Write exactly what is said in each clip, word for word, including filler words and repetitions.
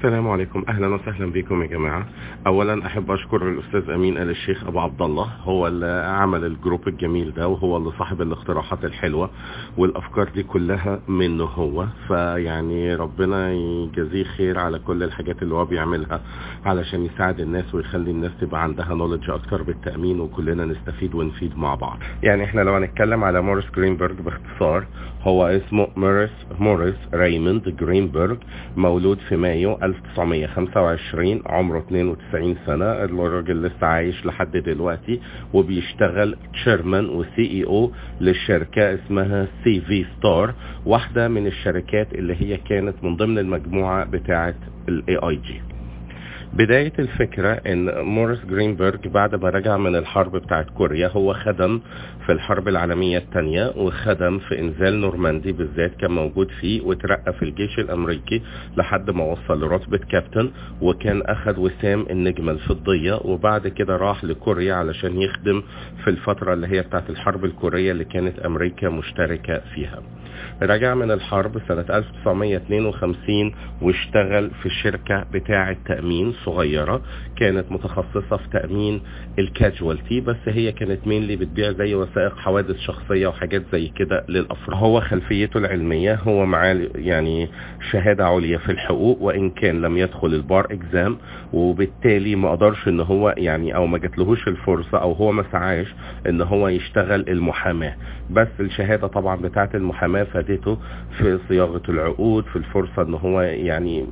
السلام عليكم، اهلا وسهلا بكم يا جماعه. اولا احب اشكر الاستاذ امين ال الشيخ ابو عبد الله، هو اللي عمل الجروب الجميل ده، وهو اللي صاحب الاقتراحات الحلوه والافكار دي كلها منه هو. فيعني ربنا يجازيه خير على كل الحاجات اللي هو بيعملها علشان يساعد الناس ويخلي الناس تبقى عندها نوليدج اكتر بالتامين، وكلنا نستفيد ونفيد مع بعض. يعني احنا لو هنتكلم على موريس جرينبرج باختصار، هو اسمه موريس موريس ريموند جرينبرج، مولود في مايو ألف وتسعمية وخمسة وعشرين، عمره اتنين وتسعين سنة. الراجل لسه عايش لحد دلوقتي، وبيشتغل تشيرمان وسي اي او للشركة اسمها سي في ستار، واحدة من الشركات اللي هي كانت من ضمن المجموعة بتاعة الاي اي جي. بداية الفكرة ان موريس جرينبرج بعد ما رجع من الحرب بتاعت كوريا، هو خدم في الحرب العالمية الثانية، وخدم في انزال نورماندي بالذات، كان موجود فيه وترقى في الجيش الامريكي لحد ما وصل لرتبة كابتن، وكان اخد وسام النجمة الفضية. وبعد كده راح لكوريا علشان يخدم في الفترة اللي هي بتاعت الحرب الكورية اللي كانت امريكا مشتركة فيها. رجع من الحرب سنة ألف وتسعمية واتنين وخمسين واشتغل في شركة بتاعة تأمين صغيرة، كانت متخصصة في تأمين الكاجوالتي، بس هي كانت مين اللي بتبيع زي وثائق حوادث شخصية وحاجات زي كده للأفراد. هو خلفيته العلمية، هو معاه يعني شهادة عليا في الحقوق، وإن كان لم يدخل البار اكزام، وبالتالي ما قدرش ان هو يعني او ما جاتلهوش الفرصة، او هو ما سعاش ان هو يشتغل المحاماة. بس الشهادة طبعا بتاعة المحاماة فادته في صياغة العقود، في الفرصة ان هو يعني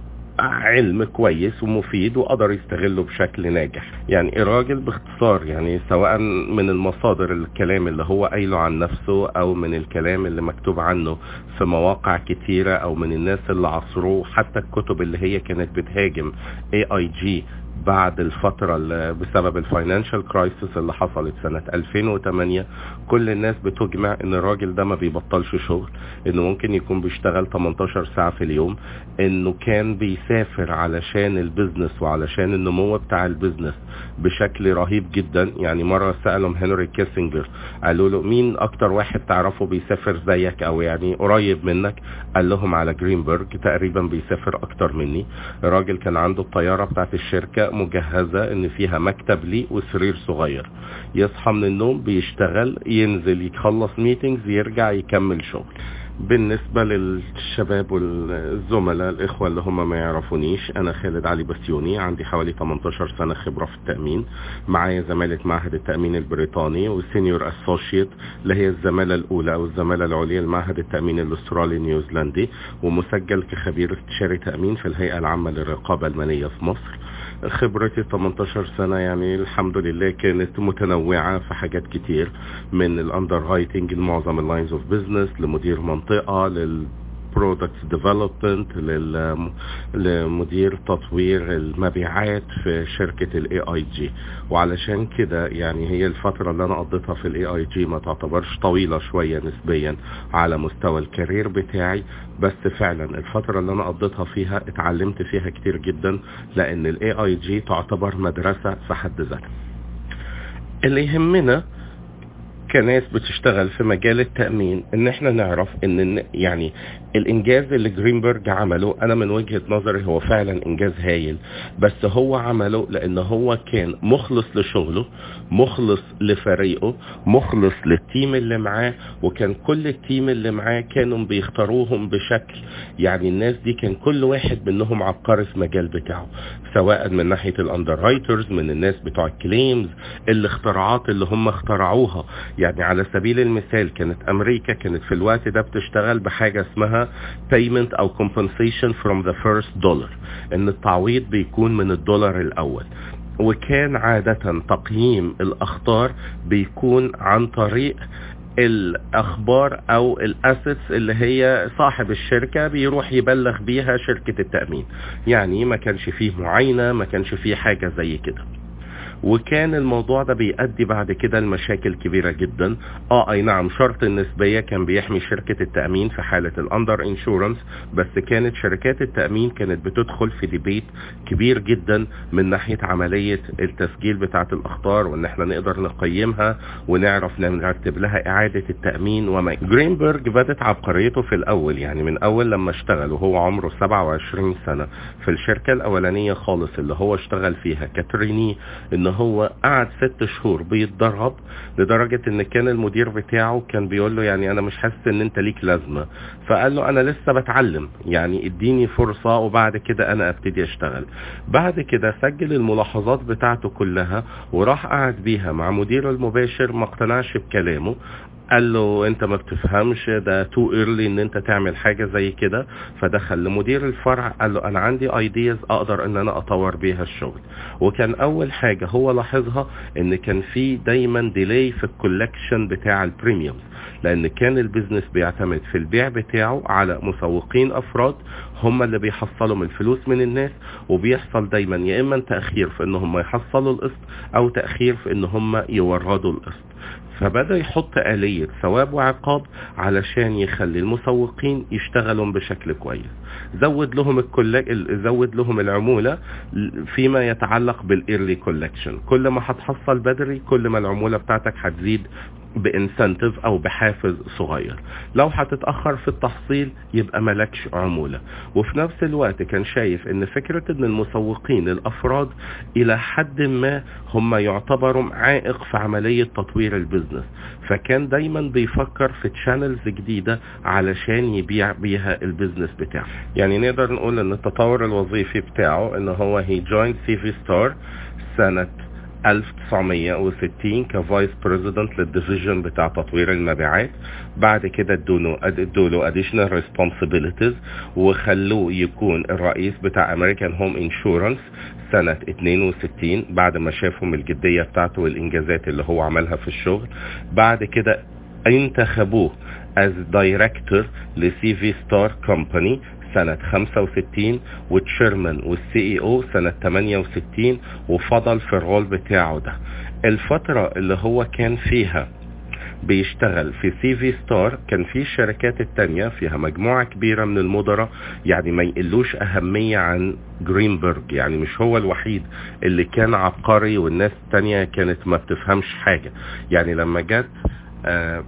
علم كويس ومفيد وقدر يستغله بشكل ناجح. يعني الراجل باختصار، يعني سواء من المصادر الكلام اللي هو قايله عن نفسه، او من الكلام اللي مكتوب عنه في مواقع كتيرة، او من الناس اللي عصروه، حتى الكتب اللي هي كانت بتهاجم اي اي جي بعد الفترة اللي بسبب الفاينانشال كرايسيس اللي حصلت سنة ألفين وتمانية، كل الناس بتجمع ان الراجل ده ما بيبطلش شغل، انه ممكن يكون بيشتغل تمنتاشر ساعة في اليوم، انه كان بيسافر علشان البيزنس وعلشان النمو بتاع البيزنس بشكل رهيب جدا. يعني مرة سألهم هنري كيسنجر، قالوا له مين اكتر واحد تعرفه بيسافر زيك او يعني قريب منك؟ قال لهم على جرينبرج، تقريبا بيسافر اكتر مني. الراجل كان عنده الطيارة بتاعت الشركة مجهزة ان فيها مكتب لي وسرير صغير، يصحى من النوم بيشتغل، ينزل يخلص ميتينجز، يرجع يكمل شغل. بالنسبة للشباب والزملاء الإخوة اللي هم ما يعرفونيش، أنا خالد علي بسيوني، عندي حوالي تمنتاشر سنة خبرة في التأمين، معايا زمالة معهد التأمين البريطاني وسينيور أسوشيت اللي هي الزمالة الأولى أو الزمالة العليا لمعهد التأمين الأسترالي نيوزيلندي، ومسجل كخبير استشاري تأمين في الهيئة العامة للرقابة المالية في مصر. خبرتي تمنتاشر سنة، يعني الحمد لله كانت متنوعة في حاجات كتير، من الاندر رايتنج لمعظم اللاينز اوف بيزنس، لمدير منطقة، لل برودكت ديفلوبمنت، لمدير تطوير المبيعات في شركة الاي اي جي. وعلشان كده يعني هي الفترة اللي انا قضيتها في الاي اي جي ما تعتبرش طويلة شوية نسبيا على مستوى الكارير بتاعي، بس فعلا الفترة اللي انا قضيتها فيها اتعلمت فيها كتير جدا، لان الاي اي جي تعتبر مدرسة في حد ذاتها. اللي يهمنا كناس بتشتغل في مجال التأمين ان احنا نعرف ان يعني الانجاز اللي جرينبرج عمله، انا من وجهة نظري هو فعلا انجاز هايل، بس هو عمله لان هو كان مخلص لشغله، مخلص لفريقه، مخلص للتيم اللي معاه، وكان كل التيم اللي معاه كانوا بيختاروهم بشكل يعني الناس دي كان كل واحد منهم عبقري في مجال بتاعه، سواء من ناحية الاندر رايترز، من الناس بتوع الكليمز، الاختراعات اللي هم اخترعوها. يعني على سبيل المثال كانت امريكا كانت في الوقت ده بتشتغل بحاجة اسمها payment او compensation from the first dollar، ان التعويض بيكون من الدولار الاول، وكان عادة تقييم الاخطار بيكون عن طريق الاخبار او الاسيتس اللي هي صاحب الشركة بيروح يبلغ بيها شركة التأمين. يعني ما كانش فيه معاينة، ما كانش فيه حاجة زي كده. وكان الموضوع ده بيؤدي بعد كده لمشاكل كبيرة جدا. اه اي نعم شرط النسبية كان بيحمي شركة التأمين في حالة الاندر انشورنس، بس كانت شركات التأمين كانت بتدخل في ديبيت كبير جدا من ناحية عملية التسجيل بتاعة الاخطار، وان احنا نقدر نقيمها ونعرف نرتب لها اعادة التأمين. وما جرينبرج بدت عبقريته في الاول، يعني من اول لما اشتغل وهو عمره سبعة وعشرين سنة في الشركة الاولانية خالص اللي هو اشتغل فيها كاتريني، ان هو قعد ست شهور بيتدرب، لدرجة ان كان المدير بتاعه كان بيقول له يعني انا مش حاسس ان انت ليك لازمة، فقال له انا لسه بتعلم، يعني اديني فرصة وبعد كده انا ابتدي اشتغل. بعد كده سجل الملاحظات بتاعته كلها وراح قعد بيها مع مديره المباشر، ما اقتنعش بكلامه، قال له انت ما بتفهمش، ده تو ايرلي ان انت تعمل حاجة زي كده. فدخل لمدير الفرع قال له انا عندي ايدياز اقدر ان انا اطور بيها الشغل. وكان اول حاجة هو لاحظها ان كان في دايما ديلي في الكولكشن بتاع البريميومز، لان كان البيزنس بيعتمد في البيع بتاعه على مسوقين افراد هم اللي بيحصلوا من الفلوس من الناس، وبيحصل دايما يا اما تأخير في ان هم يحصلوا القسط او تأخير في ان هم يوردوا القسط. فبدأ يحط آلية ثواب وعقاب علشان يخلي المسوقين يشتغلوا بشكل كويس. زود لهم الكل... زود لهم العمولة فيما يتعلق بالايرلي كولكشن، كل ما هتحصل بدري كل ما العمولة بتاعتك هتزيد بانسنتيف او بحافز صغير، لو هتتأخر في التحصيل يبقى ملكش عمولة. وفي نفس الوقت كان شايف ان فكرة ان المسوقين الافراد الى حد ما هم يعتبروا عائق في عملية تطوير البيزنس، فكان دايما بيفكر في تشانلز جديدة علشان يبيع بيها البيزنس بتاعه. يعني نقدر نقول ان التطور الوظيفي بتاعه ان هو he joined سي في ستار سنة ألف وتسعمية وستين كفايس بريزيدنت للديفيجن بتاع تطوير المبيعات. بعد كده ادوله اديشنال ريسبونسبيلتيز وخلوه يكون الرئيس بتاع امريكان هوم انشورنس سنة اتنين وستين، بعد ما شافوا من الجدية بتاعته والانجازات اللي هو عملها في الشغل. بعد كده انتخبوه as director لسي في ستار كومباني سنة خمسة وستين، وتشيرمان والسي اي او سنة تمانية وستين، وفضل في الرول بتاعه ده. الفترة اللي هو كان فيها بيشتغل في سي في ستار كان في الشركات التانية فيها مجموعة كبيرة من المدراء، يعني ما يقلوش أهمية عن جرينبرج، يعني مش هو الوحيد اللي كان عبقري والناس التانية كانت ما بتفهمش حاجة. يعني لما جت آه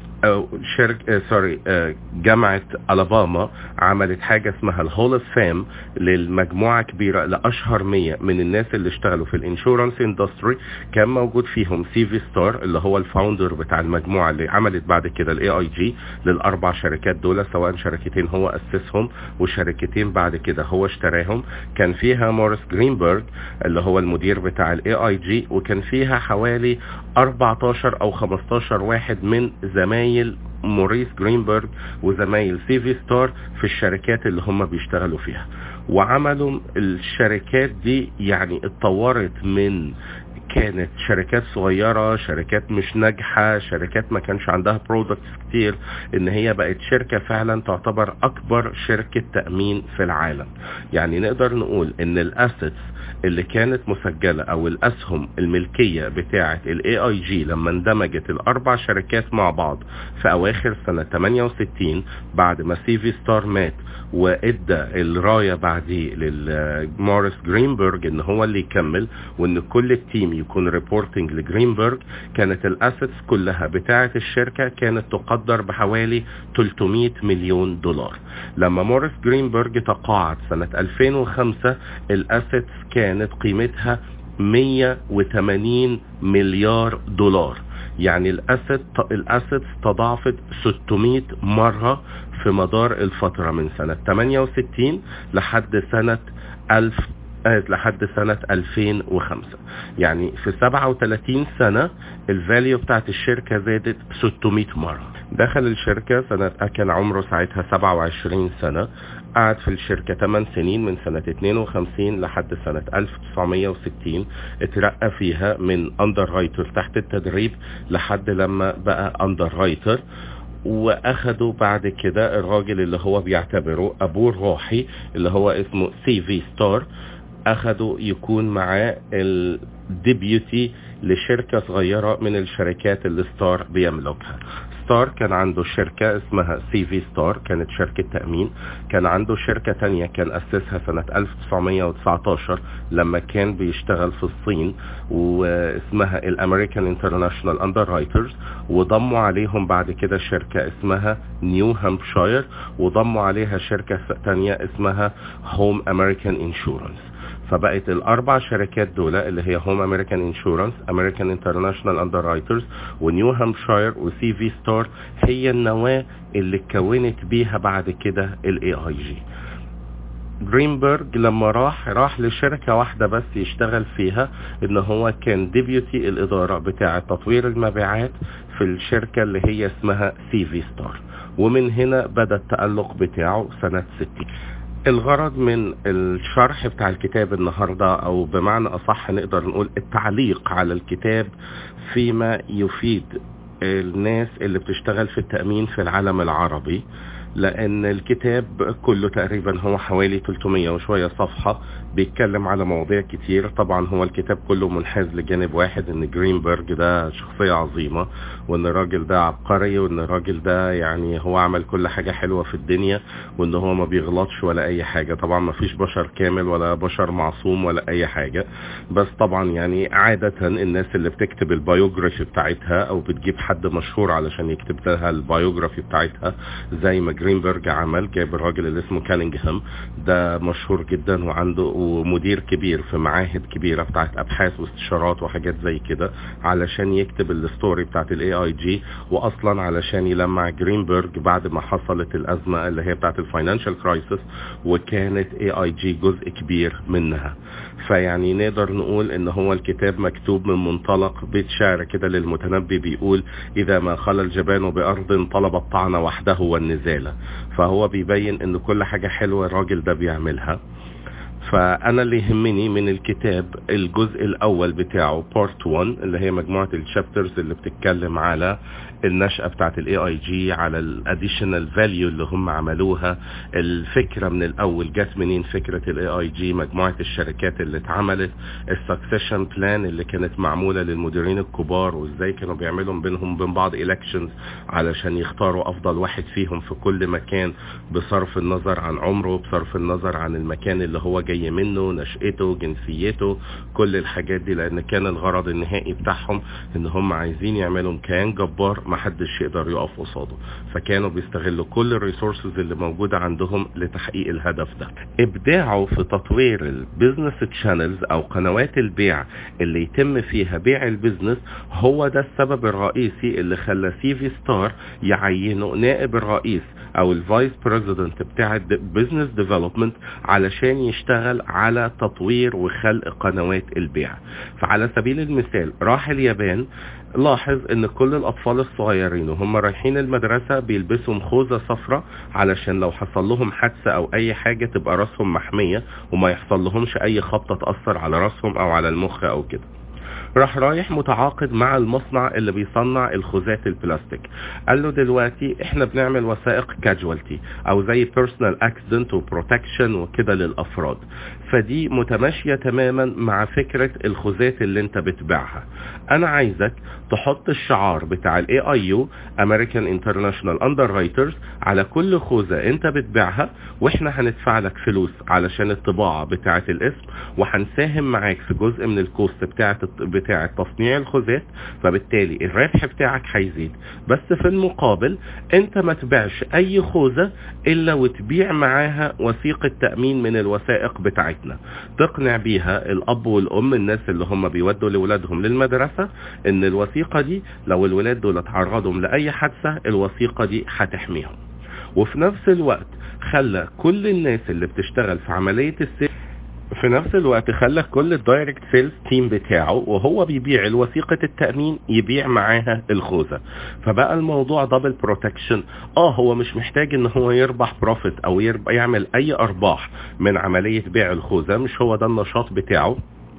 أو شركة سوري جامعة ألاباما عملت حاجة اسمها الهول اوف فيم للمجموعة كبيرة لأشهر مية من الناس اللي اشتغلوا في الانشورنس اندستري، كان موجود فيهم سي في ستار اللي هو الفاوندر بتاع المجموعة اللي عملت بعد كده الاي اي جي للأربع شركات دول، سواء شركتين هو أسسهم وشركتين بعد كده هو اشتراهم. كان فيها موريس جرينبرج اللي هو المدير بتاع الاي اي جي، وكان فيها حوالي أربعتاشر أو خمستاشر واحد من زمايل موريس جرينبرج وزمايل سي في ستار في الشركات اللي هم بيشتغلوا فيها. وعملوا الشركات دي يعني اتطورت من كانت شركات صغيرة، شركات مش ناجحة، شركات ما كانش عندها برودكتس كتير، ان هي بقت شركة فعلا تعتبر اكبر شركة تأمين في العالم. يعني نقدر نقول ان الاسيتس اللي كانت مسجلة او الاسهم الملكية بتاعة الاي اي جي لما اندمجت الاربع شركات مع بعض في اواخر سنة تمانية وستين بعد ما سي في ستار مات وادى الراية بعديه لموريس جرينبرج ان هو اللي يكمل وان كل التيم يكون ريبورتنج لجرينبرج، كانت الاسيتس كلها بتاعة الشركة كانت تقدر بحوالي تلتمية مليون دولار. لما موريس جرينبرج تقاعد سنة ألفين وخمسة الاسيتس كانت قيمتها مية وتمانين مليار دولار، يعني الاسيت الاسيتس تضاعفت ستمية مرة في مدار الفترة من سنة تمانية وستين لحد سنة ألف لحد سنة ألفين وخمسة. يعني في سبعة وتلاتين سنة الفاليو بتاعت الشركة زادت ستمية مرة. دخل الشركة سنة كان عمره ساعتها سبعة وعشرين سنة، قعد في الشركة ثماني سنين من سنة اتنين وخمسين لحد سنة ألف وتسعمية وستين، اترقى فيها من اندر رايتر تحت التدريب لحد لما بقى اندر رايتر. واخدوا بعد كده الراجل اللي هو بيعتبره ابوه الروحي اللي هو اسمه سي في ستار، اخدوا يكون معاه ديبيوتي لشركة صغيرة من الشركات اللي ستار بيملكها. ستار كان عنده شركة اسمها سي في ستار، كانت شركة تأمين. كان عنده شركة تانية كان أسسها سنة ألف وتسعمية وتسعتاشر لما كان بيشتغل في الصين، واسمها الامريكان انترناشونال اندررايترز، وضموا عليهم بعد كده شركة اسمها نيو هامبشاير، وضموا عليها شركة تانية اسمها هوم امريكان انشورنس. فبقت الاربع شركات دول اللي هي هوم امريكان انشورنس، امريكان انترناشونال اندررايترز، ونيو هامبشاير، وسي في ستار، هي النواة اللي اتكونت بيها بعد كده الاي اي جي. جرينبرج لما راح راح لشركة واحدة بس يشتغل فيها، ان هو كان ديبيوتي الادارة بتاعة تطوير المبيعات في الشركة اللي هي اسمها سي في ستار، ومن هنا بدأ التألق بتاعه سنة ستين. الغرض من الشرح بتاع الكتاب النهاردة، او بمعنى اصح نقدر نقول التعليق على الكتاب فيما يفيد الناس اللي بتشتغل في التأمين في العالم العربي، لان الكتاب كله تقريبا هو حوالي ثلاثمية وشوية صفحة، بيتكلم على مواضيع كتير. طبعا هو الكتاب كله منحاز لجانب واحد، ان جرينبرج ده شخصية عظيمة، وان الراجل ده عبقري، وان الراجل ده يعني هو عمل كل حاجة حلوة في الدنيا، وان هو ما بيغلطش ولا اي حاجة. طبعا ما فيش بشر كامل ولا بشر معصوم ولا اي حاجة، بس طبعا يعني عادة الناس اللي بتكتب البايوجرافي بتاعتها او بتجيب حد مشهور علشان يكتب لها البايوجرافي بتاعتها، زي ما جرينبرج عمل، جايب الراجل اللي اسمه كانينغهام، ده مشهور جدا وعنده ومدير كبير في معاهد كبيرة بتاعت ابحاث واستشارات وحاجات زي كده، علشان يكتب الستوري بتاعت الاي اي جي، واصلا علشان يلمع جرينبرج بعد ما حصلت الازمة اللي هي بتاعت الفاينانشال كرايسيس، وكانت اي اي جي جزء كبير منها. فيعني نقدر نقول ان هو الكتاب مكتوب من منطلق بيت شعر كده للمتنبي، بيقول اذا ما خلى الجبان بارض طلب الطعن وحده والنزالة. فهو بيبين ان كل حاجة حلوة الراجل ده بيعملها. فانا اللي يهمني من الكتاب الجزء الاول بتاعه بارت واحد، اللي هي مجموعة الشابترز اللي بتتكلم على النشأة بتاعت الاي اي جي، على الاديشنال فاليو اللي هم عملوها، الفكرة من الاول جات منين فكرة الاي اي جي، مجموعة الشركات اللي اتعملت، السكسيشن بلان اللي كانت معمولة للمديرين الكبار، وازاي كانوا بيعملوا بينهم بين بعض elections علشان يختاروا افضل واحد فيهم في كل مكان، بصرف النظر عن عمره، بصرف النظر عن المكان اللي هو جاي منه، نشأته، جنسيته، كل الحاجات دي، لان كان الغرض النهائي بتاعهم ان هم عايزين يعملوا كيان جبار محدش يقدر يقف قصاده. فكانوا بيستغلوا كل الريسورسز اللي موجودة عندهم لتحقيق الهدف ده. ابداعه في تطوير البيزنس تشانلز او قنوات البيع اللي يتم فيها بيع البيزنس، هو ده السبب الرئيسي اللي خلى سي في ستار يعينه نائب الرئيس او الفايس بريزيدنت بتاع البيزنس ديفلوبمنت علشان يشتغل على تطوير وخلق قنوات البيع. فعلى سبيل المثال راح اليابان، لاحظ ان كل الاطفال الصغيرين وهم رايحين المدرسة بيلبسوا خوذة صفراء علشان لو حصل لهم حادثة او اي حاجة تبقى راسهم محمية وما يحصل لهمش اي خبطة تأثر على راسهم او على المخ او كده. راح رايح متعاقد مع المصنع اللي بيصنع الخوذات البلاستيك، قال له دلوقتي احنا بنعمل وثائق كاجوالتي او زي بيرسونال اكسيدنت وبروتكشن وكده للافراد. فدي متماشية تماما مع فكرة الخوذات اللي انت بتبيعها. انا عايزك تحط الشعار بتاع الاي اي يو American International Underwriters على كل خوذة انت بتبيعها، واحنا هندفع لك فلوس علشان الطباعة بتاعة الاسم، وهنساهم معاك في جزء من الكوست بتاعة بتاعة تصنيع الخوذات، فبالتالي الربح بتاعك هيزيد. بس في المقابل انت ما تبيعش اي خوذة الا وتبيع معاها وثيقة تأمين من الوثائق بتاعتنا، تقنع بيها الاب والام، الناس اللي هم بيودوا لولادهم للمدرسة، ان الوثيقة دي لو الولاد دول اتعرضوا لاي حادثة الوثيقة دي هتحميهم. وفي نفس الوقت خلى كل الناس اللي بتشتغل في عملية السيل في نفس الوقت خلى كل الدايركت سيلز تيم بتاعه وهو بيبيع الوثيقة التأمين يبيع معاها الخوذة. فبقى الموضوع دبل بروتكشن. اه هو مش محتاج ان هو يربح بروفيت او يعمل اي ارباح من عملية بيع الخوذة، مش هو ده النشاط بتاعه،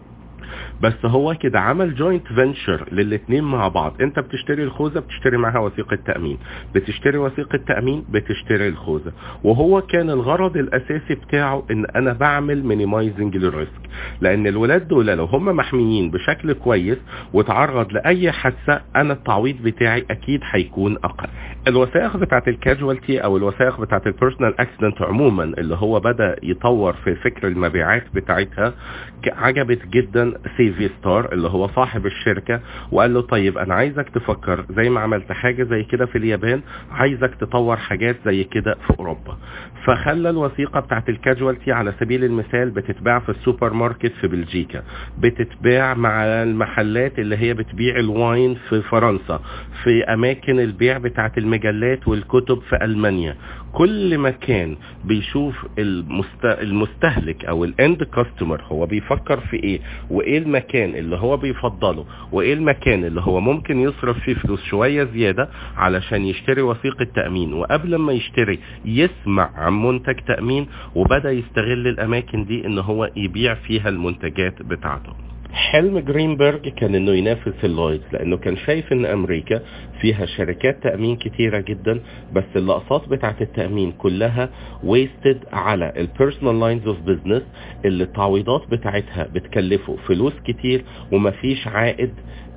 بس هو كده عمل جوينت فينشر للاتنين مع بعض. انت بتشتري الخوذة بتشتري معها وثيقة تأمين، بتشتري وثيقة تأمين بتشتري الخوذة. وهو كان الغرض الاساسي بتاعه ان انا بعمل مينيمايزنج للريسك، لان الولاد دول لو هم محميين بشكل كويس وتعرض لاي حادثة انا التعويض بتاعي اكيد هيكون اقل. الوثائق بتاعت الكاجوالتي او الوثائق بتاعت البيرسونال اكسيدنت عموما اللي هو بدأ يطور في فكر المبيعات بتاعتها عجبت جدا سي في ستار اللي هو صاحب الشركة، وقال له طيب انا عايزك تفكر زي ما عملت حاجة زي كده في اليابان، عايزك تطور حاجات زي كده في اوروبا. فخلى الوثيقة بتاعت الكاجوالتي على سبيل المثال بتتباع في السوبر ماركت في بلجيكا، بتتباع مع المحلات اللي هي بتبيع الواين في فرنسا، في اماكن البيع بتاعت المجلات والكتب في المانيا. كل مكان بيشوف المستهلك او الاند كاستمر هو بيفكر في ايه، وايه المكان اللي هو بيفضله، وايه المكان اللي هو ممكن يصرف فيه فلوس شوية زيادة علشان يشتري وثيقة تأمين، وقبل ما يشتري يسمع عن منتج تأمين، وبدأ يستغل الاماكن دي ان هو يبيع فيها المنتجات بتاعته. حلم جرينبرج كان انه ينافس اللويدز، لانه كان شايف ان امريكا فيها شركات تأمين كتيرة جدا، بس الاقساط بتاعت التأمين كلها ويستد على البيرسونال لاينز اوف بزنس اللي التعويضات بتاعتها بتكلفه فلوس كتير ومفيش عائد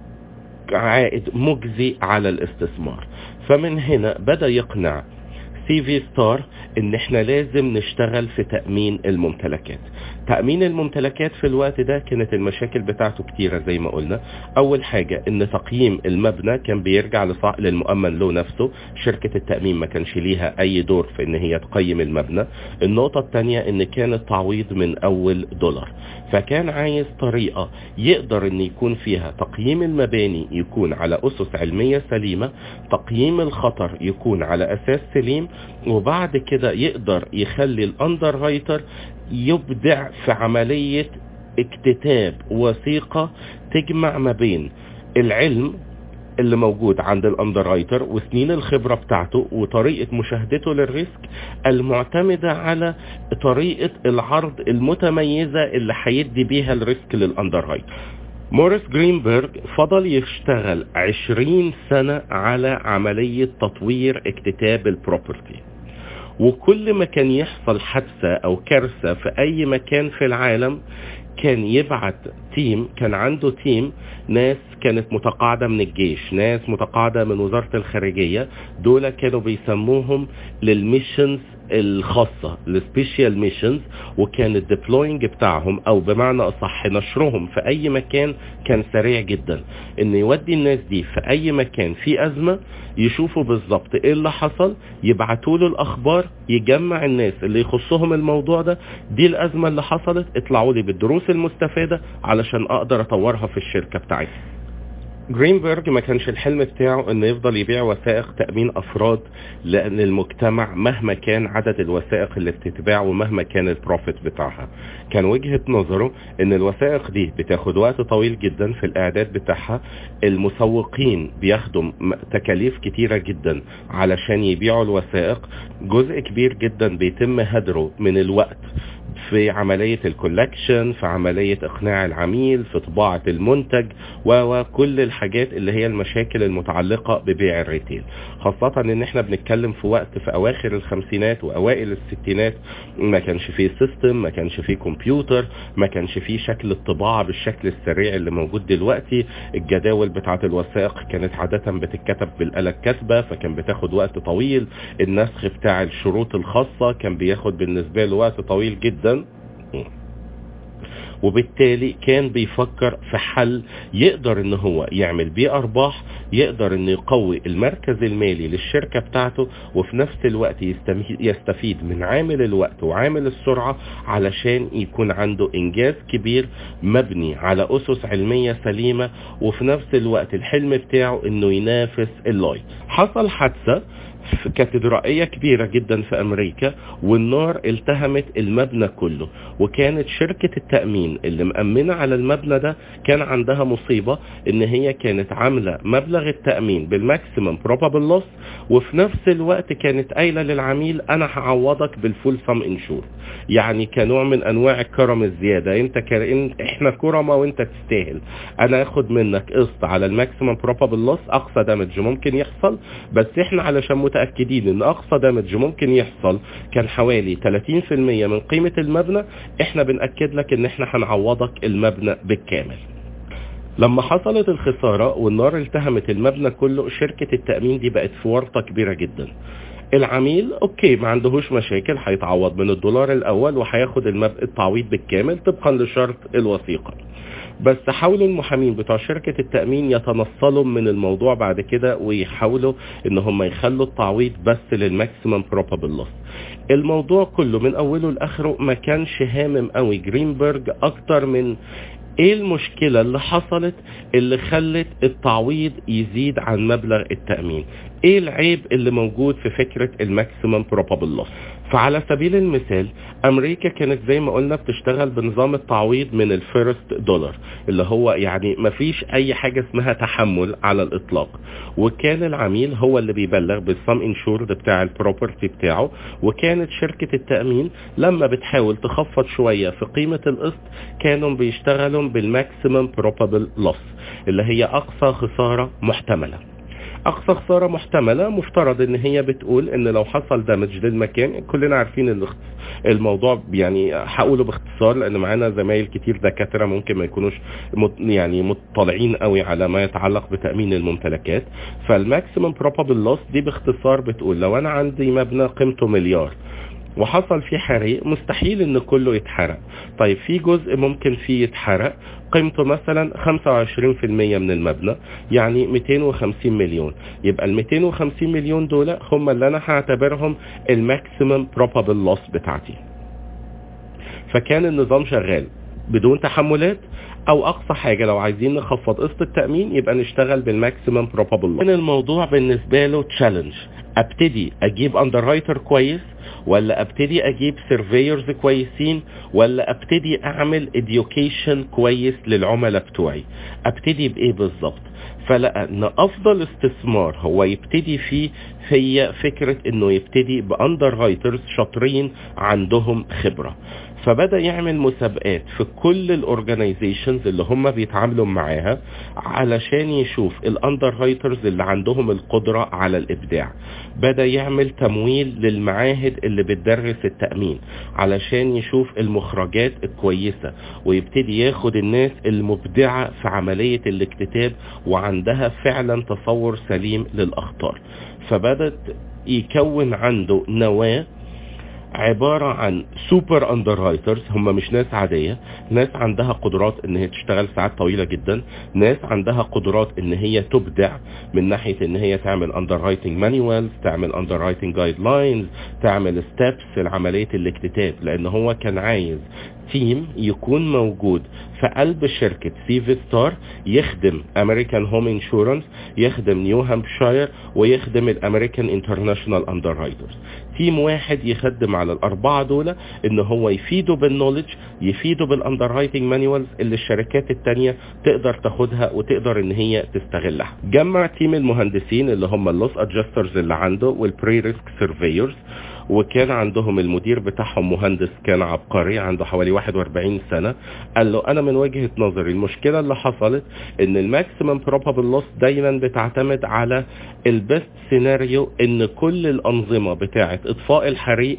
عائد مجزي على الاستثمار. فمن هنا بدأ يقنع سي في ستار ان احنا لازم نشتغل في تأمين الممتلكات. تأمين الممتلكات في الوقت ده كانت المشاكل بتاعته كتيرة زي ما قلنا. اول حاجة ان تقييم المبنى كان بيرجع للمؤمن له نفسه، شركة التأمين ما كانش ليها اي دور في ان هي تقيم المبنى. النقطة التانية ان كان التعويض من اول دولار، فكان عايز طريقة يقدر ان يكون فيها تقييم المباني يكون على اسس علمية سليمة، تقييم الخطر يكون على اساس سليم، وبعد كده يقدر يخلي الاندر رايتر يبدع في عملية اكتتاب وثيقة تجمع ما بين العلم اللي موجود عند الاندر رايتر وسنين الخبرة بتاعته وطريقة مشاهدته للريسك المعتمدة على طريقة العرض المتميزة اللي هيدي بيها الريسك للاندر رايتر. موريس جرينبرج فضل يشتغل عشرين سنة على عملية تطوير اكتتاب البروبرتي، وكل ما كان يحصل حادثة او كارثة في اي مكان في العالم كان يبعت تيم. كان عنده تيم ناس كانت متقاعدة من الجيش، ناس متقاعدة من وزارة الخارجية، دول كانوا بيسموهم للميشنز الخاصة السبيشال ميشنز، وكان الديبلوينج بتاعهم او بمعنى اصح نشرهم في اي مكان كان سريع جدا، ان يودي الناس دي في اي مكان في ازمة يشوفوا بالظبط ايه اللي حصل، يبعتوا له الاخبار، يجمع الناس اللي يخصهم الموضوع ده، دي الازمة اللي حصلت، اطلعوا لي بالدروس المستفادة علشان اقدر اطورها في الشركة بتاعتي. جرينبرج ما كانش الحلم بتاعه انه يفضل يبيع وثائق تأمين افراد، لان المجتمع مهما كان عدد الوثائق اللي بتتباع ومهما كان البروفيت بتاعها، كان وجهة نظره ان الوثائق دي بتاخد وقت طويل جدا في الاعداد بتاعها، المسوقين بياخدوا تكاليف كتيرة جدا علشان يبيعوا الوثائق، جزء كبير جدا بيتم هدره من الوقت في عملية الكولكشن، في عملية اقناع العميل، في طباعة المنتج، وكل الحاجات اللي هي المشاكل المتعلقة ببيع الريتيل. خاصة ان احنا بنتكلم في وقت في اواخر الخمسينات واوائل الستينات ما كانش فيه سيستم، ما كانش فيه كمبيوتر، ما كانش فيه شكل الطباعة بالشكل السريع اللي موجود دلوقتي. الجداول بتاعة الوثائق كانت عادة بتتكتب بالآلة الكاتبة، فكان بتاخد وقت طويل. النسخ بتاع الشروط الخاصة كان بياخد بالنسبة له وقت طويل جدا، وبالتالي كان بيفكر في حل يقدر ان هو يعمل بيه ارباح، يقدر ان يقوي المركز المالي للشركة بتاعته، وفي نفس الوقت يستفيد من عامل الوقت وعامل السرعة علشان يكون عنده انجاز كبير مبني على اسس علمية سليمة، وفي نفس الوقت الحلم بتاعه انه ينافس اللويدز. حصل حادثة في كاتدرائية كبيرة جدا في أمريكا، والنار التهمت المبنى كله، وكانت شركة التأمين اللي مأمنة على المبنى ده كان عندها مصيبة إن هي كانت عاملة مبلغ التأمين بالماكسيمم بروبابل لوس، وفي نفس الوقت كانت قايلة للعميل أنا هعوضك بالفول سم انشور، يعني كنوع من أنواع الكرم الزيادة، انت كأن احنا كرمة وانت تستاهل، انا اخد منك قسط على الماكسيمم بروبابل لوس، اقصى دامج ممكن يحصل، بس احنا علشان متأكدين ان اقصى دامج ممكن يحصل كان حوالي ثلاثين في المية من قيمة المبنى، احنا بنأكد لك ان احنا هنعوضك المبنى بالكامل. لما حصلت الخسارة والنار التهمت المبنى كله، شركة التأمين دي بقت في ورطة كبيرة جدا. العميل اوكي ما عندهوش مشاكل، هيتعوض من الدولار الاول وهياخد المب... التعويض بالكامل طبقا لشرط الوثيقة، بس حاولوا المحامين بتوع شركة التأمين يتنصلوا من الموضوع بعد كده ويحاولوا ان هم يخلوا التعويض بس للماكسيمم بروبابل لوس. الموضوع كله من اوله لاخره ما كانش هامم قوي جرينبرج اكتر من ايه المشكلة اللي حصلت اللي خلت التعويض يزيد عن مبلغ التأمين، ايه العيب اللي موجود في فكرة الماكسيمم بروبابل لوس. فعلى سبيل المثال امريكا كانت زي ما قلنا بتشتغل بنظام التعويض من الفيرست دولار، اللي هو يعني مفيش اي حاجة اسمها تحمل على الاطلاق، وكان العميل هو اللي بيبلغ بالسم انشورد بتاع البروبرتي بتاعه، وكانت شركة التأمين لما بتحاول تخفض شوية في قيمة القسط كانوا بيشتغلوا بالماكسيمم بروبابل لوس اللي هي اقصى خسارة محتملة. اقصى خسارة محتملة مفترض ان هي بتقول ان لو حصل دامج للمكان، كلنا عارفين الموضوع يعني هقوله باختصار لان معانا زمايل كتير دكاترة ممكن ما يكونوش يعني مطلعين قوي على ما يتعلق بتأمين الممتلكات. فالماكسيمم بروبابل لوس دي باختصار بتقول لو انا عندي مبنى قيمته مليار وحصل فيه حريق، مستحيل ان كله يتحرق، طيب في جزء ممكن فيه يتحرق قيمته مثلا خمسة وعشرين في المية من المبنى، يعني مئتين وخمسين مليون، يبقى ال مئتين وخمسين مليون دول هم اللي انا هعتبرهم الماكسيمم بروبابل لوس بتاعتي. فكان النظام شغال بدون تحملات، او اقصى حاجة لو عايزين نخفض قسط التأمين يبقى نشتغل بالماكسيمم بروبابل لوس. كان الموضوع بالنسبة له تشالنج، ابتدي اجيب اندررايتر كويس ولا ابتدي اجيب سيرفيورز كويسين ولا ابتدي اعمل اديوكيشن كويس للعملاء بتوعي، ابتدي بايه بالظبط؟ فلقى ان افضل استثمار هو يبتدي فيه هي فكرة انه يبتدي باندررايترز شاطرين عندهم خبرة، فبدأ يعمل مسابقات في كل الاورجانيزيشنز اللي هم بيتعاملوا معاها علشان يشوف الاندررايترز اللي عندهم القدرة على الابداع، بدأ يعمل تمويل للمعاهد اللي بتدرس التأمين علشان يشوف المخرجات الكويسة، ويبتدي ياخد الناس المبدعة في عملية الاكتتاب وعندها فعلا تصور سليم للأخطار، فبدأت يكون عنده نواة عبارة عن سوبر اندررايترز، هم مش ناس عادية، ناس عندها قدرات ان هي تشتغل ساعات طويلة جدا، ناس عندها قدرات ان هي تبدع من ناحية ان هي تعمل اندررايتنج مانيوالز، تعمل اندررايتنج جايد لاينز، تعمل ستيبس في عملية الاكتتاب، لان هو كان عايز تيم يكون موجود في قلب شركة سيفي ستار يخدم امريكان هوم انشورنس، يخدم نيو هامبشاير، ويخدم الامريكان انترناشونال اندررايترز، تيم واحد يخدم على الاربعة دول ان هو يفيدوا بالنولج، يفيدوا بالاندررايتنج مانيوالز اللي الشركات التانية تقدر تاخدها وتقدر ان هي تستغلها. جمع تيم المهندسين اللي هم اللوس ادجسترز اللي عنده والبري ريسك سيرفيورز، وكان عندهم المدير بتاعهم مهندس كان عبقري عنده حوالي واحد واربعين سنة. قال له انا من وجهة نظري المشكلة اللي حصلت ان الماكسيمم بروبابل لوس دايما بتعتمد على البست سيناريو، ان كل الانظمة بتاعة اطفاء الحريق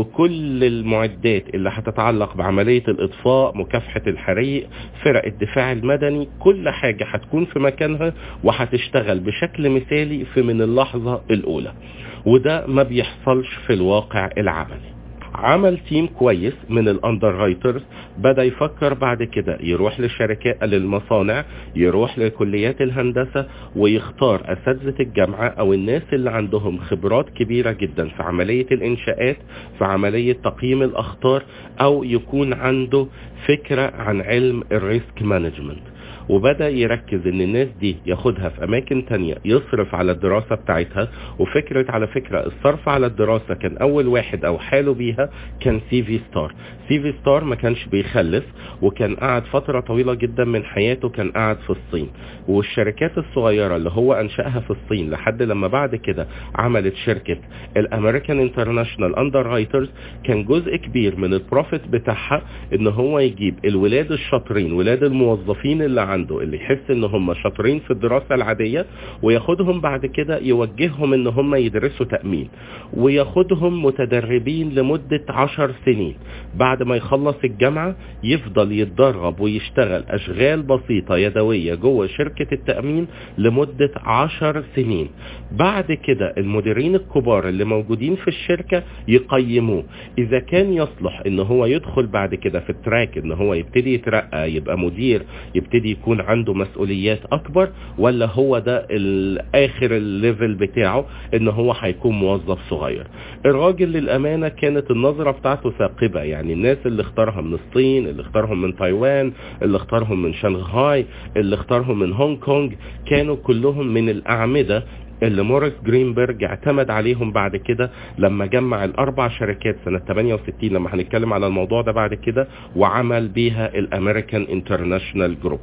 وكل المعدات اللي هتتعلق بعملية الاطفاء، مكافحة الحريق، فرق الدفاع المدني، كل حاجة هتكون في مكانها وهتشتغل بشكل مثالي في من اللحظة الاولى، وده ما بيحصلش في الواقع العملي. عمل تيم كويس من الاندررايترز، بدأ يفكر بعد كده يروح للشركات للمصانع، يروح لكليات الهندسة ويختار اساتذة الجامعة او الناس اللي عندهم خبرات كبيرة جدا في عملية الانشاءات، في عملية تقييم الاخطار، او يكون عنده فكرة عن علم الريسك مانجمنت، وبدأ يركز ان الناس دي ياخدها في اماكن تانية يصرف على الدراسة بتاعتها. وفكرة على فكرة الصرف على الدراسة كان اول واحد او حاله بيها كان سي في ستار. سي في ستار ما كانش بيخلف، وكان قاعد فترة طويلة جدا من حياته كان قاعد في الصين، والشركات الصغيرة اللي هو انشأها في الصين لحد لما بعد كده عملت شركة الامريكان انترناشنال اندر رايترز، كان جزء كبير من البروفيت بتاعها ان هو يجيب الولاد الشاطرين، ولاد الموظفين اللي عنده اللي يحس ان هم شاطرين في الدراسة العادية، وياخدهم بعد كده يوجههم ان هم يدرسوا تأمين، وياخدهم متدربين لمدة عشر سنين. بعد ما يخلص الجامعة يفضل يتدرب ويشتغل اشغال بسيطة يدوية جوه شركة التأمين لمدة عشر سنين. بعد كده المديرين الكبار اللي موجودين في الشركة يقيموه اذا كان يصلح ان هو يدخل بعد كده في التراك ان هو يبتدي يترقى يبقى مدير، يبتدي يكون عنده مسؤوليات اكبر، ولا هو ده الاخر الليفل بتاعه ان هو هيكون موظف صغير. الراجل للامانة كانت النظرة بتاعته ثاقبة، يعني الناس اللي اختارها من الصين، اللي اختارهم من تايوان، اللي اختارهم من شنغهاي، اللي اختارهم من هونج كونج، كانوا كلهم من الاعمدة اللي موريس جرينبرج اعتمد عليهم بعد كده لما جمع الاربع شركات سنة ثمانية وستين، لما هنتكلم على الموضوع ده بعد كده، وعمل بيها الامريكان انترناشنال جروب.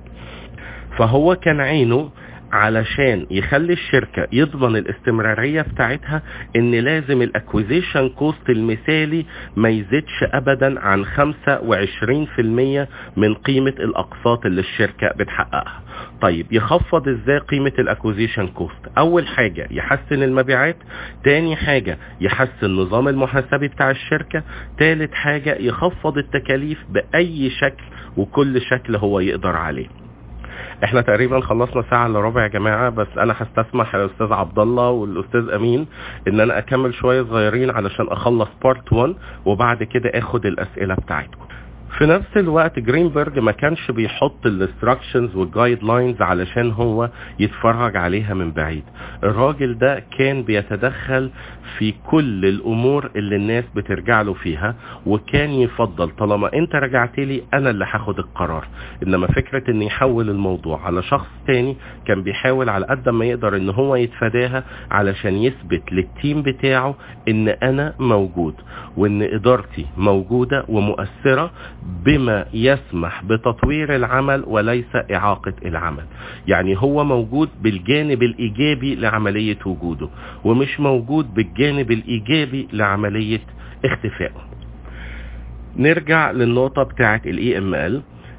فهو كان عينه علشان يخلي الشركة يضمن الاستمرارية بتاعتها ان لازم الاكويزيشن كوست المثالي ما يزيدش ابدا عن خمسة وعشرين في المية من قيمة الاقساط اللي الشركة بتحققها. طيب يخفض ازاي قيمة الاكويزيشن كوست؟ اول حاجة يحسن المبيعات، تاني حاجة يحسن نظام المحاسبي بتاع الشركة، تالت حاجة يخفض التكاليف باي شكل وكل شكل هو يقدر عليه. احنا تقريبا خلصنا ساعة الا ربع يا جماعة، بس انا هستسمح للاستاذ عبد الله والاستاذ امين ان انا اكمل شوية صغيرين علشان اخلص بارت واحد، وبعد كده اخد الاسئلة بتاعتكم. في نفس الوقت جرينبرج ما كانش بيحط الانستراكشنز والجايد لاينز علشان هو يتفرج عليها من بعيد. الراجل ده كان بيتدخل في كل الامور اللي الناس بترجع له فيها، وكان يفضل طالما انت رجعت لي انا اللي هاخد القرار. انما فكرة ان يحول الموضوع على شخص تاني كان بيحاول على قد ما يقدر ان هو يتفاداها علشان يثبت للتيم بتاعه ان انا موجود، وان ادارتي موجودة ومؤثرة بما يسمح بتطوير العمل وليس إعاقة العمل. يعني هو موجود بالجانب الإيجابي لعملية وجوده، ومش موجود بالجانب الإيجابي لعملية اختفائه. نرجع للنقطة بتاعة الاي ام ال.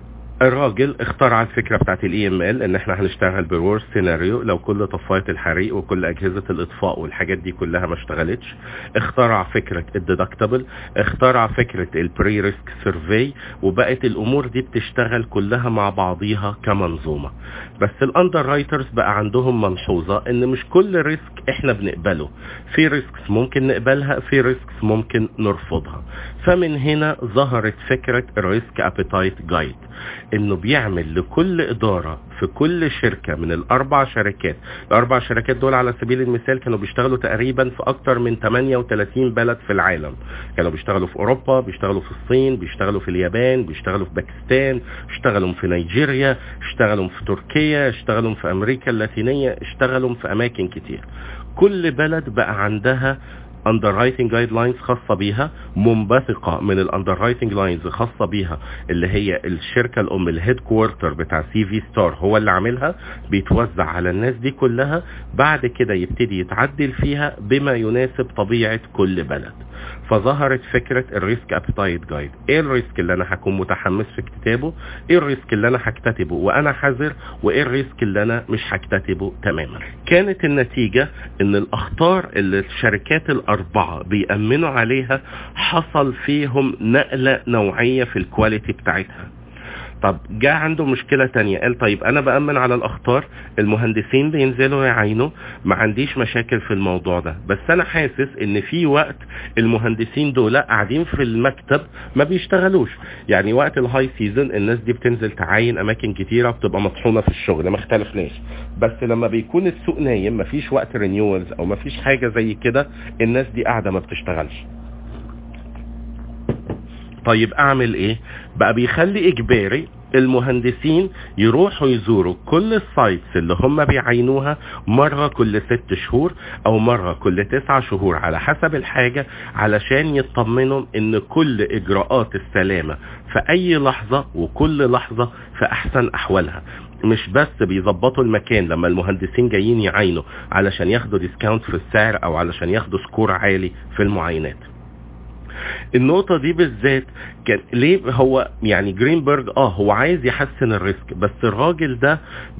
الراجل اخترع الفكرة بتاعت الاي ام ال ان احنا هنشتغل بالورست سيناريو لو كل طفايات الحريق وكل اجهزة الاطفاء والحاجات دي كلها ما اشتغلتش. اخترع فكرة الديدكتبل، اخترع فكرة البري ريسك سيرفي، وبقت الامور دي بتشتغل كلها مع بعضيها كمنظومة. بس الاندر رايترز بقى عندهم ملحوظة ان مش كل ريسك احنا بنقبله، في ريسكس ممكن نقبلها، في ريسكس ممكن نرفضها. فمن هنا ظهرت فكرة الريسك ابيتايت جايد، انه بيعمل لكل ادارة في كل شركة من الاربع شركات. الاربع شركات دول على سبيل المثال كانوا بيشتغلوا تقريبا في اكتر من ثمانية وثلاثين بلد في العالم. كانوا بيشتغلوا في اوروبا، بيشتغلوا في الصين، بيشتغلوا في اليابان، بيشتغلوا في باكستان، اشتغلوا في نيجيريا، اشتغلوا في تركيا، اشتغلوا في امريكا اللاتينية، اشتغلوا في اماكن كتير. كل بلد بقى عندها underwriting guidelines خاصة بيها، منبثقة من الاندررايتنج لاينز خاصة بيها اللي هي الشركة الام الهيد كوارتر بتاع سي في ستار هو اللي عاملها، بيتوزع على الناس دي كلها. بعد كده يبتدي يتعدل فيها بما يناسب طبيعة كل بلد. فظهرت فكرة الريسك ابيتايت جايد. ايه الريسك اللي انا هكون متحمس في اكتتابه، ايه الريسك اللي انا هكتتبه وانا حذر، وايه الريسك اللي انا مش هكتتبه تماما. كانت النتيجة ان الاخطار اللي الشركات الاربعة بيأمنوا عليها حصل فيهم نقلة نوعية في الكواليتي بتاعتها. طب جاء عنده مشكلة تانية، قال طيب انا بأمن على الاخطار، المهندسين بينزلوا يعينوا، ما عنديش مشاكل في الموضوع ده، بس انا حاسس ان في وقت المهندسين دول قاعدين في المكتب ما بيشتغلوش. يعني وقت الهاي سيزن الناس دي بتنزل تعاين اماكن كتيرة بتبقى مطحونة في الشغل، ما اختلفناش. بس لما بيكون السوق نايم، ما فيش وقت رينيوالز او ما فيش حاجة زي كده، الناس دي قاعدة ما بتشتغلش. طيب اعمل ايه؟ بقى بيخلي اجباري المهندسين يروحوا يزوروا كل السايتس اللي هم بيعينوها مرة كل ست شهور او مرة كل تسع شهور على حسب الحاجة، علشان يطمنوا ان كل اجراءات السلامة في اي لحظة وكل لحظة في احسن احوالها. مش بس بيظبطوا المكان لما المهندسين جايين يعينوا علشان ياخدوا ديسكاونت في السعر او علشان ياخدوا سكور عالي في المعاينات. النقطة دي بالذات كان ليه هو يعني جرينبرج اه هو عايز يحسن الريسك، بس الراجل ده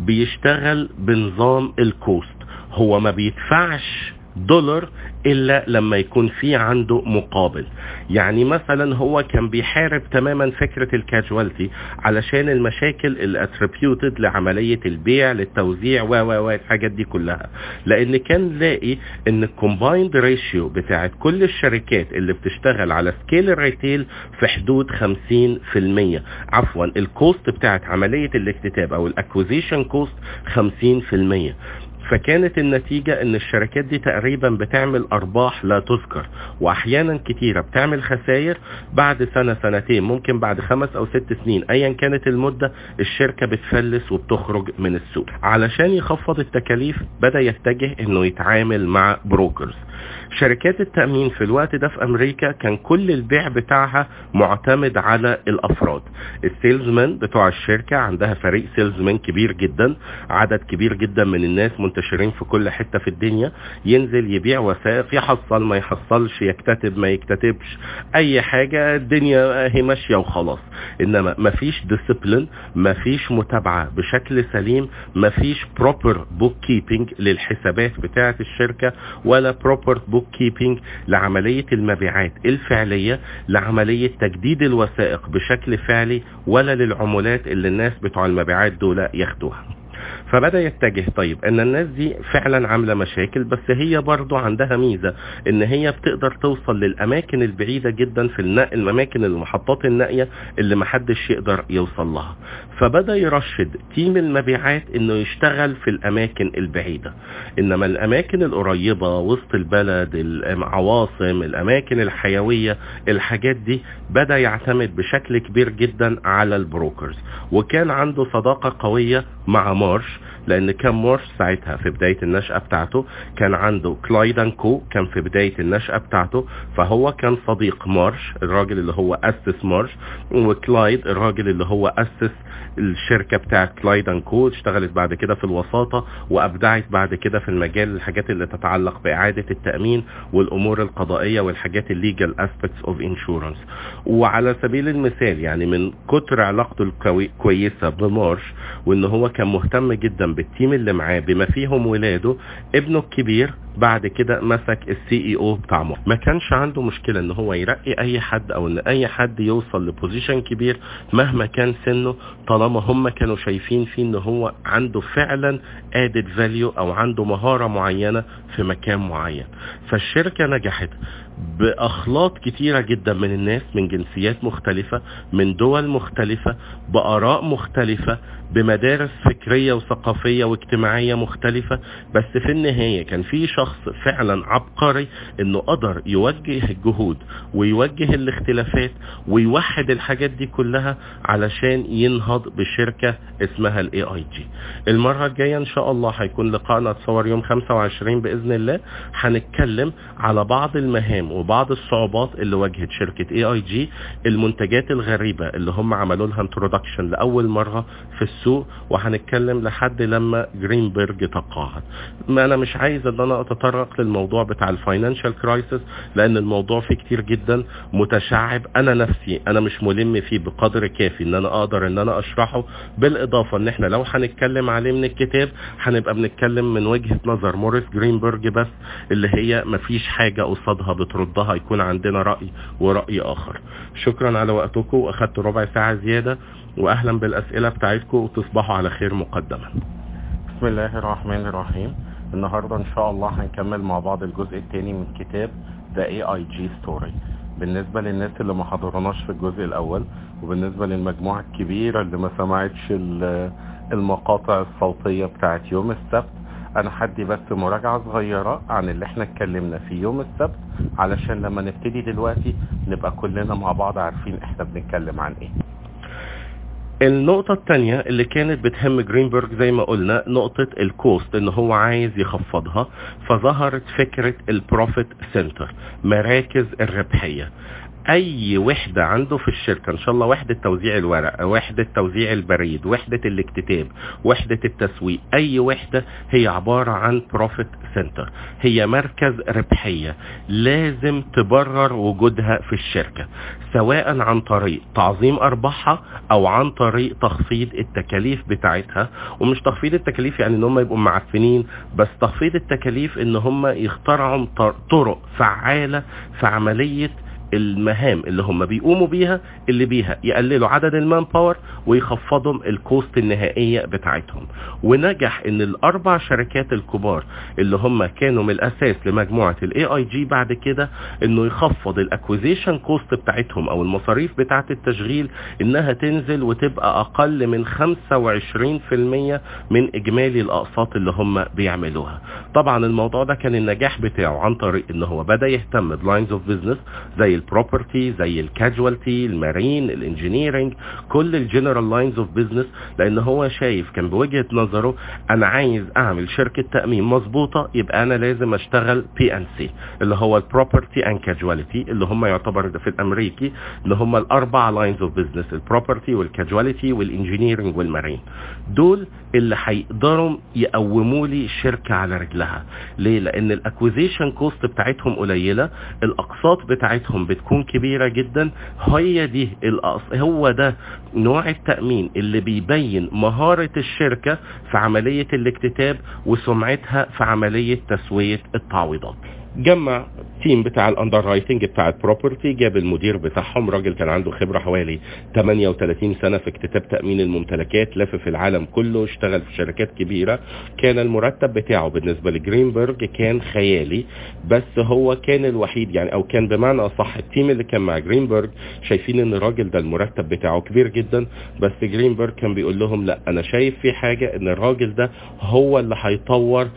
بيشتغل بنظام الكوست. هو ما بيدفعش دولار الا لما يكون في عنده مقابل. يعني مثلا هو كان بيحارب تماما فكرة الكاجوالتي علشان المشاكل الاتريبيوتد لعملية البيع للتوزيع و و و الحاجات دي كلها، لان كان لاقي ان الكومبايند ريشيو بتاعت كل الشركات اللي بتشتغل على سكيل الريتيل في حدود خمسين في المية، عفوا الكوست بتاعت عملية الاكتتاب او الاكوزيشن كوست خمسين في المية. فكانت النتيجة ان الشركات دي تقريبا بتعمل ارباح لا تذكر، واحيانا كتيرة بتعمل خسائر بعد سنة سنتين، ممكن بعد خمس او ست سنين ايا كانت المدة الشركة بتفلس وبتخرج من السوق. علشان يخفض التكاليف بدأ يتجه انه يتعامل مع بروكرز. شركات التأمين في الوقت ده في امريكا كان كل البيع بتاعها معتمد على الافراد. السيلزمان بتوع الشركة عندها فريق سيلزمان كبير جدا، عدد كبير جدا من الناس منتشرين في كل حتة في الدنيا، ينزل يبيع وثائق، يحصل ما يحصلش، يكتتب ما يكتتبش، اي حاجة الدنيا هي ماشية وخلاص. انما مفيش ديسيبلين، مفيش متابعة بشكل سليم، مفيش بروبر بوك كيبينج للحسابات بتاعة الشركة، ولا بروبر بوك كيبينج لعملية المبيعات الفعلية، لعملية تجديد الوثائق بشكل فعلي، ولا للعمولات اللي الناس بتوع المبيعات دول ياخدوها. فبدأ يتجه طيب ان الناس دي فعلا عاملة مشاكل، بس هي برضو عندها ميزة ان هي بتقدر توصل للاماكن البعيدة جدا في النقل، الاماكن المحطات النقية اللي محدش يقدر يوصل لها. فبدأ يرشد تيم المبيعات انه يشتغل في الاماكن البعيدة، انما الاماكن القريبة وسط البلد، العواصم، الاماكن الحيوية، الحاجات دي بدأ يعتمد بشكل كبير جدا على البروكرز. وكان عنده صداقة قوية مع مارش، لان كان مارش ساعتها في بداية النشأة بتاعته كان عنده كلايد اند كو، كان في بداية النشأة بتاعته، فهو كان صديق مارش الراجل اللي هو أسس مارش، وكلايد الراجل اللي هو أسس الشركة بتاعت كلايد اند كو، اشتغلت بعد كده في الوساطة وابدعت بعد كده في المجال الحاجات اللي تتعلق بإعادة التأمين والامور القضائية والحاجات الليجال اسبكتس اوف انشورنس. وعلى سبيل المثال يعني من كتر علاقته الكويسة بمارش وان هو كان مهتم جدا بالتيم اللي معاه بما فيهم ولاده، ابنه الكبير بعد كده مسك السي اي او بتاع مارش. ما كانش عنده مشكلة ان هو يرقي اي حد او ان اي حد يوصل لبوزيشن كبير مهما كان سنه، طالما هم كانوا شايفين فيه ان هو عنده فعلا added value او عنده مهارة معينة في مكان معين. فالشركة نجحت باخلاط كتيرة جدا من الناس، من جنسيات مختلفة، من دول مختلفة، بآراء مختلفة، بمدارس فكرية وثقافية واجتماعية مختلفة، بس في النهاية كان في شخص فعلا عبقري انه قدر يوجه الجهود ويوجه الاختلافات ويوحد الحاجات دي كلها علشان ينهض بشركة اسمها الاي اي جي. المرة الجاية ان شاء الله هيكون لقاءنا تصور يوم خمسة وعشرين بإذن الله، هنتكلم على بعض المهام وبعض الصعوبات اللي واجهت شركة اي اي جي، المنتجات الغريبة اللي هم عملوا لها انترودكشن لأول مرة في السوق، وهنتكلم لحد لما جرينبرج تقاعد. ما انا مش عايز ان انا اتطرق للموضوع بتاع الفاينانشال كرايسيس لان الموضوع فيه كتير جدا متشعب، انا نفسي انا مش ملم فيه بقدر كافي ان انا اقدر ان انا اشرحه، بالاضافة ان احنا لو هنتكلم عليه من الكتاب هنبقى بنتكلم من وجهة نظر موريس جرينبرج بس، اللي هي مفيش حاجة قصادها بتردها، يكون عندنا رأي ورأي اخر. شكرا على وقتكم، واخدت ربع ساعة زيادة، واهلا بالاسئلة بتاعتكم، وتصبحوا على خير مقدما. بسم الله الرحمن الرحيم. النهاردة ان شاء الله هنكمل مع بعض الجزء الثاني من كتاب The اي اي جي Story. بالنسبة للناس اللي ما حضرناش في الجزء الاول، وبالنسبة للمجموعة الكبيرة اللي ما سمعتش المقاطع الصوتية بتاعت يوم السبت، انا حدي بس مراجعة صغيرة عن اللي احنا اتكلمنا في يوم السبت علشان لما نبتدي دلوقتي نبقى كلنا مع بعض عارفين احنا بنتكلم عن ايه. النقطة التانية اللي كانت بتهم جرينبرج زي ما قلنا نقطة الكوست، ان هو عايز يخفضها، فظهرت فكرة البروفيت سنتر، مراكز الربحية. اي وحدة عنده في الشركة، ان شاء الله وحدة توزيع الورق، وحدة توزيع البريد، وحدة الاكتتاب، وحدة التسويق، اي وحدة هي عبارة عن بروفيت سنتر، هي مركز ربحية لازم تبرر وجودها في الشركة، سواء عن طريق تعظيم ارباحها او عن طريق تخفيض التكاليف بتاعتها. ومش تخفيض التكاليف يعني ان هم يبقوا معفنين، بس تخفيض التكاليف ان هم يخترعوا طرق فعالة في عملية المهام اللي هم بيقوموا بيها، اللي بيها يقللوا عدد المان باور ويخفضوا الكوست النهائية بتاعتهم. ونجح ان الاربع شركات الكبار اللي هم كانوا من الاساس لمجموعة الاي اي جي بعد كده انه يخفض الاكويزيشن كوست بتاعتهم او المصاريف بتاعة التشغيل، انها تنزل وتبقى اقل من خمسة وعشرين في المية من اجمالي الاقساط اللي هم بيعملوها. طبعا الموضوع ده كان النجاح بتاعه عن طريق ان هو بدأ يهتم بلاينز اوف بيزنس زي البروبرتي، زي الكاجوالتي، المارين، الانجينيرنج، كل الجنرال لاينز اوف بيزنس، لان هو شايف كان بوجهة نظره انا عايز اعمل شركة تأمين مظبوطة، يبقى انا لازم اشتغل بي ان سي اللي هو البروبرتي اند كاجوالتي، اللي هم يعتبر في الامريكي اللي هم الاربع لاينز اوف بيزنس، البروبرتي والكاجوالتي والانجينيرنج والمارين. دول اللي هيقدروا يقوموا لي شركة على رجلها. ليه؟ لان الاكويزيشن كوست بتاعتهم قليلة، الاقساط بتاعتهم بتكون كبيرة جدا. هي دي الأص... هو ده نوع التأمين اللي بيبين مهارة الشركة في عملية الاكتتاب وسمعتها في عملية تسوية التعويضات. جمع تيم بتاع الاندر رايتنج بتاع البروبرتي، جاب المدير بتاعهم، راجل كان عنده خبرة حوالي ثمانية وثلاثين سنة في اكتتاب تأمين الممتلكات، لف في العالم كله، اشتغل في شركات كبيرة. كان المرتب بتاعه بالنسبة لجرينبرج كان خيالي، بس هو كان الوحيد يعني، او كان بمعنى اصح التيم اللي كان مع جرينبرج شايفين ان الراجل ده المرتب بتاعه كبير جدا، بس جرينبرج كان بيقول لهم لا، انا شايف في حاجة ان الراجل ده هو اللي هيطور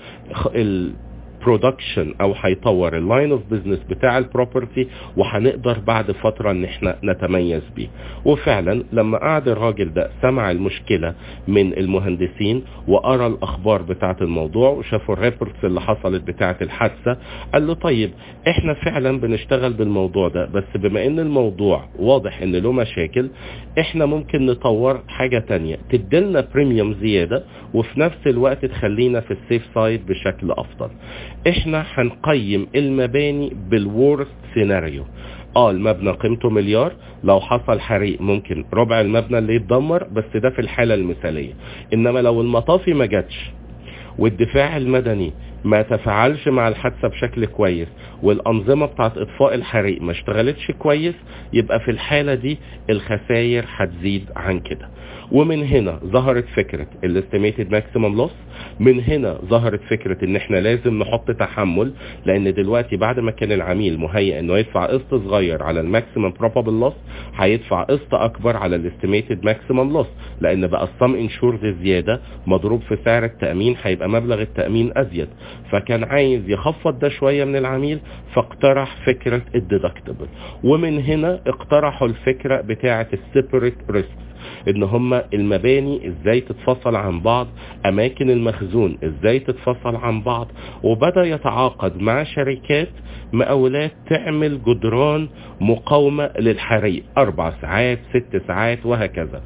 ال برودكشن او هيطور اللاين اوف بزنس بتاع البروبرتي، وهنقدر بعد فترة ان احنا نتميز بيه. وفعلا لما قعد الراجل ده سمع المشكلة من المهندسين وقرا الاخبار بتاعة الموضوع وشافوا الريبورتس اللي حصلت بتاعة الحادثة، قال له طيب احنا فعلا بنشتغل بالموضوع ده، بس بما ان الموضوع واضح ان له مشاكل، احنا ممكن نطور حاجة تانية تدلنا بريميوم زيادة وفي نفس الوقت تخلينا في السيف سايد بشكل افضل. احنا هنقيم المباني بالورست سيناريو. اه المبنى قيمته مليار، لو حصل حريق ممكن ربع المبنى اللي يتدمر، بس ده في الحالة المثالية. انما لو المطافي ما جاتش والدفاع المدني ما تفاعلش مع الحادثة بشكل كويس والأنظمة بتاعت إطفاء الحريق ما اشتغلتش كويس، يبقى في الحالة دي الخسائر هتزيد عن كده. ومن هنا ظهرت فكرة الاستيميتد ماكسيمم لوس، من هنا ظهرت فكرة ان احنا لازم نحط تحمل، لان دلوقتي بعد ما كان العميل مهيئ انه يدفع قسط صغير على الماكسيمم بروبابل لوس، هيدفع قسط اكبر على الاستيميتد ماكسيمم لوس، لان بقى السم انشورد زيادة مضروب في سعر التأمين، هيبقى مبلغ التأمين ازيد. فكان عايز يخفض ده شوية من العميل، فاقترح فكرة الديدكتبل. ومن هنا اقترحوا الفكرة بتاعة السيبريت ريسك، ان هم المباني ازاي تتفصل عن بعض، اماكن المخزون ازاي تتفصل عن بعض، وبدأ يتعاقد مع شركات مقاولات تعمل جدران مقاومة للحريق اربع ساعات ست ساعات وهكذا.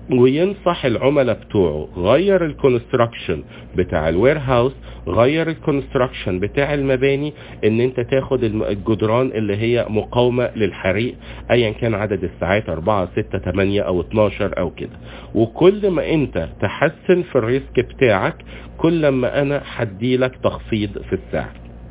وينصح العملاء بتوعه غير الكونستراكشن بتاع الوير هاوس، غير الكونستراكشن بتاع المباني، ان انت تاخد الجدران اللي هي مقاومة للحريق ايا كان عدد الساعات اربعة ستة تمانية او اتناشر او كده. وكل ما انت تحسن في الريسك بتاعك كل ما انا هديلك تخفيض في السعر.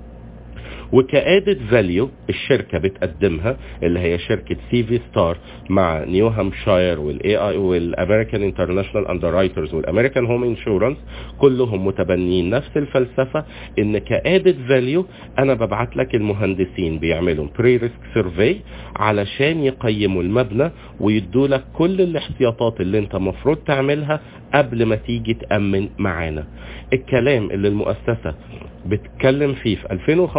وكأدد فاليو الشركة بتقدمها اللي هي شركة سي في ستار مع نيو هامشاير والاي اي والامريكان انترناشونال اندررايترز والامريكان هوم انشورنس، كلهم متبنين نفس الفلسفة، ان كأدد فاليو انا ببعت لك المهندسين بيعملوا بري ريسك سيرفي علشان يقيموا المبنى ويدوا لك كل الاحتياطات اللي انت مفروض تعملها قبل ما تيجي تأمن معانا. الكلام اللي المؤسسة بتتكلم فيه في ألفين وخمستاشر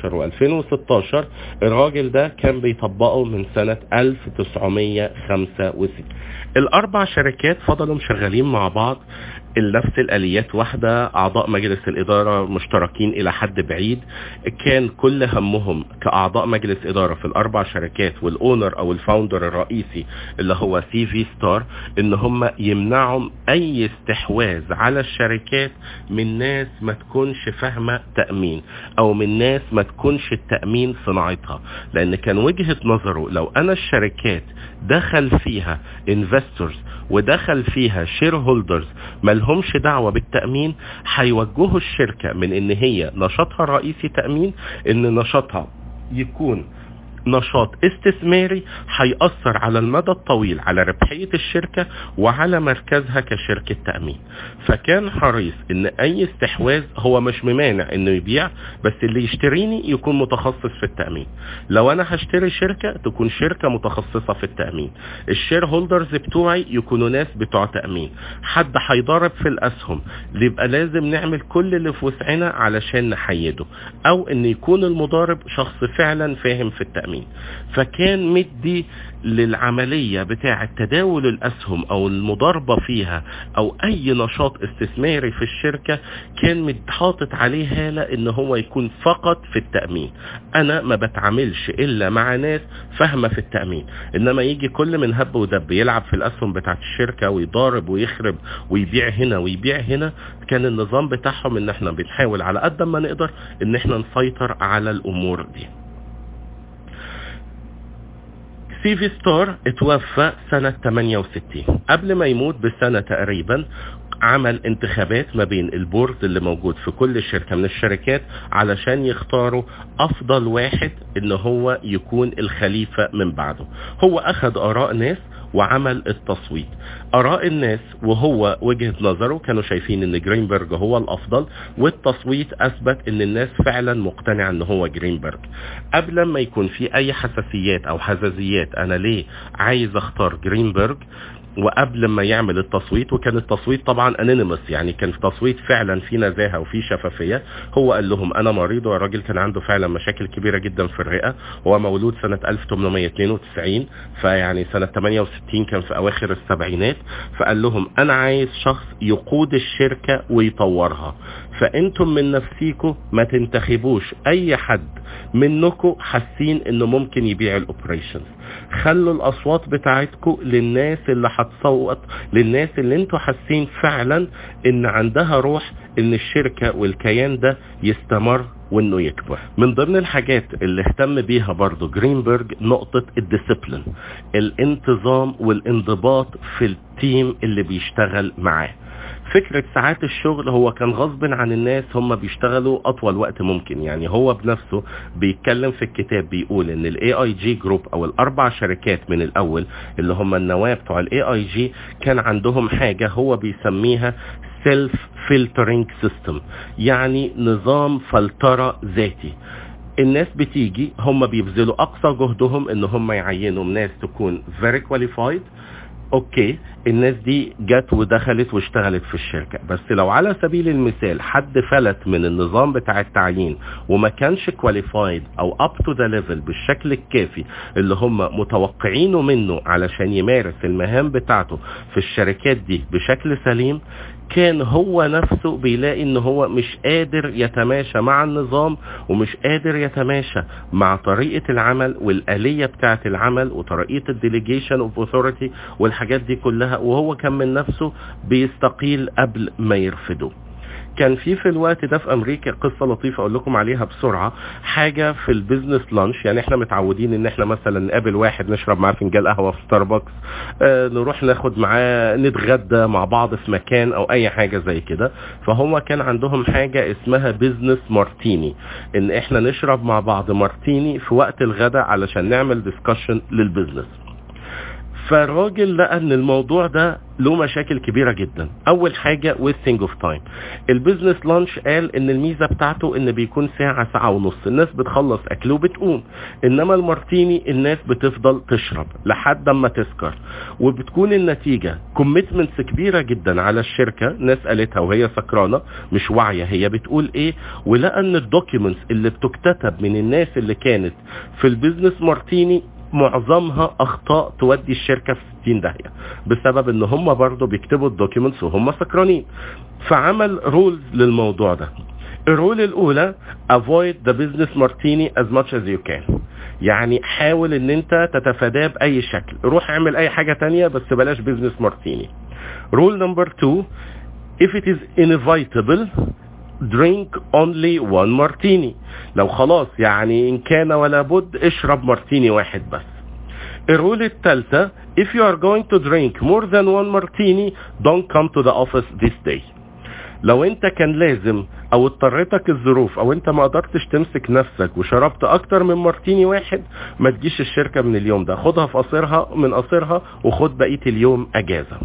وخمستاشر والفين وستاشر الراجل ده كان بيطبقه من سنة الف وتسعمية وخمسة وستين. الاربع شركات فضلوا مشغلين مع بعض نفس الاليات واحدة، اعضاء مجلس الادارة مشتركين الى حد بعيد، كان كل همهم كاعضاء مجلس ادارة في الاربع شركات والاونر او الفاوندر الرئيسي اللي هو سي في ستار ان هم يمنعوا اي استحواذ على الشركات من ناس ما تكونش فاهمة تأمين او من ناس ما تكونش التأمين صناعتها، لان كان وجهة نظره لو انا الشركات دخل فيها انفستورز ودخل فيها شير هولدرز ملهمش دعوة بالتأمين، هيوجهوا الشركة من ان هي نشاطها الرئيسي تأمين ان نشاطها يكون نشاط استثماري هيأثر على المدى الطويل على ربحية الشركة وعلى مركزها كشركة تأمين. فكان حريص ان اي استحواذ هو مش ممانع انه يبيع، بس اللي يشتريني يكون متخصص في التأمين. لو انا هشتري شركة تكون شركة متخصصة في التأمين، الشير هولدرز بتوعي يكونوا ناس بتوع تأمين، حد هيضارب في الاسهم يبقى لازم نعمل كل اللي في وسعنا علشان نحيده، او ان يكون المضارب شخص فعلا فاهم في التأمين. فكان مدي للعملية بتاعة تداول الأسهم أو المضاربة فيها أو أي نشاط استثماري في الشركة كان متحاطط عليه هالة إن هو يكون فقط في التأمين. أنا ما بتعاملش إلا مع ناس فاهمة في التأمين، إنما يجي كل من هب ودب يلعب في الأسهم بتاعة الشركة ويضارب ويخرب ويبيع هنا ويبيع هنا. كان النظام بتاعهم إن احنا بنحاول على قد ما نقدر إن احنا نسيطر على الأمور دي. سي في ستار اتوفى سنة تمانية وستين، قبل ما يموت بسنة تقريبا عمل انتخابات ما بين البورد اللي موجود في كل شركة من الشركات علشان يختاروا افضل واحد ان هو يكون الخليفة من بعده. هو اخذ اراء ناس وعمل التصويت. اراء الناس وهو وجهة نظره كانوا شايفين ان جرينبرج هو الافضل، والتصويت اثبت ان الناس فعلا مقتنعة ان هو جرينبرج. قبل ما يكون في اي حساسيات او حزازيات انا ليه عايز اختار جرينبرج، وقبل ما يعمل التصويت، وكان التصويت طبعا انونيمس، يعني كان في تصويت فعلا في نزاهه وفي شفافيه. هو قال لهم انا مريض، والراجل كان عنده فعلا مشاكل كبيره جدا في الرئه، هو مولود سنه الف وتمنمية اتنين وتسعين، فيعني سنه تمانية وستين كان في اواخر السبعينات. فقال لهم انا عايز شخص يقود الشركه ويطورها، فانتم من نفسيكم ما تنتخبوش اي حد منكم حاسين انه ممكن يبيع الاوبريشنز، خلوا الاصوات بتاعتكم للناس اللي هتصوت، للناس اللي انتوا حاسين فعلا ان عندها روح ان الشركة والكيان ده يستمر وانه يكبر. من ضمن الحاجات اللي اهتم بيها برضو جرينبرج نقطة الديسيبلين، الانتظام والانضباط في التيم اللي بيشتغل معاه. فكرة ساعات الشغل هو كان غصب عن الناس، هم بيشتغلوا اطول وقت ممكن. يعني هو بنفسه بيتكلم في الكتاب بيقول ان الاي اي جي جروب او الاربع شركات من الاول اللي هم النواة بتوع الاي اي جي كان عندهم حاجة هو بيسميها سيلف فلترنج سيستم، يعني نظام فلترة ذاتي. الناس بتيجي هم بيبذلوا اقصى جهدهم ان هم يعينوا ناس تكون very qualified. اوكي، الناس دي جت ودخلت واشتغلت في الشركة، بس لو على سبيل المثال حد فلت من النظام بتاع التعيين وما كانش كواليفايد او اب تو ذا ليفل بالشكل الكافي اللي هم متوقعينه منه علشان يمارس المهام بتاعته في الشركات دي بشكل سليم، كان هو نفسه بيلاقي ان هو مش قادر يتماشى مع النظام ومش قادر يتماشى مع طريقة العمل والآلية بتاعة العمل وطريقة الديليجيشن اوف اوثوريتي والحاجات دي كلها، وهو كان من نفسه بيستقيل قبل ما يرفضه. كان في في الوقت ده في امريكا قصة لطيفة اقول لكم عليها بسرعة. حاجة في البيزنس لانش، يعني احنا متعودين ان احنا مثلا نقابل واحد نشرب معاه فنجان قهوة في ستاربكس، اه نروح ناخد معاه نتغدى مع بعض في مكان او اي حاجة زي كده. فهم كان عندهم حاجة اسمها بيزنس مارتيني، ان احنا نشرب مع بعض مارتيني في وقت الغداء علشان نعمل ديسكشن للبيزنس. فالراجل لقى ان الموضوع ده له مشاكل كبيرة جدا. اول حاجة wasting of time. البيزنس لانش قال ان الميزة بتاعته ان بيكون ساعة ساعة ونص، الناس بتخلص اكل وبتقوم، انما المارتيني الناس بتفضل تشرب لحد ما تسكر، وبتكون النتيجة كوميتمنتس كبيرة جدا على الشركة. ناس قالتها وهي سكرانة مش واعية هي بتقول ايه، ولقى ان الدوكيومنتس اللي بتكتتب من الناس اللي كانت في البيزنس مارتيني معظمها اخطاء تودي الشركة في ستين داهية، بسبب ان هم برضو بيكتبوا الدوكيومنتس وهم سكرانين. فعمل رولز للموضوع ده. الرول الاولى avoid the business martini as much as you can، يعني حاول ان انت تتفاداه باي شكل، روح اعمل اي حاجة تانية بس بلاش business martini. رول نمبر two if it is inevitable drink only one martini، لو خلاص يعني ان كان ولا بد اشرب مارتيني واحد بس. الرول الثالثة if you are going to drink more than one martini don't come to the office this day. لو انت كان لازم او اضطرتك الظروف او انت ما قدرتش تمسك نفسك وشربت اكتر من مارتيني واحد، ما تجيش الشركة من اليوم ده، خدها في قصيرها من قصيرها وخد بقية اليوم اجازة.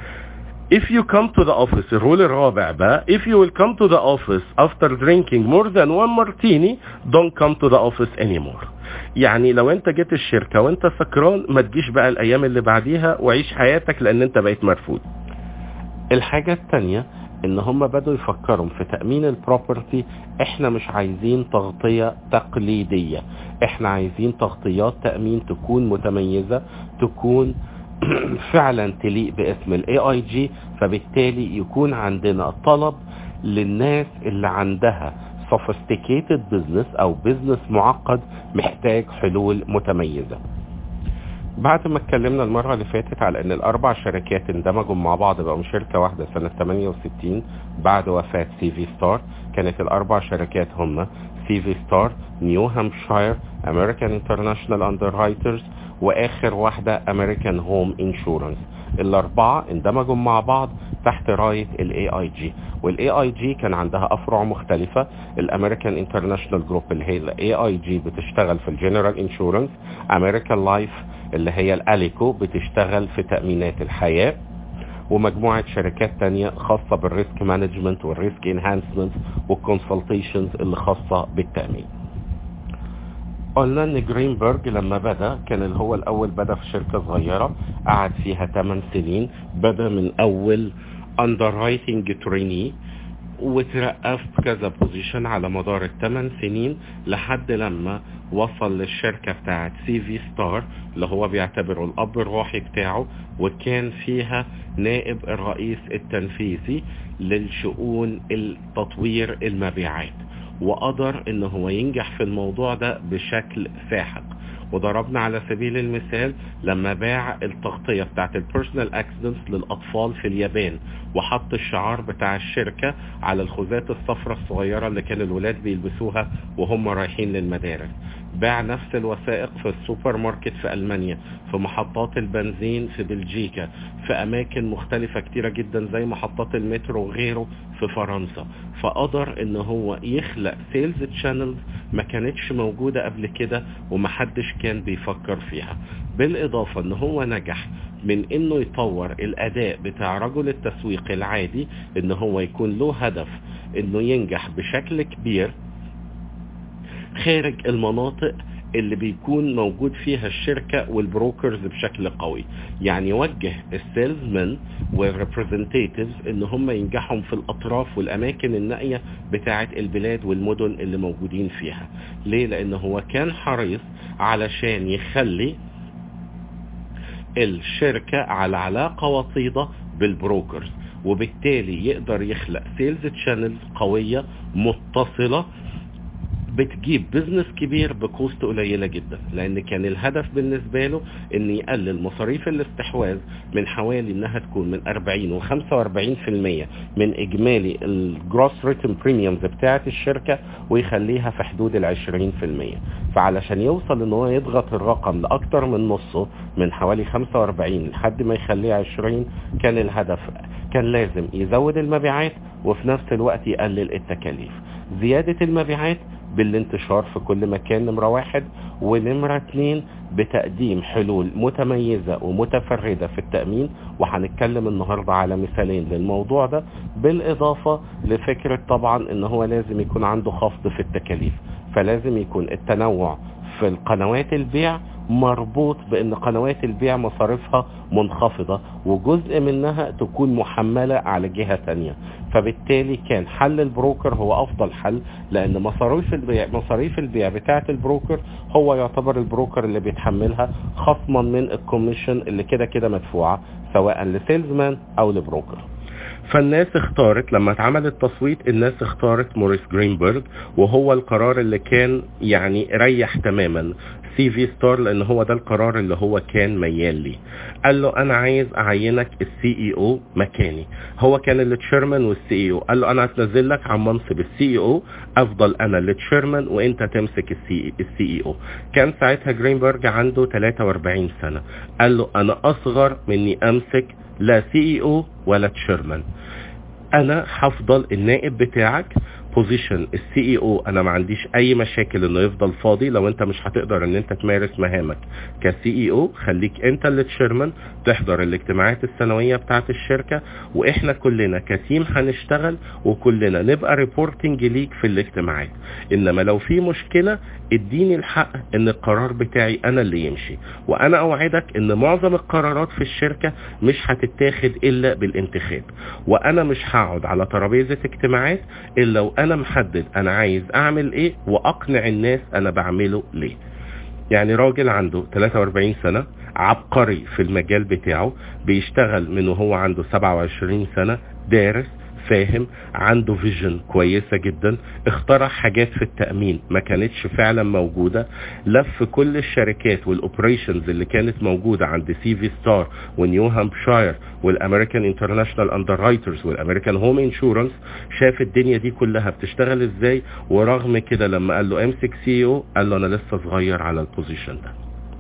If you come to the office، الرول الرابع بقى if you will come to the office after drinking more than one martini don't come to the office anymore. يعني لو انت جيت الشركة وانت سكران ما تجيش بقى الايام اللي بعديها وعيش حياتك لان انت بقيت مرفوض. الحاجة التانية ان هم بدوا يفكروا في تأمين البروبرتي. احنا مش عايزين تغطية تقليدية، احنا عايزين تغطيات تأمين تكون متميزة، تكون فعلا تليق باسم الاي اي جي. فبالتالي يكون عندنا طلب للناس اللي عندها sophisticated business او business معقد محتاج حلول متميزة. بعد ما اتكلمنا المرة اللي فاتت على ان الاربع شركات اندمجوا مع بعض بقوا شركة واحدة سنة ثمانية وستين بعد وفاة سي في ستار، كانت الاربع شركات هم سي في ستار، نيو هامشاير، امريكان انترناشنال اندررايترز، واخر واحدة امريكان هوم انشورنس. الاربعة اندمجوا مع بعض تحت راية الاي اي جي، والاي اي جي كان عندها افرع مختلفة. الامريكان انترناشنال جروب اللي هي الاي اي جي بتشتغل في الجنرال انشورنس، امريكان لايف اللي هي الاليكو بتشتغل في تأمينات الحياة، ومجموعة شركات تانية خاصة بالريسك مانجمنت والريسك انهانسمنت والكونسلتيشنز اللي خاصة بالتأمين. قلنا ان جرينبرج لما بدأ كان اللي هو الاول بدأ في شركة صغيرة قعد فيها ثماني سنين، بدأ من اول underwriting trainee وترقى في كذا بوزيشن على مدار الثمان سنين لحد لما وصل للشركة بتاعت سي في ستار اللي هو بيعتبره الاب الروحي بتاعه، وكان فيها نائب الرئيس التنفيذي للشؤون التطوير المبيعات، وقدر ان هو ينجح في الموضوع ده بشكل ساحق. وضربنا على سبيل المثال لما باع التغطية بتاعت البيرسونال اكسيدنتس للاطفال في اليابان، وحط الشعار بتاع الشركة على الخوذات الصفراء الصغيرة اللي كان الولاد بيلبسوها وهم رايحين للمدارس. باع نفس الوثائق في السوبر ماركت في ألمانيا، في محطات البنزين في بلجيكا، في اماكن مختلفة كتيرة جدا زي محطات المترو وغيره في فرنسا. فقدر ان هو يخلق سيلز تشانلز ما كانتش موجودة قبل كده ومحدش كان بيفكر فيها. بالاضافة ان هو نجح من انه يطور الاداء بتاع رجل التسويق العادي، ان هو يكون له هدف انه ينجح بشكل كبير خارج المناطق اللي بيكون موجود فيها الشركة والبروكرز بشكل قوي. يعني يوجه السيلزمن والريبريزنتيتيفز ان هم ينجحهم في الاطراف والاماكن النائية بتاعة البلاد والمدن اللي موجودين فيها. ليه؟ لان هو كان حريص علشان يخلي الشركة على علاقة وطيدة بالبروكرز، وبالتالي يقدر يخلق سيلز تشانلز قوية متصلة بتجيب بزنس كبير بكوست قليلة جدا. لان كان الهدف بالنسبة له ان يقلل مصاريف الاستحواذ من حوالي انها تكون من أربعين و خمسة وأربعين في المية من اجمالي الجروس ريتن بريميومز بتاعت الشركة ويخليها في حدود العشرين في المية. فعلشان يوصل ان هو يضغط الرقم لاكتر من نصه من حوالي خمسة وأربعين لحد ما يخليه عشرين، كان الهدف كان لازم يزود المبيعات وفي نفس الوقت يقلل التكاليف. زيادة المبيعات بالانتشار في كل مكان، نمرة واحد. ونمرة اتنين بتقديم حلول متميزة ومتفردة في التأمين، وهنتكلم النهاردة على مثالين للموضوع ده، بالإضافة لفكرة طبعا ان هو لازم يكون عنده خفض في التكاليف. فلازم يكون التنوع في القنوات البيع مربوط بان قنوات البيع مصاريفها منخفضة وجزء منها تكون محملة على جهة تانية. فبالتالي كان حل البروكر هو افضل حل، لان مصاريف البيع مصاريف البيع بتاعة البروكر هو يعتبر البروكر اللي بيتحملها خصما من الكوميشن اللي كده كده مدفوعة سواء لسيلزمان او لبروكر. فالناس اختارت لما اتعمل التصويت، الناس اختارت موريس جرينبرج، وهو القرار اللي كان يعني ريح تماما سي في ستار، لان هو ده القرار اللي هو كان ميال ليه. قال له انا عايز اعينك السي اي او مكاني. هو كان التشيرمان والسي اي او، قال له انا هتنزل لك عن منصب السي اي او، افضل انا التشيرمان وانت تمسك السي السي اي او. كان ساعتها جرينبرج عنده ثلاثة وأربعين سنة. قال له انا اصغر مني امسك لا سي اي او ولا تشيرمان، انا هفضل النائب بتاعك بوزيشن السي اي او. انا ما عنديش اي مشاكل انه يفضل فاضي، لو انت مش هتقدر ان انت تمارس مهامك كسي اي او خليك انت اللي تشيرمان، تحضر الاجتماعات السنويه بتاعه الشركه، واحنا كلنا كتيم هنشتغل وكلنا نبقى ريبورتنج ليك في الاجتماعات. انما لو في مشكله اديني الحق ان القرار بتاعي انا اللي يمشي، وانا اوعدك ان معظم القرارات في الشركه مش هتتاخد الا بالانتخاب، وانا مش هقعد على ترابيزه اجتماعات الا لو انا محدد انا عايز اعمل ايه واقنع الناس انا بعمله ليه. يعني راجل عنده ثلاثة وأربعين سنة، عبقري في المجال بتاعه، بيشتغل من وهو عنده سبعة وعشرين سنة، دارس فاهم، عنده فيجن كويسة جدا، اخترع حاجات في التأمين ما كانتش فعلا موجودة، لف كل الشركات والاوبريشنز اللي كانت موجودة عند سي في ستار ونيو هامبشاير والامريكان انترناشنال اندررايترز والامريكان هوم انشورنس، شاف الدنيا دي كلها بتشتغل ازاي. ورغم كده لما قال له امسك سي او، قال له انا لسه صغير على البوزيشن ده.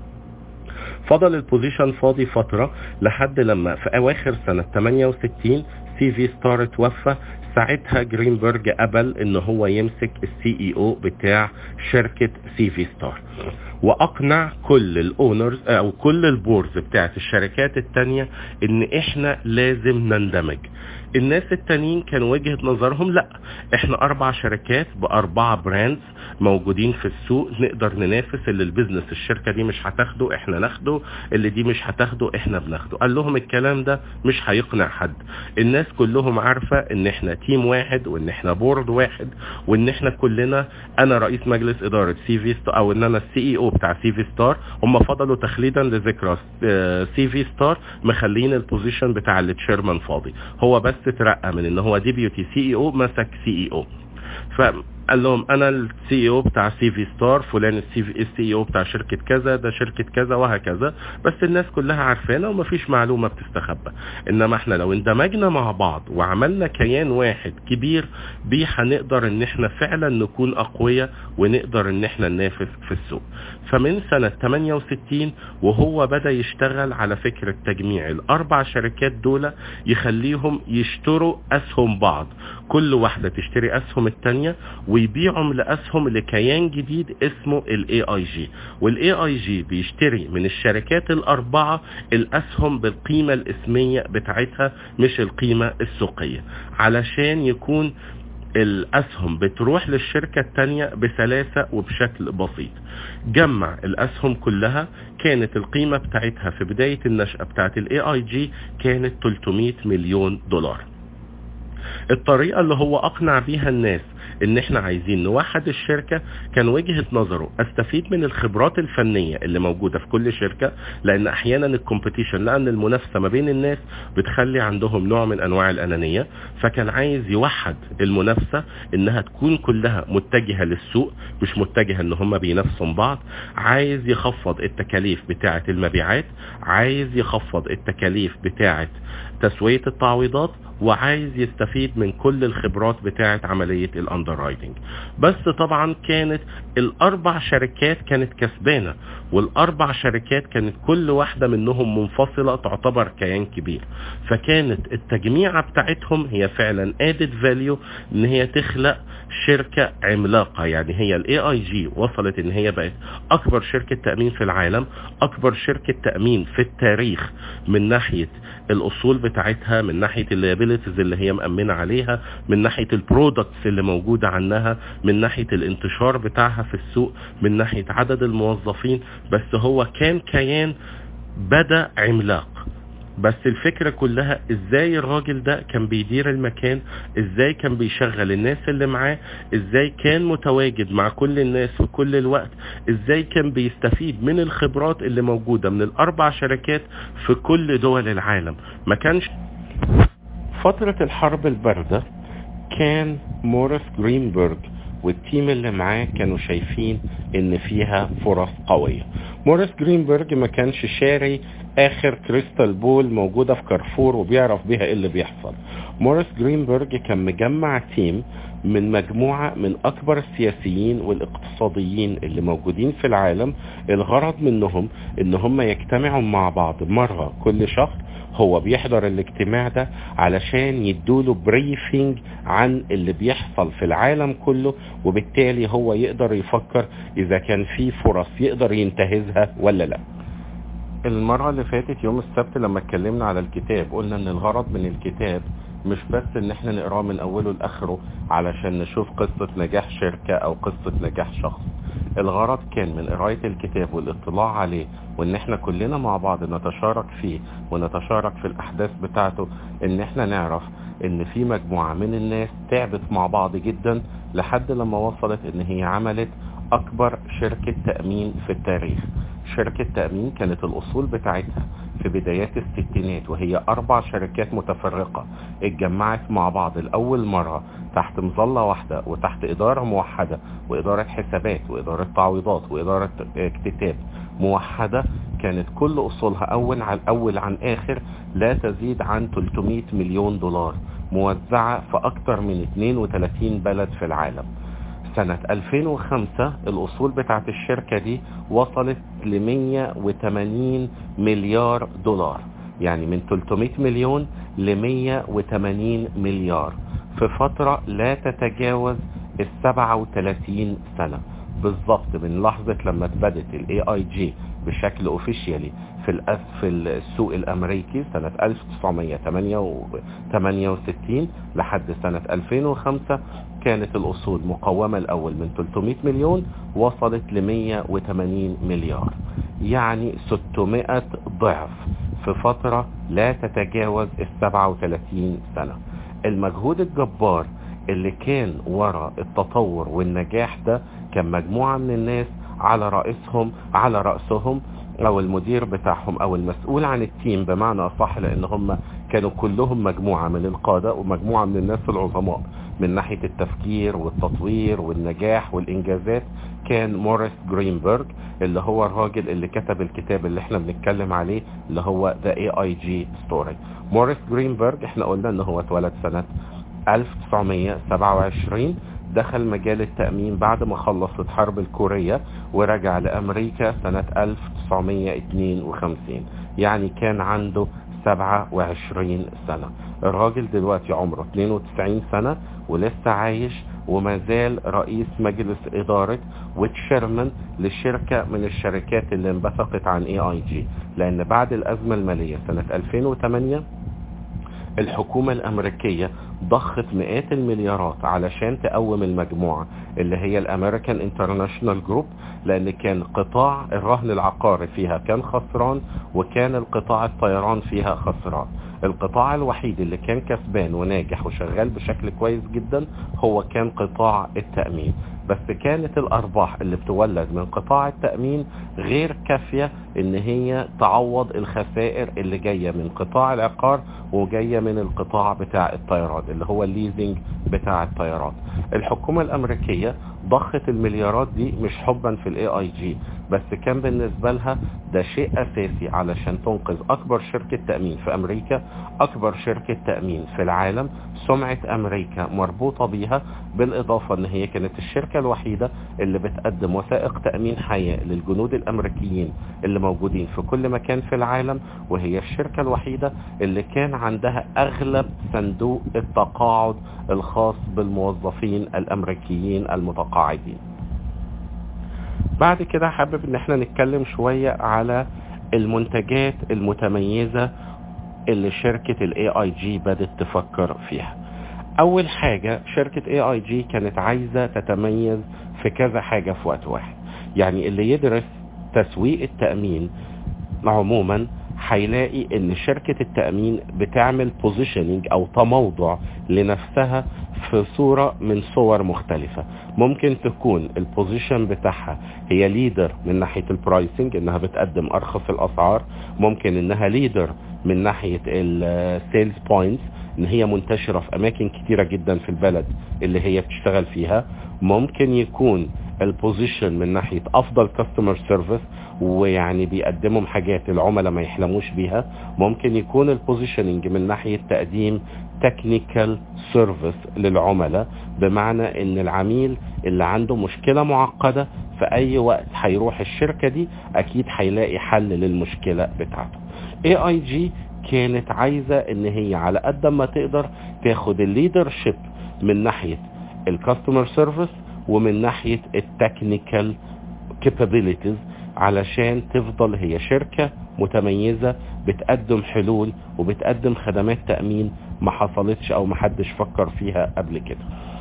فضل البوزيشن فاضي فترة لحد لما في اواخر سنة ثمانية وستين سي في ستار توفى. ساعتها جرينبرج قبل ان هو يمسك السي اي او بتاع شركة سي في ستار، واقنع كل الاونرز او كل البورز بتاعت الشركات التانية ان احنا لازم نندمج. الناس التانيين كان وجهة نظرهم لا، احنا اربع شركات باربعة براندز موجودين في السوق، نقدر ننافس، اللي البيزنس الشركة دي مش هتاخده احنا ناخده، اللي دي مش هتاخده احنا بناخده. قال لهم الكلام ده مش هيقنع حد، الناس كلهم عارفة ان احنا تيم واحد وان احنا بورد واحد وان احنا كلنا، انا رئيس مجلس ادارة سي في ستار او ان انا السي اي او بتاع سي في ستار. هم فضلوا تخليدا لذكرى سي في ستار مخلين البوزيشن بتاع التشيرمان فاضي، هو بس ترقى من ان هو ديبيوتي سي اي او مسك سي اي او. فقال لهم انا السي اي او بتاع سي في ستار، فلان السي اي او بتاع شركة كذا، ده شركة كذا، وهكذا. بس الناس كلها عارفانا ومفيش معلومة بتستخبى. انما احنا لو اندمجنا مع بعض وعملنا كيان واحد كبير بيه، هنقدر ان احنا فعلا نكون اقوياء ونقدر ان احنا ننافس في السوق. فمن سنة ثمانية وستين وهو بدأ يشتغل على فكرة تجميع الاربع شركات دول، يخليهم يشتروا اسهم بعض، كل واحدة تشتري اسهم التانية ويبيعهم لاسهم لكيان جديد اسمه الاي اي جي. والاي اي جي بيشتري من الشركات الاربعة الاسهم بالقيمة الاسمية بتاعتها مش القيمة السوقية، علشان يكون الاسهم بتروح للشركة التانية بسلاسة وبشكل بسيط. جمع الاسهم كلها، كانت القيمة بتاعتها في بداية النشأة بتاعت الاي اي جي كانت ثلاثمائة مليون دولار. الطريقة اللي هو اقنع بيها الناس ان احنا عايزين نوحد الشركة، كان وجهة نظره استفيد من الخبرات الفنية اللي موجودة في كل شركة، لان احيانا الكومبيتيشن، لان المنافسة ما بين الناس بتخلي عندهم نوع من انواع الانانية. فكان عايز يوحد المنافسة انها تكون كلها متجهة للسوق، مش متجهة ان هم بينافسوا بعض. عايز يخفض التكاليف بتاعة المبيعات، عايز يخفض التكاليف بتاعة تسوية التعويضات، وعايز يستفيد من كل الخبرات بتاعة عملية الاندر رايتنج. بس طبعا كانت الاربع شركات كانت كسبانة، والاربع شركات كانت كل واحدة منهم منفصلة تعتبر كيان كبير. فكانت التجميعة بتاعتهم هي فعلا added value ان هي تخلق شركة عملاقة. يعني هي الاي اي جي وصلت ان هي بقت اكبر شركة تأمين في العالم، اكبر شركة تأمين في التاريخ من ناحية الاصول بتاعتها، من ناحية الليابيليتيز اللي هي مأمنة عليها، من ناحية البرودكتس اللي موجودة عنها، من ناحية الانتشار بتاعها في السوق، من ناحية عدد الموظفين. بس هو كان كيان بدأ عملاق. بس الفكرة كلها ازاي الراجل ده كان بيدير المكان، ازاي كان بيشغل الناس اللي معاه، ازاي كان متواجد مع كل الناس في كل الوقت، ازاي كان بيستفيد من الخبرات اللي موجودة من الاربع شركات في كل دول العالم. ما كانش فترة الحرب الباردة كان موريس جرينبرج والتيم اللي معاه كانوا شايفين ان فيها فرص قوية. موريس جرينبرج ما كانش شاري اخر كريستال بول موجودة في كارفور وبيعرف بيها ايه اللي بيحصل. موريس جرينبرج كان مجمع تيم من مجموعة من اكبر السياسيين والاقتصاديين اللي موجودين في العالم. الغرض منهم ان هم يجتمعوا مع بعض مرة كل شهر. هو بيحضر الاجتماع ده علشان يدوله بريفينج عن اللي بيحصل في العالم كله، وبالتالي هو يقدر يفكر اذا كان في فرص يقدر ينتهزها ولا لا. المرة اللي فاتت يوم السبت لما اتكلمنا على الكتاب قلنا ان الغرض من الكتاب مش بس ان احنا نقراه من اوله لاخره علشان نشوف قصة نجاح شركة او قصة نجاح شخص. الغرض كان من قراية الكتاب والاطلاع عليه وان احنا كلنا مع بعض نتشارك فيه ونتشارك في الاحداث بتاعته، ان احنا نعرف ان في مجموعة من الناس تعبت مع بعض جدا لحد لما وصلت ان هي عملت اكبر شركة تأمين في التاريخ. شركة تأمين كانت الاصول بتاعتها في بدايات الستينات وهي اربع شركات متفرقة اتجمعت مع بعض الاول مرة تحت مظلة واحدة وتحت ادارة موحدة وادارة حسابات وادارة تعويضات وادارة اكتتاب موحدة. كانت كل اصولها اول عن اول عن اخر لا تزيد عن ثلاثمائة مليون دولار موزعة في اكتر من اثنين وثلاثين بلد في العالم. سنة ألفين وخمسة الأصول بتاعت الشركة دي وصلت ل مئة وثمانين مليار دولار، يعني من ثلاثمائة مليون ل مئة وثمانين مليار في فترة لا تتجاوز ال سبعة وثلاثين سنة بالضبط من لحظة لما اتبدت ال إيه آي جي بشكل اوفيشيالي في الأس في السوق الامريكي سنة ألف وتسعمائة وثمانية وستين لحد سنة ألفين وخمسة. كانت الاصول مقومة الاول من ثلاثمائة مليون وصلت ل مئة وثمانين مليار، يعني ستمائة ضعف في فترة لا تتجاوز ال سبعة وثلاثين سنة. المجهود الجبار اللي كان وراء التطور والنجاح ده كان مجموعة من الناس على رأسهم على رأسهم او المدير بتاعهم او المسؤول عن التيم بمعنى اصح، لان هم كانوا كلهم مجموعة من القادة ومجموعة من الناس العظماء من ناحية التفكير والتطوير والنجاح والانجازات. كان موريس جرينبرج اللي هو الراجل اللي كتب الكتاب اللي احنا بنتكلم عليه اللي هو The إيه آي جي Story. موريس جرينبرج احنا قلنا ان هو اتولد سنة ألف وتسعمائة وسبعة وعشرين، دخل مجال التأمين بعد ما خلصت حرب الكورية ورجع لأمريكا سنة ألف وتسعمائة واثنين وخمسين، يعني كان عنده سبعة وعشرين سنة. الراجل دلوقتي عمره اثنين وتسعين سنة ولسه عايش وما زال رئيس مجلس إدارة وتشيرمان لشركة من الشركات اللي انبثقت عن إيه آي جي، لأن بعد الأزمة المالية سنة ألفين وثمانية الحكومة الأمريكية ضخت مئات المليارات علشان تقوم المجموعة اللي هي الأمريكان انترناشنال جروب، لأن كان قطاع الرهن العقاري فيها كان خسران وكان القطاع الطيران فيها خسران. القطاع الوحيد اللي كان كسبان وناجح وشغال بشكل كويس جدا هو كان قطاع التأمين، بس كانت الأرباح اللي بتولد من قطاع التأمين غير كافية ان هي تعوض الخسائر اللي جاية من قطاع العقار وجاية من القطاع بتاع الطيران اللي هو الليزنج بتاع الطيران. الحكومة الامريكية ضخت المليارات دي مش حبا في الاي اي جي، بس كان بالنسبة لها ده شيء اساسي علشان تنقذ اكبر شركة تأمين في امريكا، اكبر شركة تأمين في العالم، سمعة امريكا مربوطة بيها، بالاضافة ان هي كانت الشركة الوحيدة اللي بتقدم وثائق تأمين حياة للجنود الامريكيين اللي موجودين في كل مكان في العالم، وهي الشركة الوحيدة اللي كان عندها اغلب صندوق التقاعد الخاص بالموظفين الامريكيين المتقاعدين. بعد كده حابب ان احنا نتكلم شوية على المنتجات المتميزة اللي شركة الاي اي جي بدأت تفكر فيها. اول حاجة شركة اي اي جي كانت عايزة تتميز في كذا حاجة في وقت واحد. يعني اللي يدرس تسويق التأمين عموما هيلاقي ان شركة التأمين بتعمل بوزيشننج او تموضع لنفسها في صورة من صور مختلفة. ممكن تكون البوزيشن بتاعها هي ليدر من ناحية البرايسنج، انها بتقدم ارخص الاسعار، ممكن انها ليدر من ناحية السيلز بوينتس، ان هي منتشرة في اماكن كتيرة جدا في البلد اللي هي بتشتغل فيها، ممكن يكون البوزيشن من ناحية افضل كاستمر سيرفيس ويعني بيقدموا حاجات العملاء ما يحلموش بيها، ممكن يكون البوزيشننج من ناحية تقديم تكنيكال سيرفيس للعملاء، بمعنى ان العميل اللي عنده مشكلة معقدة في اي وقت هيروح الشركة دي اكيد هيلاقي حل للمشكلة بتاعته. اي اي جي كانت عايزة ان هي على قد ما تقدر تاخد الليدرشيب من ناحية الكاستمر سيرفيس ومن ناحية التكنيكال كابابيليتيز، علشان تفضل هي شركة متميزة بتقدم حلول وبتقدم خدمات تأمين ما حصلتش او ما حدش فكر فيها قبل كده.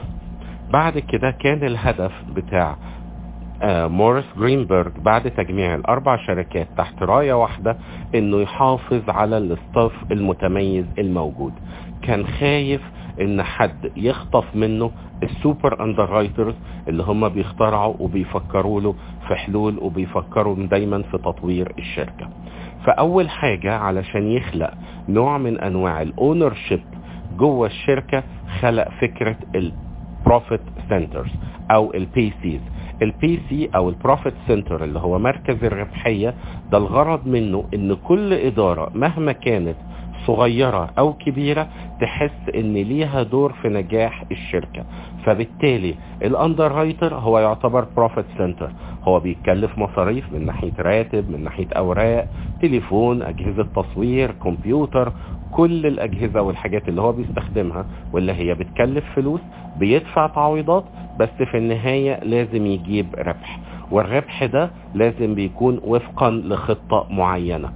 بعد كده كان الهدف بتاع آه موريس جرينبرج بعد تجميع الاربع شركات تحت راية واحدة انه يحافظ على الاستاف المتميز الموجود. كان خايف ان حد يخطف منه السوبر اندررايترز اللي هم بيخترعوا وبيفكروا له في حلول وبيفكروا دايما في تطوير الشركة. فاول حاجة علشان يخلق نوع من انواع الاونرشيب جوه الشركة خلق فكرة البروفيت سنترز او البي سيز. البي سي او البروفيت سنتر اللي هو مركز الربحية، ده الغرض منه ان كل ادارة مهما كانت صغيرة او كبيرة تحس ان ليها دور في نجاح الشركة. فبالتالي الاندررايتر هو يعتبر بروفيت سنتر، هو بيتكلف مصاريف من ناحية راتب، من ناحية اوراق، تليفون، اجهزة تصوير، كمبيوتر، كل الاجهزة والحاجات اللي هو بيستخدمها واللي هي بتكلف فلوس، بيدفع تعويضات، بس في النهاية لازم يجيب ربح، والربح ده لازم بيكون وفقا لخطة معينة.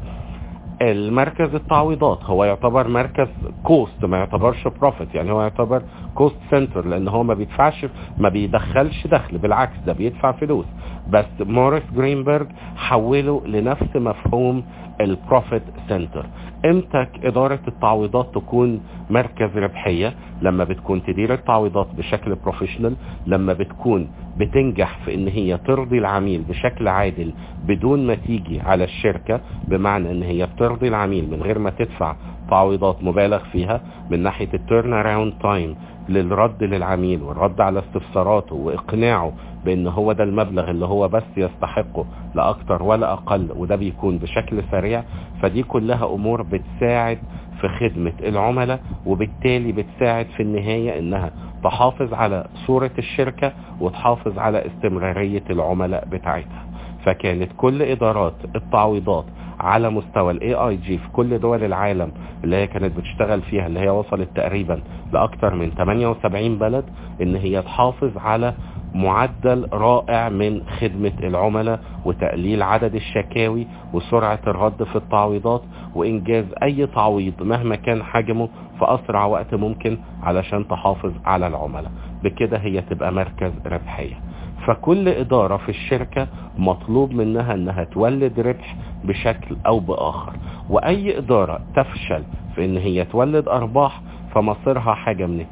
المركز التعويضات هو يعتبر مركز كوست، ما يعتبرش بروفيت، يعني هو يعتبر كوست سنتر لان هو ما بيدفعش ما بيدخلش دخل، بالعكس ده بيدفع فلوس. بس موريس جرينبرج حوله لنفس مفهوم البروفيت سنتر. امتى ادارة التعويضات تكون مركز ربحية؟ لما بتكون تدير التعويضات بشكل بروفيشنال، لما بتكون بتنجح في ان هي ترضي العميل بشكل عادل بدون ما تيجي على الشركة، بمعنى ان هي بترضي العميل من غير ما تدفع تعويضات مبالغ فيها، من ناحية التيرن اراوند تايم للرد للعميل والرد على استفساراته واقناعه بان هو ده المبلغ اللي هو بس يستحقه لا اكتر ولا اقل، وده بيكون بشكل سريع. فدي كلها امور بتساعد في خدمة العملاء، وبالتالي بتساعد في النهاية انها تحافظ على صورة الشركة وتحافظ على استمرارية العملاء بتاعتها. فكانت كل ادارات التعويضات على مستوى الاي اي جي في كل دول العالم اللي هي كانت بتشتغل فيها، اللي هي وصلت تقريبا لاكتر من ثمانية وسبعين بلد، ان هي تحافظ على معدل رائع من خدمة العملاء وتقليل عدد الشكاوي وسرعة الرد في التعويضات وإنجاز أي تعويض مهما كان حجمه في أسرع وقت ممكن علشان تحافظ على العملاء. بكده هي تبقى مركز ربحية. فكل إدارة في الشركة مطلوب منها أنها تولد ربح بشكل أو بآخر، وأي إدارة تفشل في أن هي تولد أرباح فمصيرها حاجة من اتنين: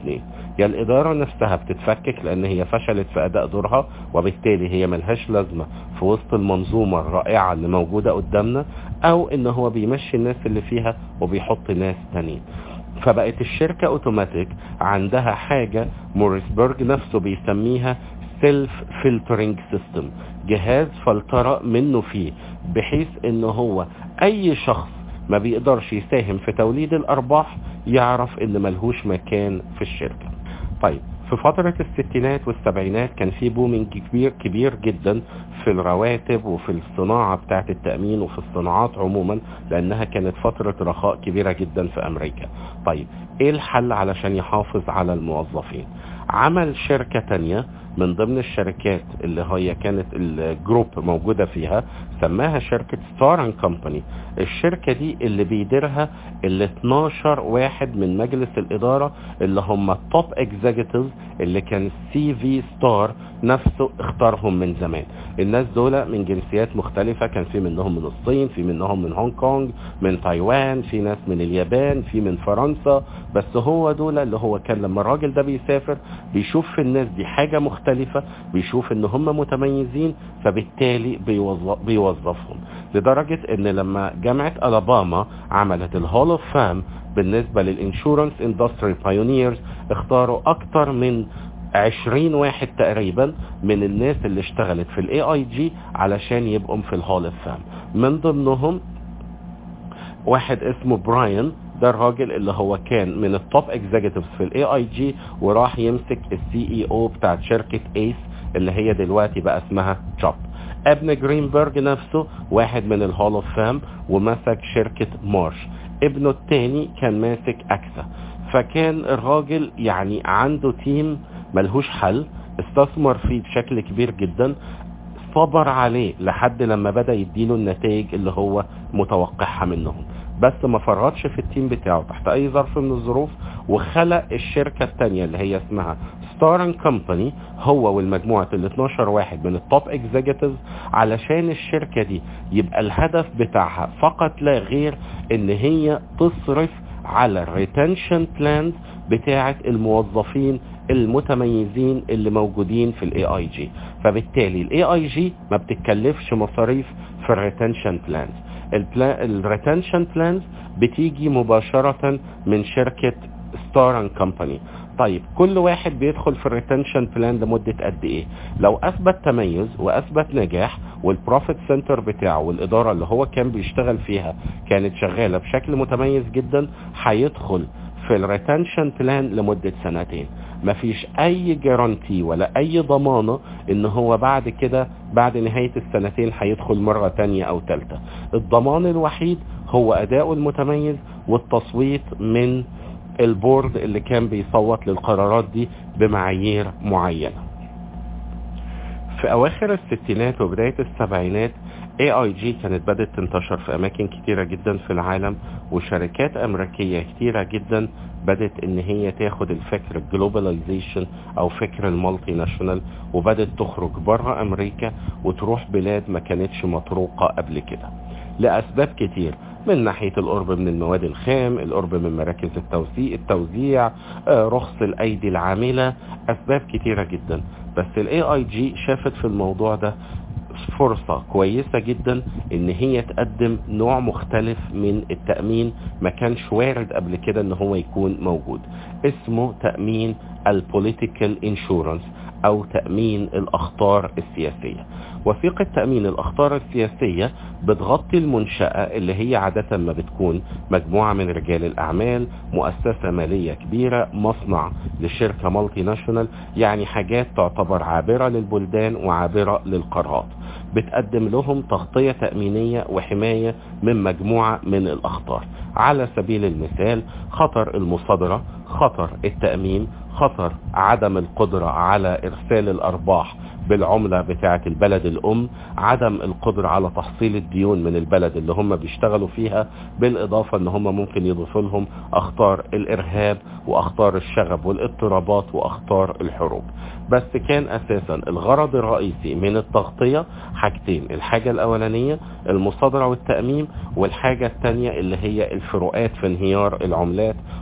يا الإدارة نفسها بتتفكك لأن هي فشلت في أداء دورها وبالتالي هي ملهاش لازمة في وسط المنظومة الرائعة اللي موجودة قدامنا، أو إن هو بيمشي الناس اللي فيها وبيحط ناس تانيين. فبقت الشركة اوتوماتيك عندها حاجة موريسبرج نفسه بيسميها سيلف فلترنج سيستم، جهاز فلترة منه فيه، بحيث ان هو اي شخص ما بيقدرش يساهم في توليد الارباح يعرف ان ملهوش مكان في الشركة. طيب في فترة الستينات والسبعينات كان في بومينج كبير كبير جدا في الرواتب وفي الصناعة بتاعت التأمين وفي الصناعات عموما، لأنها كانت فترة رخاء كبيرة جدا في أمريكا. طيب ايه الحل علشان يحافظ على الموظفين؟ عمل شركة تانية من ضمن الشركات اللي هي كانت الجروب موجودة فيها، سماها شركة ستار اند كومباني. الشركة دي اللي بيديرها ال اتناشر واحد من مجلس الإدارة اللي هم التوب اكزيكتيفز اللي كان سي في ستار نفسه اختارهم من زمان. الناس دول من جنسيات مختلفة، كان في منهم من الصين، في منهم من هونج كونج، من تايوان، في ناس من اليابان، في من فرنسا، بس هو دول اللي هو كان لما الراجل ده بيسافر بيشوف في الناس دي حاجة مختلفة، بيشوف ان هم متميزين، فبالتالي بيوظف بيوظفهم. لدرجة ان لما جامعة ألاباما عملت الهول اوف فام بالنسبة للانشورنس اندستري بايونيرز، اختاروا اكتر من عشرين واحد تقريبا من الناس اللي اشتغلت في الاي اي جي علشان يبقوا في الهول اوف فام. من ضمنهم واحد اسمه براين، ده الراجل اللي هو كان من التوب اكزيكتيفز في الاي اي جي وراح يمسك السي اي او بتاعت شركة ايس اللي هي دلوقتي بقى اسمها جوب. ابن جرينبرج نفسه واحد من الهول اوف فام ومسك شركة مارش. ابنه التاني كان ماسك اكسا. فكان الراجل يعني عنده تيم ملهوش حل، استثمر فيه بشكل كبير جدا، صبر عليه لحد لما بدأ يديله النتائج اللي هو متوقعها منهم، بس ما فرطش في التيم بتاعه تحت اي ظرف من الظروف، وخلق الشركة التانية اللي هي اسمها ستار اند كومباني هو والمجموعة ال اتناشر واحد من التوب اكزيكتيفز، علشان الشركة دي يبقى الهدف بتاعها فقط لا غير ان هي تصرف على الريتنشن بلانز بتاعة الموظفين المتميزين اللي موجودين في الاي اي جي. فبالتالي الاي اي جي ما بتتكلفش مصاريف في الريتنشن بلانز. الريتنشن بلانز بتيجي مباشرة من شركة ستار اند كومباني. طيب كل واحد بيدخل في الريتنشن بلان لمدة قد ايه؟ لو اثبت تميز واثبت نجاح والبروفيت سنتر بتاعه والادارة اللي هو كان بيشتغل فيها كانت شغالة بشكل متميز جدا، هيدخل في الريتنشن بلان لمدة سنتين. مفيش اي جارانتي ولا اي ضمانة ان هو بعد كده بعد نهاية السنتين هيدخل مرة تانية او تالتة. الضمان الوحيد هو اداؤه المتميز والتصويت من البورد اللي كان بيصوت للقرارات دي بمعايير معينة. في اواخر الستينات وبداية السبعينات اي اي جي كانت بدأت تنتشر في اماكن كتيرة جدا في العالم، وشركات امريكية كتيرة جدا بدأت ان هي تاخد الفكر الجلوباليزيشن او فكر المالتي ناشونال، وبدأت تخرج بره امريكا وتروح بلاد ما كانتش مطروقة قبل كده لاسباب كتير، من ناحية القرب من المواد الخام، القرب من مراكز التوزيع التوزيع آه، رخص الايدي العاملة، اسباب كتيرة جدا. بس الاي اي جي شافت في الموضوع ده فرصة كويسة جدا ان هي تقدم نوع مختلف من التأمين ما كانش وارد قبل كده ان هو يكون موجود، اسمه تأمين البوليتيكال انشورنس او تأمين الاخطار السياسية. وثيقة تأمين الاخطار السياسية بتغطي المنشأة اللي هي عادة ما بتكون مجموعة من رجال الاعمال، مؤسسة مالية كبيرة، مصنع لشركة مالتي ناشونال، يعني حاجات تعتبر عابرة للبلدان وعابرة للقارات، بتقدم لهم تغطية تأمينية وحماية من مجموعة من الأخطار. على سبيل المثال خطر المصادرة، خطر التأمين، خطر عدم القدرة على إرسال الأرباح بالعملة بتاعة البلد الأم، عدم القدرة على تحصيل الديون من البلد اللي هم بيشتغلوا فيها، بالإضافة ان هم ممكن يضيفوا لهم أخطار الإرهاب وأخطار الشغب والاضطرابات وأخطار الحروب. بس كان أساسا الغرض الرئيسي من التغطية حاجتين، الحاجة الأولانية المصادرة والتأمين، والحاجة الثانية اللي هي الفروقات في انهيار العملات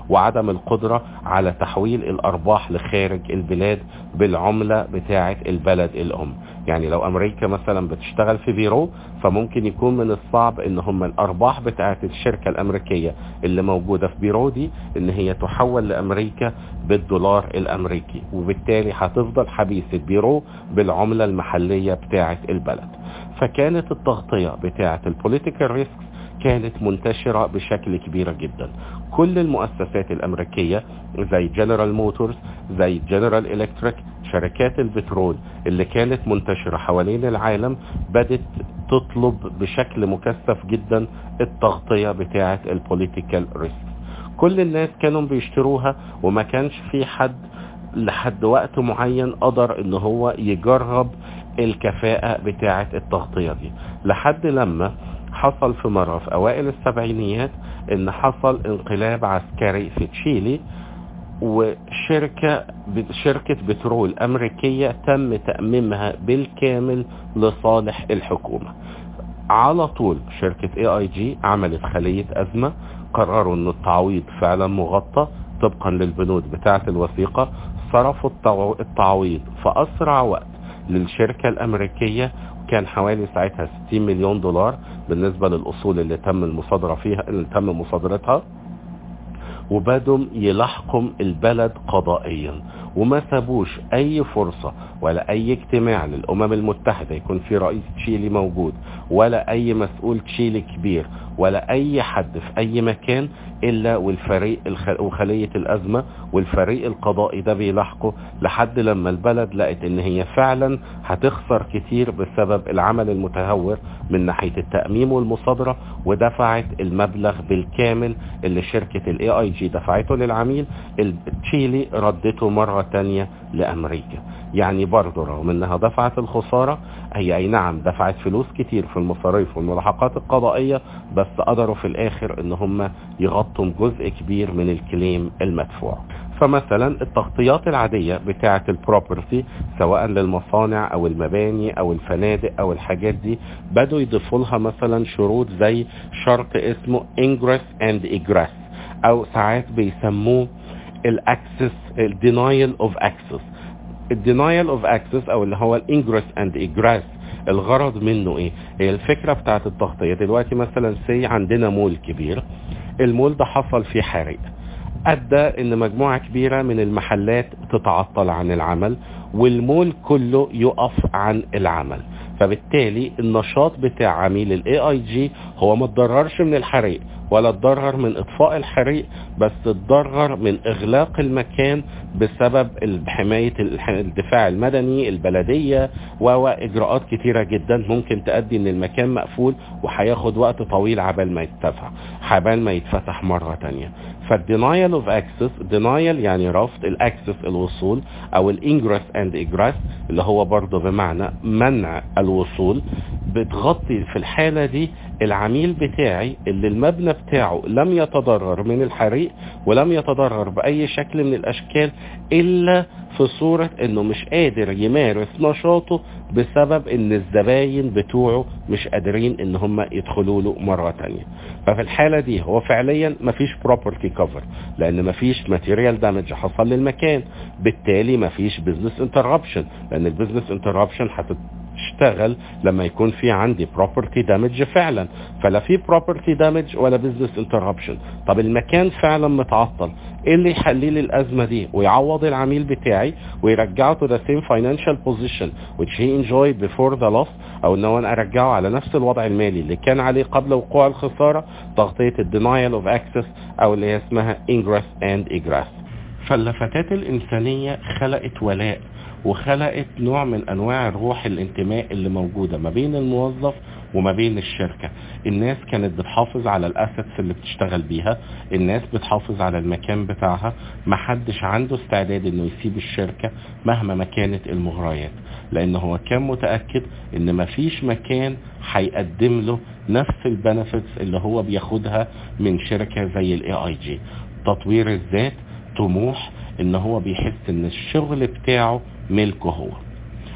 وعدم القدرة على تحويل الارباح لخارج البلاد بالعملة بتاعة البلد الام. يعني لو امريكا مثلا بتشتغل في بيرو، فممكن يكون من الصعب ان هم الارباح بتاعة الشركة الامريكية اللي موجودة في بيرو دي ان هي تحول لامريكا بالدولار الامريكي، وبالتالي هتفضل حبيسة بيرو بالعملة المحلية بتاعة البلد. فكانت التغطية بتاعة البوليتيكال ريسك كانت منتشرة بشكل كبير جدا. كل المؤسسات الامريكية زي جنرال موتورز، زي جنرال الكتريك، شركات البترول اللي كانت منتشرة حوالين العالم بدت تطلب بشكل مكثف جدا التغطية بتاعة البوليتيكال ريسك. كل الناس كانوا بيشتروها، وما كانش في حد لحد وقت معين قدر ان هو يجرب الكفاءة بتاعة التغطية دي، لحد لما حصل في مرة في اوائل السبعينيات ان حصل انقلاب عسكري في تشيلي، وشركة شركة بترول امريكية تم تأميمها بالكامل لصالح الحكومة. على طول شركة اي اي جي عملت خلية ازمة، قرروا ان التعويض فعلا مغطى طبقا للبنود بتاعة الوثيقة، صرفوا التعويض في اسرع وقت للشركة الامريكية، كان حوالي ساعتها ستين مليون دولار بالنسبة للاصول اللي تم المصادرة فيها اللي تم مصادرتها، وبدوا يلحقوا البلد قضائيا، وما سابوش اي فرصة ولا اي اجتماع للامم المتحدة يكون في رئيس تشيلي موجود ولا اي مسؤول تشيلي كبير ولا اي حد في اي مكان الا والفريق وخلية الازمة والفريق القضائي ده بيلاحقه، لحد لما البلد لقت ان هي فعلا هتخسر كتير بسبب العمل المتهور من ناحية التأميم والمصادرة، ودفعت المبلغ بالكامل اللي شركة الاي اي جي دفعته للعميل، تشيلي ردته مرة تانية لامريكا. يعني برضه رغم انها دفعت الخسارة، هي اي نعم دفعت فلوس كتير في المصاريف والملاحقات القضائية، بس قدروا في الاخر ان هم يغطوا جزء كبير من الكليم المدفوع. فمثلا التغطيات العادية بتاعة البروبرتي سواء للمصانع او المباني او الفنادق او الحاجات دي، بدوا يضيفوا لها مثلا شروط زي شرط اسمه ingress and egress، او ساعات بيسموه الاكسس denial of access. الدينايل اوف اكسس او اللي هو الانجرس اند اجراس، الغرض منه ايه؟ هي الفكرة بتاعت التغطية. دلوقتي مثلا سي عندنا مول كبير، المول ده حصل فيه حريق، ادى ان مجموعة كبيرة من المحلات تتعطل عن العمل والمول كله يقف عن العمل، فبالتالي النشاط بتاع عميل الاي اي جي هو ما اتضررش من الحريق ولا اتضرر من اطفاء الحريق، بس اتضرر من اغلاق المكان بسبب حماية الدفاع المدني، البلدية واجراءات كتيرة جدا ممكن تؤدي ان المكان مقفول وهياخد وقت طويل عبال ما يتفتح عبال ما يتفتح مرة تانية. فالدينايل اوف اكسس، دينايل يعني رفض الاكسس الوصول، او الانجرس اند اجراس اللي هو برضه بمعنى منع الوصول، بتغطي في الحالة دي العميل بتاعي اللي المبنى بتاعه لم يتضرر من الحريق ولم يتضرر بأي شكل من الأشكال إلا في صورة انه مش قادر يمارس نشاطه بسبب ان الزباين بتوعه مش قادرين ان هم يدخلوا له مرة تانية. ففي الحالة دي هو فعليا مفيش property cover، لان مفيش material damage حصل للمكان، بالتالي مفيش business interruption، لان البيزنس interruption هتت اشتغل لما يكون في عندي property damage فعلا، فلا في property damage ولا business interruption. طب المكان فعلا متعطل، ايه اللي يحلل الازمة دي ويعوض العميل بتاعي ويرجعه to the same financial position which he enjoyed before the loss، او ان انا ارجعه على نفس الوضع المالي اللي كان عليه قبل وقوع الخسارة؟ تغطية denial of access او اللي هي اسمها ingress and egress. فاللفتات الانسانية خلقت ولاء وخلقت نوع من انواع الروح الانتماء اللي موجودة ما بين الموظف وما بين الشركة. الناس كانت بتحافظ على الاسيتس اللي بتشتغل بيها، الناس بتحافظ على المكان بتاعها، محدش عنده استعداد انه يسيب الشركة مهما ما كانت المغريات، لان هو كان متأكد ان مفيش مكان هيقدم له نفس البنفيتس اللي هو بياخدها من شركة زي الاي اي جي. تطوير الذات، طموح، ان هو بيحس ان الشغل بتاعه ملكه هو.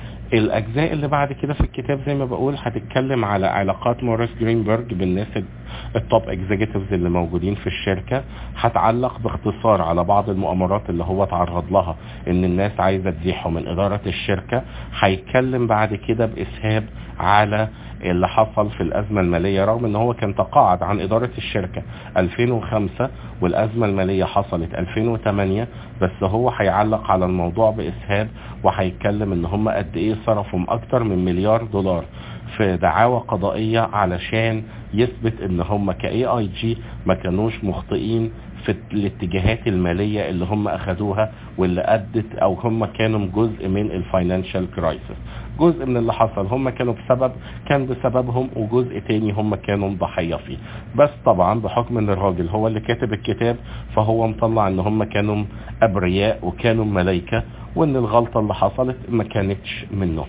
الاجزاء اللي بعد كده في الكتاب زي ما بقول هتتكلم على علاقات موريس جرينبرج بالناس التوب اكزيكتيفز اللي موجودين في الشركة. هتعلق باختصار على بعض المؤامرات اللي هو تعرض لها ان الناس عايزة تزيحه من ادارة الشركة. هيتكلم بعد كده باسهاب على اللي حصل في الازمة المالية، رغم ان هو كان تقاعد عن ادارة الشركة ألفين وخمسة والازمة المالية حصلت ألفين وثمانية، بس هو هيعلق على الموضوع باسهاب وهيتكلم ان هم قد ايه صرفوا اكتر من مليار دولار في دعاوى قضائية علشان يثبت ان هم كاي اي جي ما كانوش مخطئين في الاتجاهات المالية اللي هم اخدوها واللي ادت او هم كانوا جزء من الفاينانشال كرايسيس. جزء من اللي حصل هم كانوا بسبب كان بسببهم، وجزء تاني هم كانوا ضحية فيه. بس طبعا بحكم ان الراجل هو اللي كاتب الكتاب فهو مطلع ان هم كانوا ابرياء وكانوا ملايكة، وان الغلطة اللي حصلت ما كانتش منهم.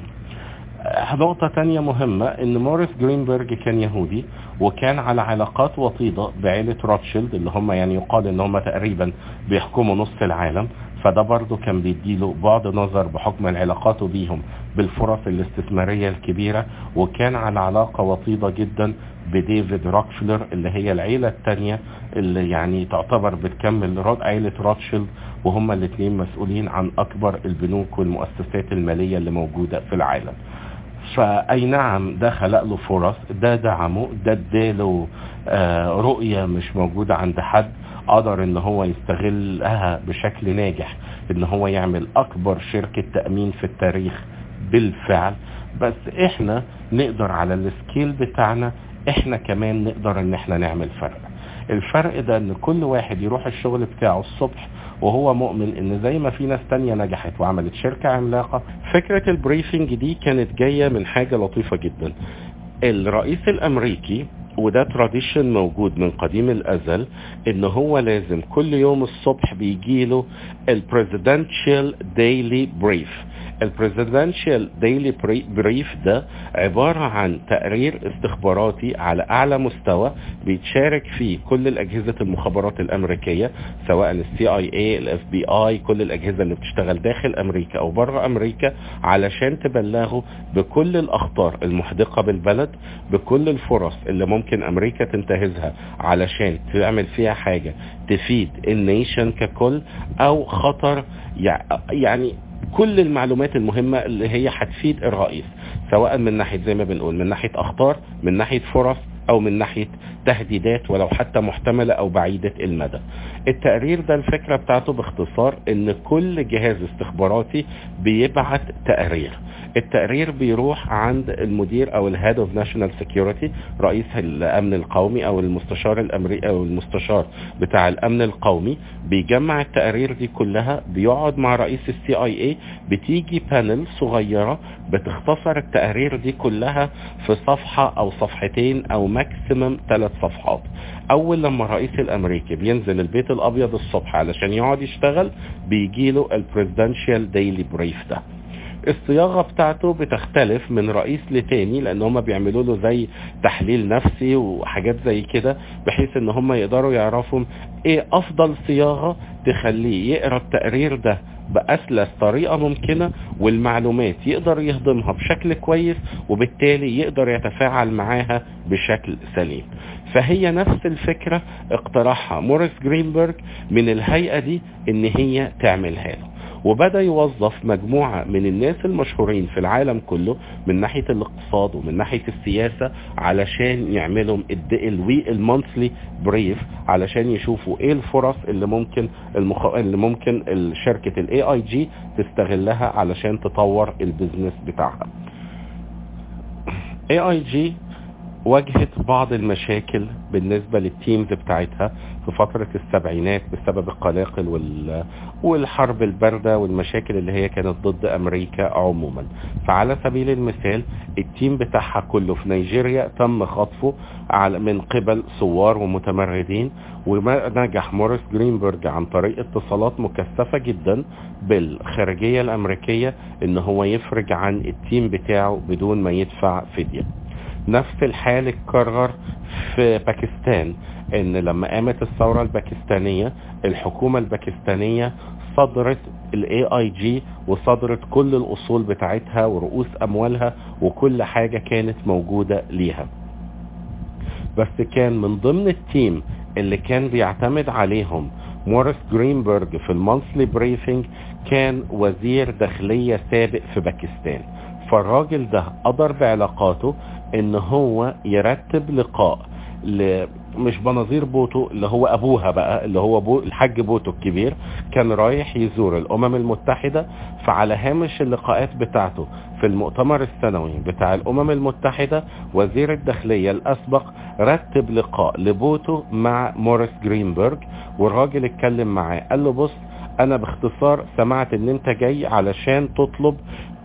نقطة تانية مهمة ان موريس جرينبرج كان يهودي وكان على علاقات وطيدة بعائلة روتشيلد اللي هم يعني يقال ان هم تقريبا بيحكموا نصف العالم، فده برضو كان بيديله بعد نظر بحكم علاقاته بيهم بالفرص الاستثمارية الكبيرة. وكان على علاقة وطيدة جدا بديفيد روكفلر اللي هي العيلة التانية اللي يعني تعتبر بتكمل عائلة روتشيلد، وهم الاثنين مسؤولين عن اكبر البنوك والمؤسسات المالية اللي موجودة في العالم. فأي نعم ده خلق له فرص، ده دعمه، ده اداله آه رؤية مش موجودة عند حد، قدر ان هو يستغلها بشكل ناجح ان هو يعمل اكبر شركة تأمين في التاريخ بالفعل. بس احنا نقدر على السكيل بتاعنا احنا كمان نقدر ان احنا نعمل فرق. الفرق ده ان كل واحد يروح الشغل بتاعه الصبح وهو مؤمن ان زي ما في ناس تانية نجحت وعملت شركة عملاقة. فكرة البريفنج دي كانت جاية من حاجة لطيفة جدا. الرئيس الامريكي وده تراديشن موجود من قديم الازل ان هو لازم كل يوم الصبح بيجيله البريزيدنشال دايلي بريف. البريزيدنشال دايلي بريف ده عبارة عن تقرير استخباراتي على اعلى مستوى بيتشارك فيه كل الاجهزة المخابرات الامريكية، سواء السي اي اي، الاف بي اي، كل الاجهزة اللي بتشتغل داخل امريكا او بره امريكا، علشان تبلغوا بكل الاخطار المحدقة بالبلد، بكل الفرص اللي ممكن امريكا تنتهزها علشان تعمل فيها حاجة تفيد النيشن ككل، او خطر يعني كل المعلومات المهمة اللي هي هتفيد الرئيس، سواء من ناحية زي ما بنقول من ناحية اخطار، من ناحية فرص، او من ناحية تهديدات ولو حتى محتملة او بعيدة المدى. التقرير ده الفكرة بتاعته باختصار ان كل جهاز استخباراتي بيبعت تقرير. التقرير بيروح عند المدير او الهيد اوف ناشونال سيكيورتي، رئيس الامن القومي او المستشار الامريكي او المستشار بتاع الامن القومي، بيجمع التقارير دي كلها، بيقعد مع رئيس السي اي اي، بتيجي بانل صغيرة بتختصر التقارير دي كلها في صفحة او صفحتين او ماكسيمم ثلاث صفحات. اول لما الرئيس الامريكي بينزل البيت الابيض الصبح علشان يقعد يشتغل بيجيله البريزيدنشال دايلي بريف ده. الصياغة بتاعته بتختلف من رئيس لتاني لان هم بيعملوا له زي تحليل نفسي وحاجات زي كده، بحيث ان هم يقدروا يعرفوا ايه افضل صياغة تخليه يقرأ التقرير ده بأسلس طريقة ممكنة، والمعلومات يقدر يهضمها بشكل كويس، وبالتالي يقدر يتفاعل معاها بشكل سليم. فهي نفس الفكرة اقترحها موريس جرينبرج من الهيئة دي ان هي تعملها له، وبدأ يوظف مجموعة من الناس المشهورين في العالم كله من ناحية الاقتصاد ومن ناحية السياسة علشان يعملوا الوي المونثلي بريف، علشان يشوفوا ايه الفرص اللي ممكن المخ... اللي ممكن الشركة الاي اي جي تستغلها علشان تطور البيزنس بتاعها. اي اي جي واجهت بعض المشاكل بالنسبة للتيمز بتاعتها في فترة السبعينات بسبب القلاقل وال... والحرب الباردة والمشاكل اللي هي كانت ضد امريكا عموما. فعلى سبيل المثال التيم بتاعها كله في نيجيريا تم خطفه على من قبل ثوار ومتمردين، ونجح موريس جرينبرج عن طريق اتصالات مكثفة جدا بالخارجية الامريكية ان هو يفرج عن التيم بتاعه بدون ما يدفع فدية. نفس الحال اتكرر في باكستان، ان لما قامت الثورة الباكستانية الحكومة الباكستانية صدرت الاي اي جي وصدرت كل الاصول بتاعتها ورؤوس اموالها وكل حاجة كانت موجودة ليها. بس كان من ضمن التيم اللي كان بيعتمد عليهم موريس جرينبرج في المونثلي بريفنج كان وزير داخلية سابق في باكستان. فالراجل ده قدر بعلاقاته ان هو يرتب لقاء ل... مش بنظير بوتو اللي هو ابوها بقى، اللي هو بو... الحاج بوتو الكبير، كان رايح يزور الامم المتحدة. فعلى هامش اللقاءات بتاعته في المؤتمر السنوي بتاع الامم المتحدة، وزير الداخلية الاسبق رتب لقاء لبوتو مع موريس جرينبرج، والراجل اتكلم معاه قال له بص انا باختصار سمعت ان انت جاي علشان تطلب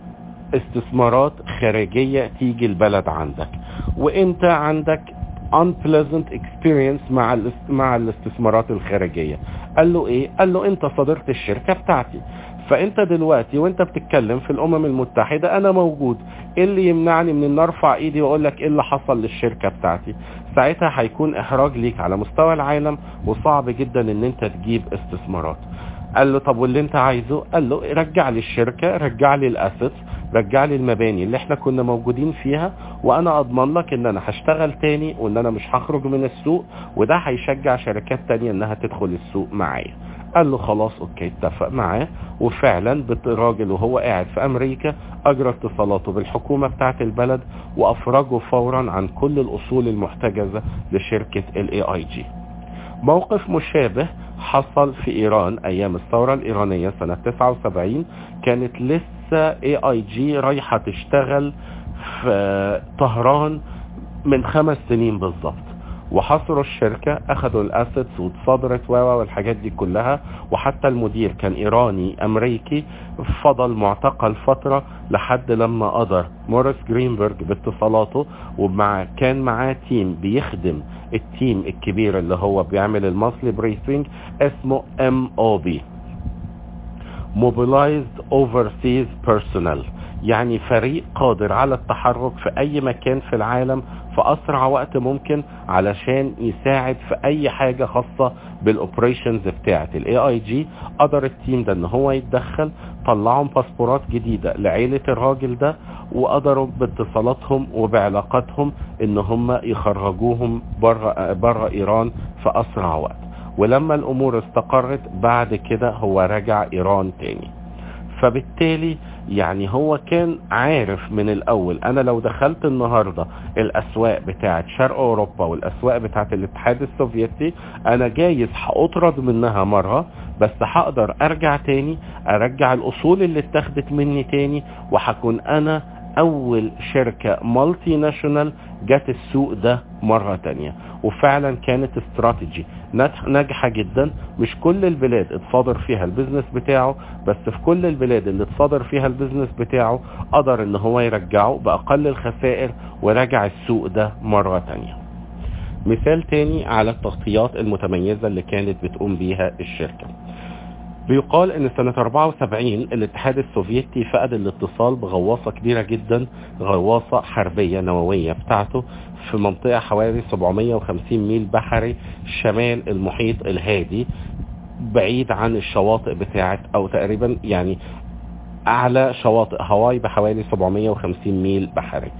استثمارات خارجية تيجي البلد عندك، وانت عندك unpleasant experience مع مع الاستثمارات الخارجية. قال له ايه؟ قال له انت صدرت الشركة بتاعتي، فانت دلوقتي وانت بتتكلم في الامم المتحدة انا موجود، ايه اللي يمنعني من ان ارفع ايدي واقول لك ايه اللي حصل للشركة بتاعتي؟ ساعتها هيكون احراج ليك على مستوى العالم، وصعب جدا ان انت تجيب استثمارات. قال له طب واللي انت عايزه؟ قال له رجع لي الشركة، رجع لي الاسيتس، رجع لي المباني اللي احنا كنا موجودين فيها، وانا اضمن لك ان انا هشتغل تاني وان انا مش هخرج من السوق، وده هيشجع شركات تانية انها تدخل السوق معايا. قال له خلاص اوكي، اتفق معاه. وفعلا الراجل وهو قاعد في امريكا اجرى اتصالاته بالحكومة بتاعت البلد، وافرجوا فورا عن كل الاصول المحتجزة لشركة الاي اي جي. موقف مشابه حصل في ايران ايام الثورة الايرانية سنة تسعة وسبعين. كانت لسه اي اي جي رايحة تشتغل في طهران من خمس سنين بالظبط، وحصروا الشركة، اخدوا الاسيتس واتصدرت واوا والحاجات دي كلها، وحتى المدير كان ايراني امريكي فضل معتقل فترة لحد لما قدر موريس جرينبرج باتصالاته، ومع كان معاه تيم بيخدم التيم الكبير اللي هو بيعمل المونثلي بريفنج اسمه ام او بي Mobilized Overseas Personnel، يعني فريق قادر على التحرك في اي مكان في العالم في اسرع وقت ممكن علشان يساعد في اي حاجة خاصة بالاوبريشنز بتاعة الاي اي جي. قدر التيم ده ان هو يتدخل، طلعهم باسبورات جديدة لعيلة الراجل ده، وقدروا باتصالاتهم وبعلاقاتهم ان هم يخرجوهم بره بره ايران في اسرع وقت. ولما الامور استقرت بعد كده هو رجع ايران تاني. فبالتالي يعني هو كان عارف من الاول انا لو دخلت النهاردة الاسواق بتاعت شرق اوروبا والاسواق بتاعت الاتحاد السوفيتي انا جايز هاطرد منها مرة، بس هقدر ارجع تاني، ارجع الاصول اللي اتخذت مني تاني، وهكون انا اول شركة مالتي ناشونال جات السوق ده مرة تانية. وفعلا كانت استراتيجي ناجحة جدا. مش كل البلاد اتصادر فيها البيزنس بتاعه، بس في كل البلاد اللي اتصادر فيها البيزنس بتاعه قدر ان هو يرجعه باقل الخسائر، ورجع السوق ده مرة تانية. مثال تاني على التغطيات المتميزة اللي كانت بتقوم بيها الشركة. بيقال ان سنة أربعة وسبعين الاتحاد السوفيتي فقد الاتصال بغواصة كبيرة جدا، غواصة حربية نووية بتاعته في منطقة حوالي سبعمية وخمسين ميل بحري شمال المحيط الهادي، بعيد عن الشواطئ بتاعت او تقريبا يعني اعلى شواطئ هاواي بحوالي سبعمية وخمسين ميل بحري.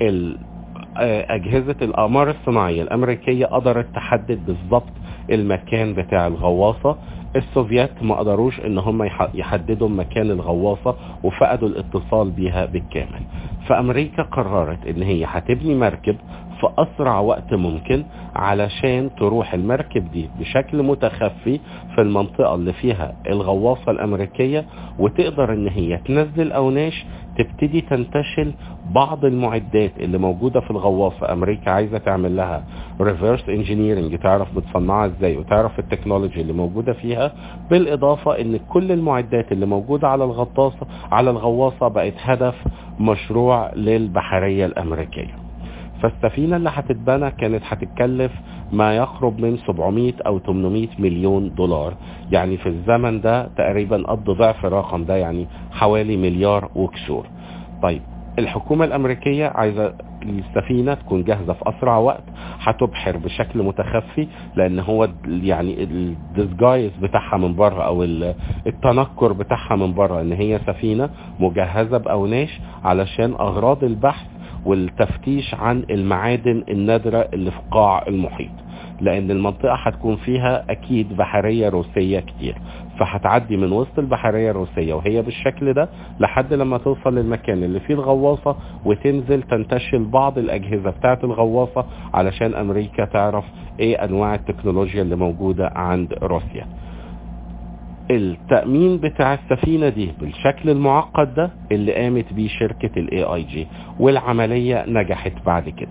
اجهزة الاقمار الصناعية الامريكية قدرت تحدد بالضبط المكان بتاع الغواصة. السوفيات ما قدروش ان هم يحددوا مكان الغواصة، وفقدوا الاتصال بيها بالكامل. فامريكا قررت ان هي هتبني مركب في اسرع وقت ممكن علشان تروح المركب دي بشكل متخفي في المنطقة اللي فيها الغواصة الامريكية، وتقدر ان هي تنزل اوناش تبتدي تنتشل بعض المعدات اللي موجودة في الغواصة. امريكا عايزة تعمل لها ريفيرس انجينيرنج، تعرف بتصنعها ازاي وتعرف التكنولوجي اللي موجودة فيها، بالاضافة ان كل المعدات اللي موجودة على الغطاسة على الغواصة بقت هدف مشروع للبحرية الامريكية. فالسفينة اللي هتتبنى كانت هتتكلف ما يقرب من سبعمية او تمنمية مليون دولار، يعني في الزمن ده تقريبا قد ضعف الرقم ده، يعني حوالي مليار وكسور. طيب الحكومة الامريكية عايزة السفينة تكون جاهزة في اسرع وقت، هتبحر بشكل متخفي، لان هو يعني الديسجايز بتاعها من بره او التنكر بتاعها من بره ان هي سفينة مجهزة باوناش علشان اغراض البحث والتفتيش عن المعادن النادرة اللي في قاع المحيط، لان المنطقة هتكون فيها اكيد بحرية روسية كتير، فهتعدي من وسط البحرية الروسية وهي بالشكل ده لحد لما توصل للمكان اللي فيه الغواصة وتنزل تنتشل بعض الاجهزة بتاعت الغواصة علشان امريكا تعرف ايه انواع التكنولوجيا اللي موجودة عند روسيا. التأمين بتاع السفينة دي بالشكل المعقد ده اللي قامت بيه شركة الاي اي جي، والعملية نجحت بعد كده.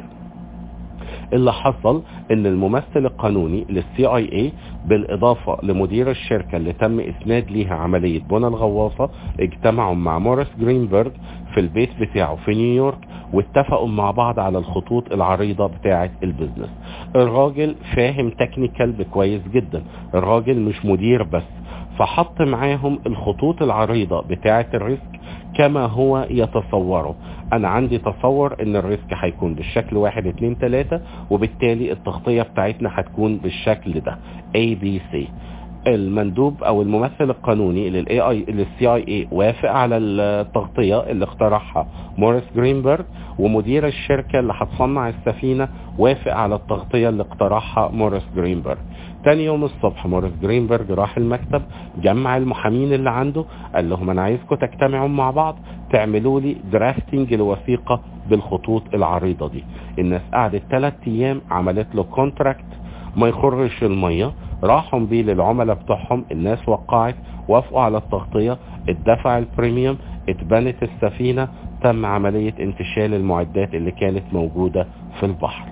اللي حصل ان الممثل القانوني للسي اي اي بالاضافة لمدير الشركة اللي تم اسناد ليها عملية بنى الغواصة اجتمعوا مع موريس جرينبرج في البيت بتاعه في نيويورك، واتفقوا مع بعض على الخطوط العريضة بتاعة البيزنس. الراجل فاهم تكنيكال بكويس جدا، الراجل مش مدير بس، فحط معاهم الخطوط العريضة بتاعة الريسك كما هو يتصوره. انا عندي تصور ان الريسك هيكون بالشكل واحد اتنين تلاتة، وبالتالي التغطية بتاعتنا هتكون بالشكل ده إيه بي سي. المندوب او الممثل القانوني للاي اي للسي اي اي وافق على التغطية اللي اخترعها موريس جرينبرج، ومدير الشركة اللي هتصنع السفينة وافق على التغطية اللي اقترحها موريس جرينبرج. تاني يوم الصبح موريس جرينبرج راح المكتب، جمع المحامين اللي عنده، قال لهم انا عايزكم تجتمعوا مع بعض تعملوا لي درافتنج لوثيقة بالخطوط العريضة دي. الناس قعدت ثلاث ايام عملت له كونتراكت ما يخرش المية، راحوا بيه للعملاء بتوعهم، الناس وقعت وافقوا على التغطية، اتدفع البريميوم، اتبنت السفينة، تم عملية انتشال المعدات اللي كانت موجودة في البحر.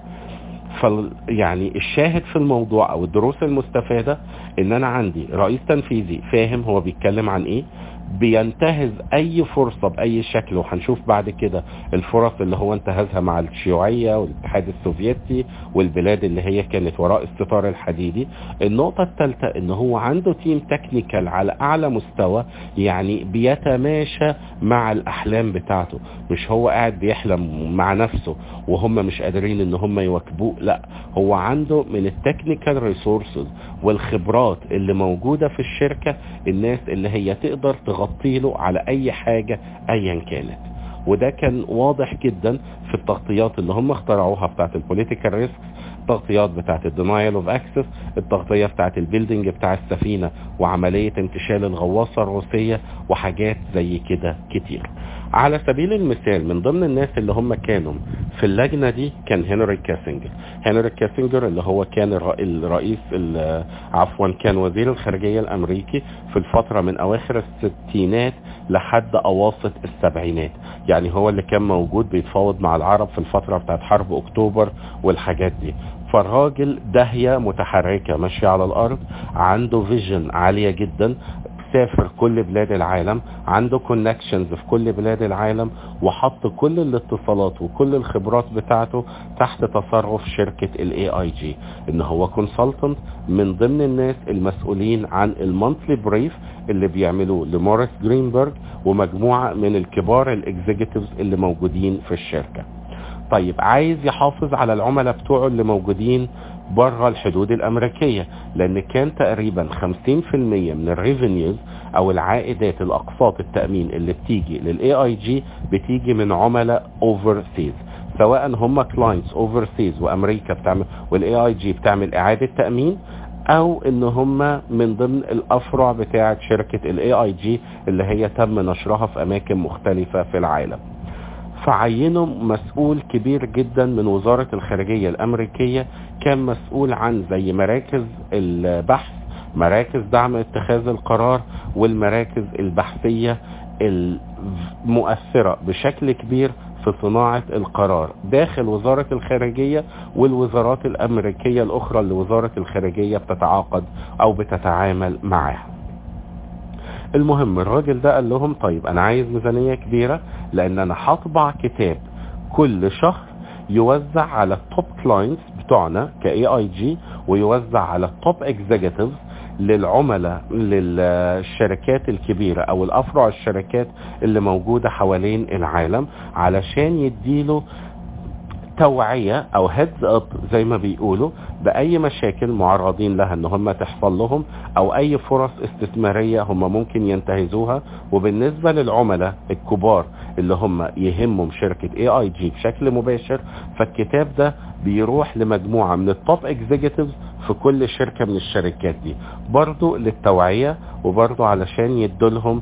فال يعني الشاهد في الموضوع او الدروس المستفادة ان انا عندي رئيس تنفيذي فاهم هو بيتكلم عن ايه، بينتهز اي فرصة باي شكل، وهنشوف بعد كده الفرص اللي هو انتهزها مع الشيوعية والاتحاد السوفيتي والبلاد اللي هي كانت وراء الستار الحديدي. النقطة الثالثة ان هو عنده تيم تكنيكال على اعلى مستوى، يعني بيتماشى مع الاحلام بتاعته، مش هو قاعد بيحلم مع نفسه وهم مش قادرين ان هم يواكبوه، لا هو عنده من التكنيكال ريسورسز والخبرات اللي موجودة في الشركة الناس اللي هي تقدر تغطي له على اي حاجة ايا كانت. وده كان واضح جدا في التغطيات اللي هم اخترعوها بتاعت البوليتيكال ريسك، التغطيات بتاعت الدينايل اوف اكسس، التغطية بتاعت البيلدينج بتاع السفينة وعملية انتشال الغواصة الروسية وحاجات زي كده كتير. على سبيل المثال من ضمن الناس اللي هم كانوا في اللجنة دي كان هنري كاسنجر. هنري كاسنجر اللي هو كان الرئيس عفوا كان وزير الخارجية الامريكي في الفترة من اواخر الستينات لحد اواسط السبعينات، يعني هو اللي كان موجود بيتفاوض مع العرب في الفترة بتاعت حرب اكتوبر والحاجات دي. فالراجل داهية متحركة ماشية على الارض، عنده فيجن عالية جدا، سافر كل بلاد العالم، عنده كونكشنز في كل بلاد العالم، وحط كل الاتصالات وكل الخبرات بتاعته تحت تصرف شركة الاي اي جي، ان هو كونسلتنت من ضمن الناس المسؤولين عن المونثلي بريف اللي بيعملوه لموريس جرينبرج ومجموعة من الكبار الاكزيكتيفز اللي موجودين في الشركة. طيب عايز يحافظ على العملاء بتوعه اللي موجودين بره الحدود الامريكية، لان كان تقريبا خمسين في المية من الريفينيوز او العائدات الاقساط التأمين اللي بتيجي للاي اي جي بتيجي من عملاء اوفرسيز، سواء هم كلاينتس اوفرسيز وامريكا بتعمل والاي اي جي بتعمل اعادة تأمين، او ان هم من ضمن الافرع بتاعة شركة الاي اي جي اللي هي تم نشرها في اماكن مختلفة في العالم. فعينوا مسؤول كبير جدا من وزارة الخارجية الامريكية كان مسؤول عن زي مراكز البحث، مراكز دعم اتخاذ القرار، والمراكز البحثية المؤثرة بشكل كبير في صناعة القرار داخل وزارة الخارجية والوزارات الامريكية الاخرى اللي وزارة الخارجية بتتعاقد او بتتعامل معها. المهم الراجل ده قال لهم طيب انا عايز ميزانية كبيرة، لان انا هطبع كتاب كل شهر يوزع على التوب كلاينتس بتوعنا كاي اي جي، ويوزع على التوب اكزيكتيفز للعملاء للشركات الكبيرة او الافرع الشركات اللي موجودة حوالين العالم، علشان يديله توعية او هيدز اب زي ما بيقولوا باي مشاكل معرضين لها ان هم تحصل لهم او اي فرص استثمارية هم ممكن ينتهزوها. وبالنسبة للعملاء الكبار اللي هم يهمهم شركة اي اي جي بشكل مباشر، فالكتاب ده بيروح لمجموعة من التوب اكزيكتيفز في كل شركة من الشركات دي، برضو للتوعية وبرضو علشان يدولهم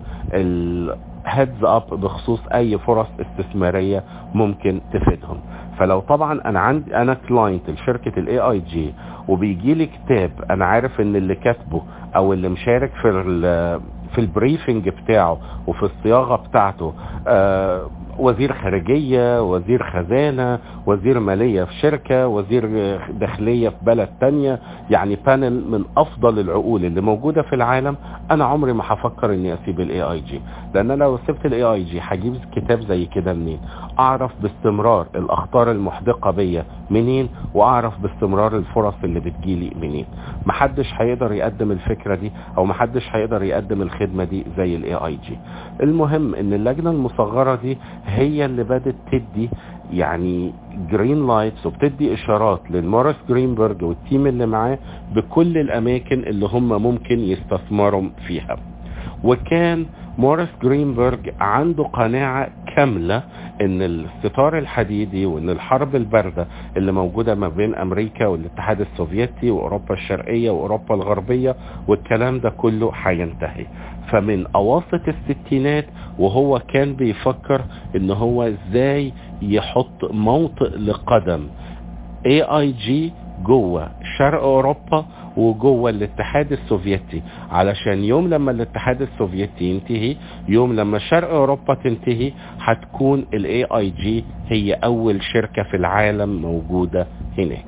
الهيدز اب بخصوص اي فرص استثمارية ممكن تفيدهم. فلو طبعا انا عندي انا كلاينت لشركة الاي اي جي وبيجي لي كتاب انا عارف ان اللي كاتبه او اللي مشارك في في البريفنج بتاعه وفي الصياغة بتاعته آه وزير خارجية، وزير خزانة، وزير مالية في شركة، وزير داخلية في بلد تانية، يعني بانل من افضل العقول اللي موجودة في العالم، انا عمري ما هفكر اني اسيب الاي اي جي. لان انا لو سبت الاي اي جي هجيب كتاب زي كده منين؟ اعرف باستمرار الاخطار المحدقة بيا منين، واعرف باستمرار الفرص اللي بتجيلي منين. محدش هيقدر يقدم الفكرة دي او محدش هيقدر يقدم الخدمة دي زي الاي اي جي. المهم ان اللجنة المصغرة دي هي اللي بدت تدي يعني جرين لايتس وبتدي اشارات للموريس جرينبرج والتيم اللي معاه بكل الاماكن اللي هم ممكن يستثمروا فيها. وكان موريس جرينبرج عنده قناعة كاملة ان الستار الحديدي وان الحرب الباردة اللي موجودة ما بين امريكا والاتحاد السوفيتي واوروبا الشرقية واوروبا الغربية والكلام ده كله هينتهي. فمن اواسط الستينات وهو كان بيفكر ان هو ازاي يحط موطئ لقدم اي اي جي جوه شرق اوروبا وجوه الاتحاد السوفيتي، علشان يوم لما الاتحاد السوفيتي ينتهي، يوم لما شرق اوروبا تنتهي، هتكون الاي اي جي هي اول شركة في العالم موجودة هناك.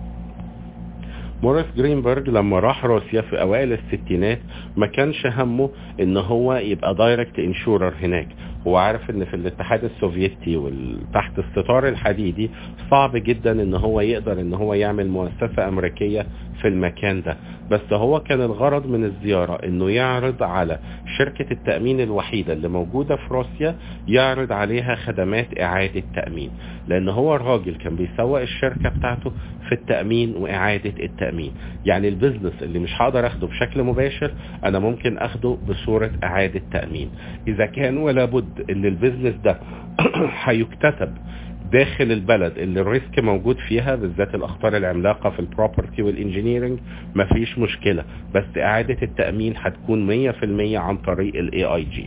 موريس جرينبرج لما راح روسيا في اوائل الستينات ما كانش همه ان هو يبقى دايركت انشورر هناك. هو عارف ان في الاتحاد السوفيتي وتحت الستار الحديدي صعب جدا ان هو يقدر ان هو يعمل مؤسسة امريكية في المكان ده. بس هو كان الغرض من الزيارة انه يعرض على شركة التأمين الوحيدة اللي موجودة في روسيا، يعرض عليها خدمات اعادة تأمين، لان هو الراجل كان بيسوق الشركة بتاعته في التأمين واعادة التأمين. يعني البزنس اللي مش هقدر اخده بشكل مباشر انا ممكن اخده بصورة اعادة تأمين. اذا كان ولا بد ان البزنس ده هيكتسب داخل البلد اللي الريسك موجود فيها، بالذات الاخطار العملاقة في البروبرتي والانجينيرنج، مفيش مشكلة، بس اعادة التأمين هتكون مية في المية عن طريق الاي اي جي.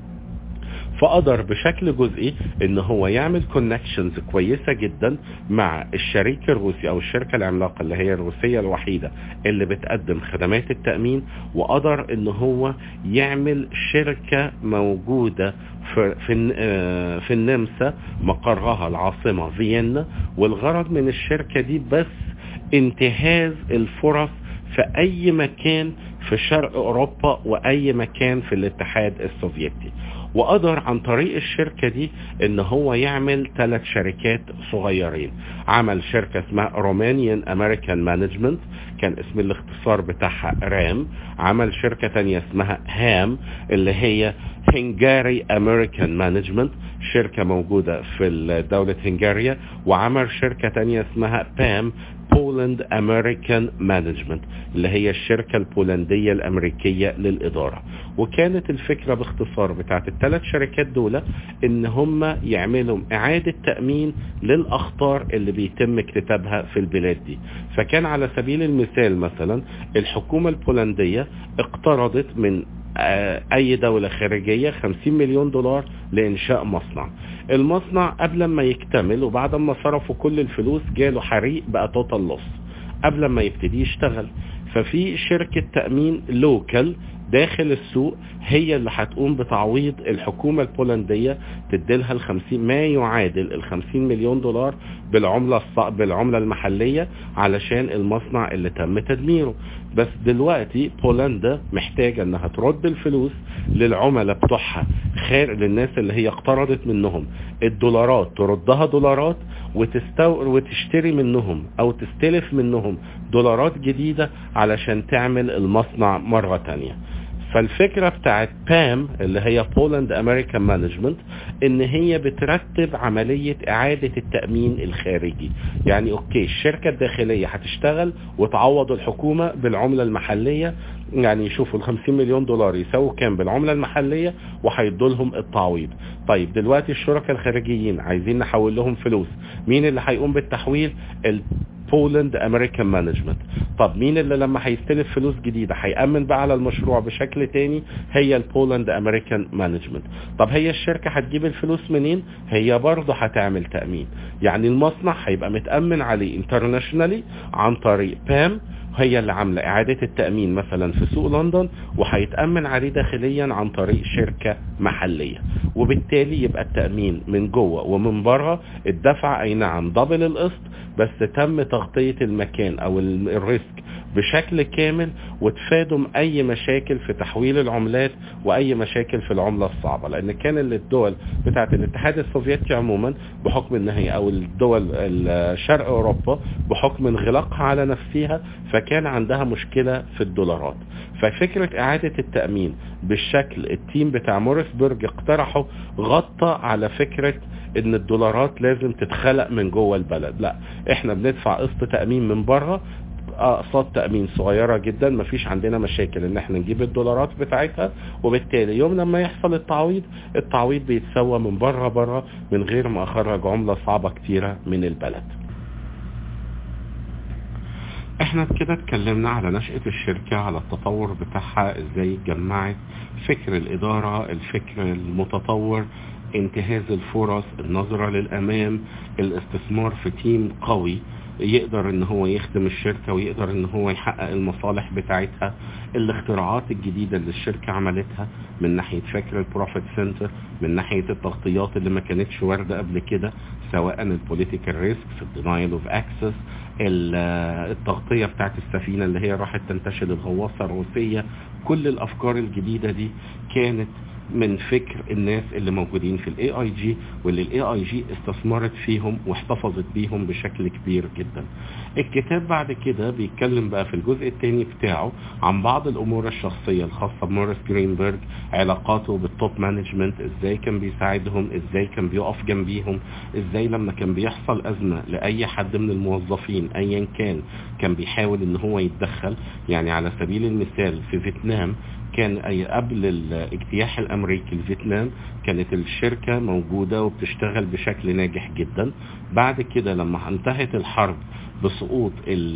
فقدر بشكل جزئي ان هو يعمل كونكشنز كويسة جدا مع الشريك الروسي او الشركة العملاقة اللي هي الروسية الوحيدة اللي بتقدم خدمات التأمين، وقدر ان هو يعمل شركة موجودة في, في, في النمسا مقرها العاصمة فيينا. والغرض من الشركة دي بس انتهاز الفرص في اي مكان في شرق اوروبا واي مكان في الاتحاد السوفيتي. وقدر عن طريق الشركة دي ان هو يعمل ثلاث شركات صغيرين. عمل شركة اسمها رومانيان امريكان مانجمنت، كان اسم الاختصار بتاعها رام. عمل شركة تانية اسمها هام اللي هي هنغاري امريكان مانجمنت، شركة موجودة في دولة هنغاريا. وعمل شركة تانية اسمها بام بولند امريكان مانجمنت اللي هي الشركة البولندية الامريكية للادارة. وكانت الفكرة باختصار بتاعت الثلاث شركات دول ان هم يعملوا اعادة تأمين للاخطار اللي بيتم اكتتابها في البلاد دي. فكان على سبيل المثال مثلا الحكومة البولندية اقترضت من اي دولة خارجية خمسين مليون دولار لانشاء مصنع. المصنع قبل ما يكتمل وبعد ما صرفوا كل الفلوس جاله حريق بقى توتال لوس قبل ما يبتدي يشتغل. ففي شركة تأمين لوكال داخل السوق هي اللي هتقوم بتعويض الحكومة البولندية، تديلها الخمسين ما يعادل الخمسين مليون دولار بالعملة بالعملة المحلية علشان المصنع اللي تم تدميره. بس دلوقتي بولندا محتاجة انها ترد الفلوس للعملاء بتوعها خير للناس اللي هي اقترضت منهم الدولارات، تردها دولارات وتستور وتشتري منهم او تستلف منهم دولارات جديدة علشان تعمل المصنع مرة تانية. فالفكرة بتاعت بام اللي هي بولند امريكان مانجمنت ان هي بترتب عملية اعادة التأمين الخارجي. يعني اوكي الشركة الداخلية هتشتغل وتعوض الحكومة بالعملة المحلية، يعني يشوفوا الخمسين مليون دولار يساووا كام بالعملة المحلية وهيدوا لهم التعويض. طيب دلوقتي الشركاء الخارجيين عايزين نحول لهم فلوس، مين اللي هيقوم بالتحويل؟ بولند امريكان مانجمنت. طب مين اللي لما هيستلف فلوس جديدة هيأمن بقى على المشروع بشكل تاني؟ هي البولند امريكان مانجمنت. طب هي الشركة هتجيب الفلوس منين؟ هي برضه هتعمل تأمين. يعني المصنع هيبقى متأمن عليه انترناشنالي عن طريق بام، هي اللي عاملة اعادة التأمين مثلا في سوق لندن، وهيتأمن عليه داخليا عن طريق شركة محلية. وبالتالي يبقى التأمين من جوه ومن بره الدفع اي نعم دبل القسط، بس تم تغطية المكان او الريسك بشكل كامل، وتفادوا اي مشاكل في تحويل العملات واي مشاكل في العملة الصعبة. لان كان الدول بتاعت الاتحاد السوفيتي عموما بحكم ان هي او الدول الشرق اوروبا بحكم انغلاقها على نفسها فكان عندها مشكلة في الدولارات. ففكرة اعادة التأمين بالشكل التيم بتاع موريسبرج اقترحه غطى على فكرة ان الدولارات لازم تتخلق من جوه البلد. لا، احنا بندفع قسط تأمين من بره، اقساط تأمين صغيرة جدا، مفيش عندنا مشاكل ان احنا نجيب الدولارات بتاعتها، وبالتالي يوم لما يحصل التعويض التعويض بيتسوى من بره بره من غير ما اخرج عملة صعبة كتيرة من البلد. احنا كده اتكلمنا على نشأة الشركة، على التطور بتاعها، ازاي اتجمعت، فكر الادارة، الفكر المتطور، انتهاز الفرص، النظرة للامام، الاستثمار في تيم قوي يقدر ان هو يخدم الشركة ويقدر ان هو يحقق المصالح بتاعتها، الاختراعات الجديدة اللي الشركة عملتها من ناحية فكر البروفيت سنتر، من ناحية التغطيات اللي ما كانتش واردة قبل كده، سواء البوليتيكال ريسك، الدينايل اوف اكسس، التغطية بتاعت السفينة اللي هي راحت تنتشل الغواصة الروسية. كل الافكار الجديدة دي كانت من فكر الناس اللي موجودين في الاي اي جي، واللي الاي اي جي استثمرت فيهم واحتفظت بيهم بشكل كبير جدا. الكتاب بعد كده بيتكلم بقى في الجزء الثاني بتاعه عن بعض الامور الشخصية الخاصة بموريس جرينبرج، علاقاته بالتوب مانجمنت، ازاي كان بيساعدهم، ازاي كان بيقف جنبيهم، ازاي لما كان بيحصل ازمة لاي حد من الموظفين ايا كان كان بيحاول ان هو يتدخل. يعني على سبيل المثال في فيتنام كان أي قبل الاجتياح الامريكي لفيتنام كانت الشركة موجودة وبتشتغل بشكل ناجح جدا. بعد كده لما انتهت الحرب بسقوط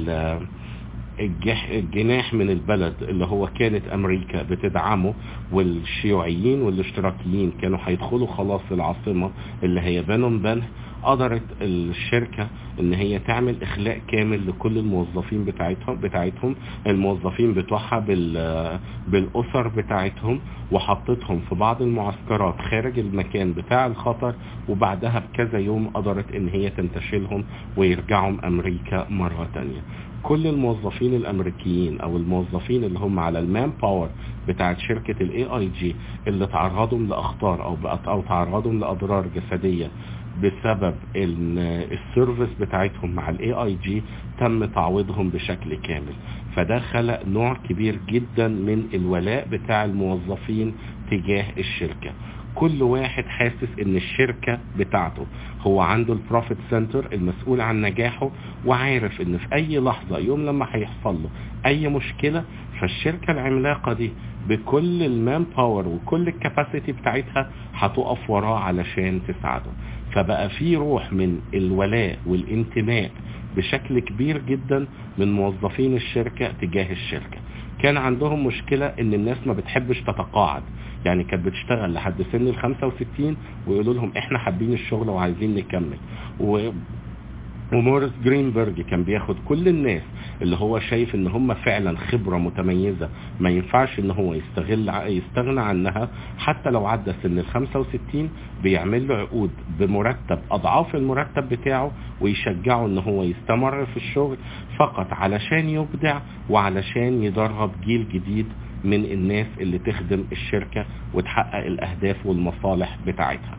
الجناح من البلد اللي هو كانت امريكا بتدعمه، والشيوعيين والاشتراكيين كانوا هيدخلوا خلاص العاصمة اللي هي بنهم بنه، قدرت الشركة ان هي تعمل اخلاء كامل لكل الموظفين بتاعتهم بتاعتهم الموظفين بتوعها بالاسر بتاعتهم، وحطتهم في بعض المعسكرات خارج المكان بتاع الخطر، وبعدها بكذا يوم قدرت ان هي تنتشلهم ويرجعوا امريكا مرة تانية. كل الموظفين الامريكيين او الموظفين اللي هم على المان باور بتاعت شركة الاي اي جي اللي تعرضوا لاخطار او او تعرضوا لاضرار جسدية بسبب السيرفيس بتاعتهم مع الاي اي جي تم تعويضهم بشكل كامل. فده خلق نوع كبير جدا من الولاء بتاع الموظفين تجاه الشركة. كل واحد حاسس ان الشركة بتاعته هو عنده البروفيت سنتر المسؤول عن نجاحه، وعارف ان في اي لحظة يوم لما هيحصل له اي مشكلة فالشركة العملاقة دي بكل المان باور وكل الكاباسيتي بتاعتها هتقف وراه علشان تساعده. فبقى في روح من الولاء والانتماء بشكل كبير جدا من موظفين الشركة تجاه الشركة. كان عندهم مشكلة ان الناس ما بتحبش تتقاعد، يعني كانت بتشتغل لحد سن ال خمسة وستين ويقولوا لهم احنا حابين الشغل وعايزين نكمل. و وموريس جرينبرج كان بياخد كل الناس اللي هو شايف ان هم فعلا خبرة متميزة ما ينفعش ان هو يستغل يستغنى عنها حتى لو عدى سن ال خمسة وستين، بيعمل له عقود بمرتب اضعاف المرتب بتاعه ويشجعه ان هو يستمر في الشغل فقط علشان يبدع وعلشان يدرب جيل جديد من الناس اللي تخدم الشركة وتحقق الاهداف والمصالح بتاعتها.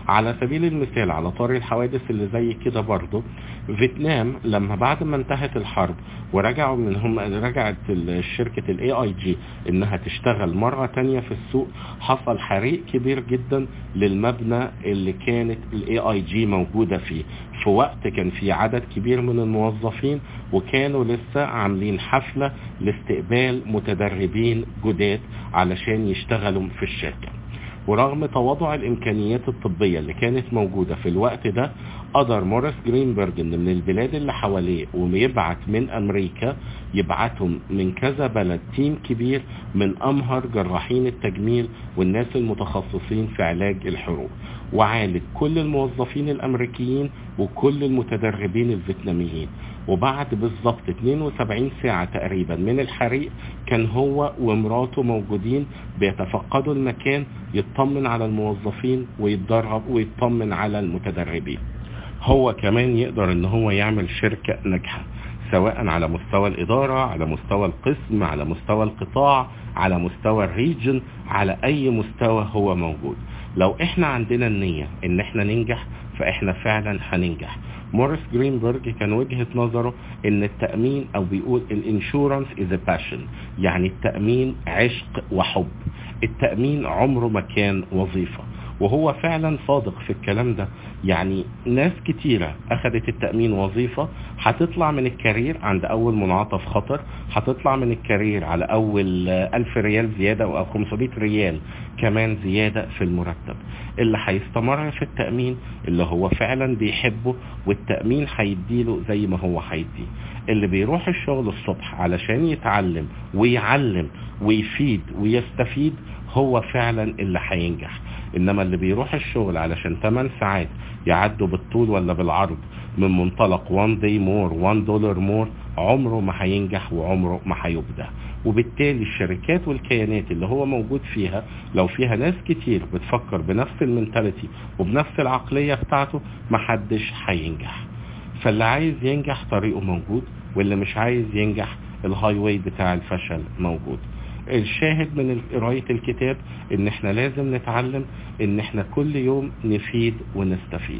على سبيل المثال على طار الحوادث اللي زي كده برضو، فيتنام لما بعد ما انتهت الحرب ورجعوا من هم رجعت شركة الاي اي جي انها تشتغل مرة تانية في السوق، حصل حريق كبير جدا للمبنى اللي كانت الاي اي جي موجودة فيه في وقت كان في عدد كبير من الموظفين، وكانوا لسه عاملين حفلة لاستقبال متدربين جداد علشان يشتغلوا في الشركة. ورغم تواضع الامكانيات الطبية اللي كانت موجودة في الوقت ده، قدر موريس جرينبرج ان من البلاد اللي حواليه ويبعت من امريكا، يبعتهم من كذا بلد تيم كبير من امهر جراحين التجميل والناس المتخصصين في علاج الحروق، وعالج كل الموظفين الامريكيين وكل المتدربين الفيتناميين. وبعد بالظبط اتنين وسبعين ساعة تقريبا من الحريق كان هو ومراته موجودين بيتفقدوا المكان، يطمن على الموظفين ويتدرب ويطمن على المتدربين. هو كمان يقدر ان هو يعمل شركة ناجحة، سواء على مستوى الإدارة، على مستوى القسم، على مستوى القطاع، على مستوى الريجن، على أي مستوى هو موجود. لو احنا عندنا النية ان احنا ننجح فاحنا فعلا هننجح. موريس جرينبرج كان وجهة نظره ان التأمين، او بيقول الانشورنس is a passion، يعني التأمين عشق وحب. التأمين عمره ما كان وظيفة، وهو فعلا صادق في الكلام ده. يعني ناس كتيرة اخدت التأمين وظيفة، هتطلع من الكارير عند اول منعطف خطر، هتطلع من الكارير على اول الف ريال زيادة او خمسمائة ريال كمان زيادة في المرتب. اللي هيستمر في التأمين اللي هو فعلا بيحبه، والتأمين هيديله زي ما هو هيديه. اللي بيروح الشغل الصبح علشان يتعلم ويعلم ويفيد ويستفيد هو فعلا اللي هينجح. انما اللي بيروح الشغل علشان ثماني ساعات يعدوا بالطول ولا بالعرض من منطلق one day more one dollar more، عمره ما هينجح وعمره ما هيبدع. وبالتالي الشركات والكيانات اللي هو موجود فيها لو فيها ناس كتير بتفكر بنفس المنتاليتي وبنفس العقلية بتاعته، محدش هينجح. فاللي عايز ينجح طريقه موجود، واللي مش عايز ينجح الهاي واي بتاع الفشل موجود. الشاهد من قراءة الكتاب ان احنا لازم نتعلم ان احنا كل يوم نفيد ونستفيد.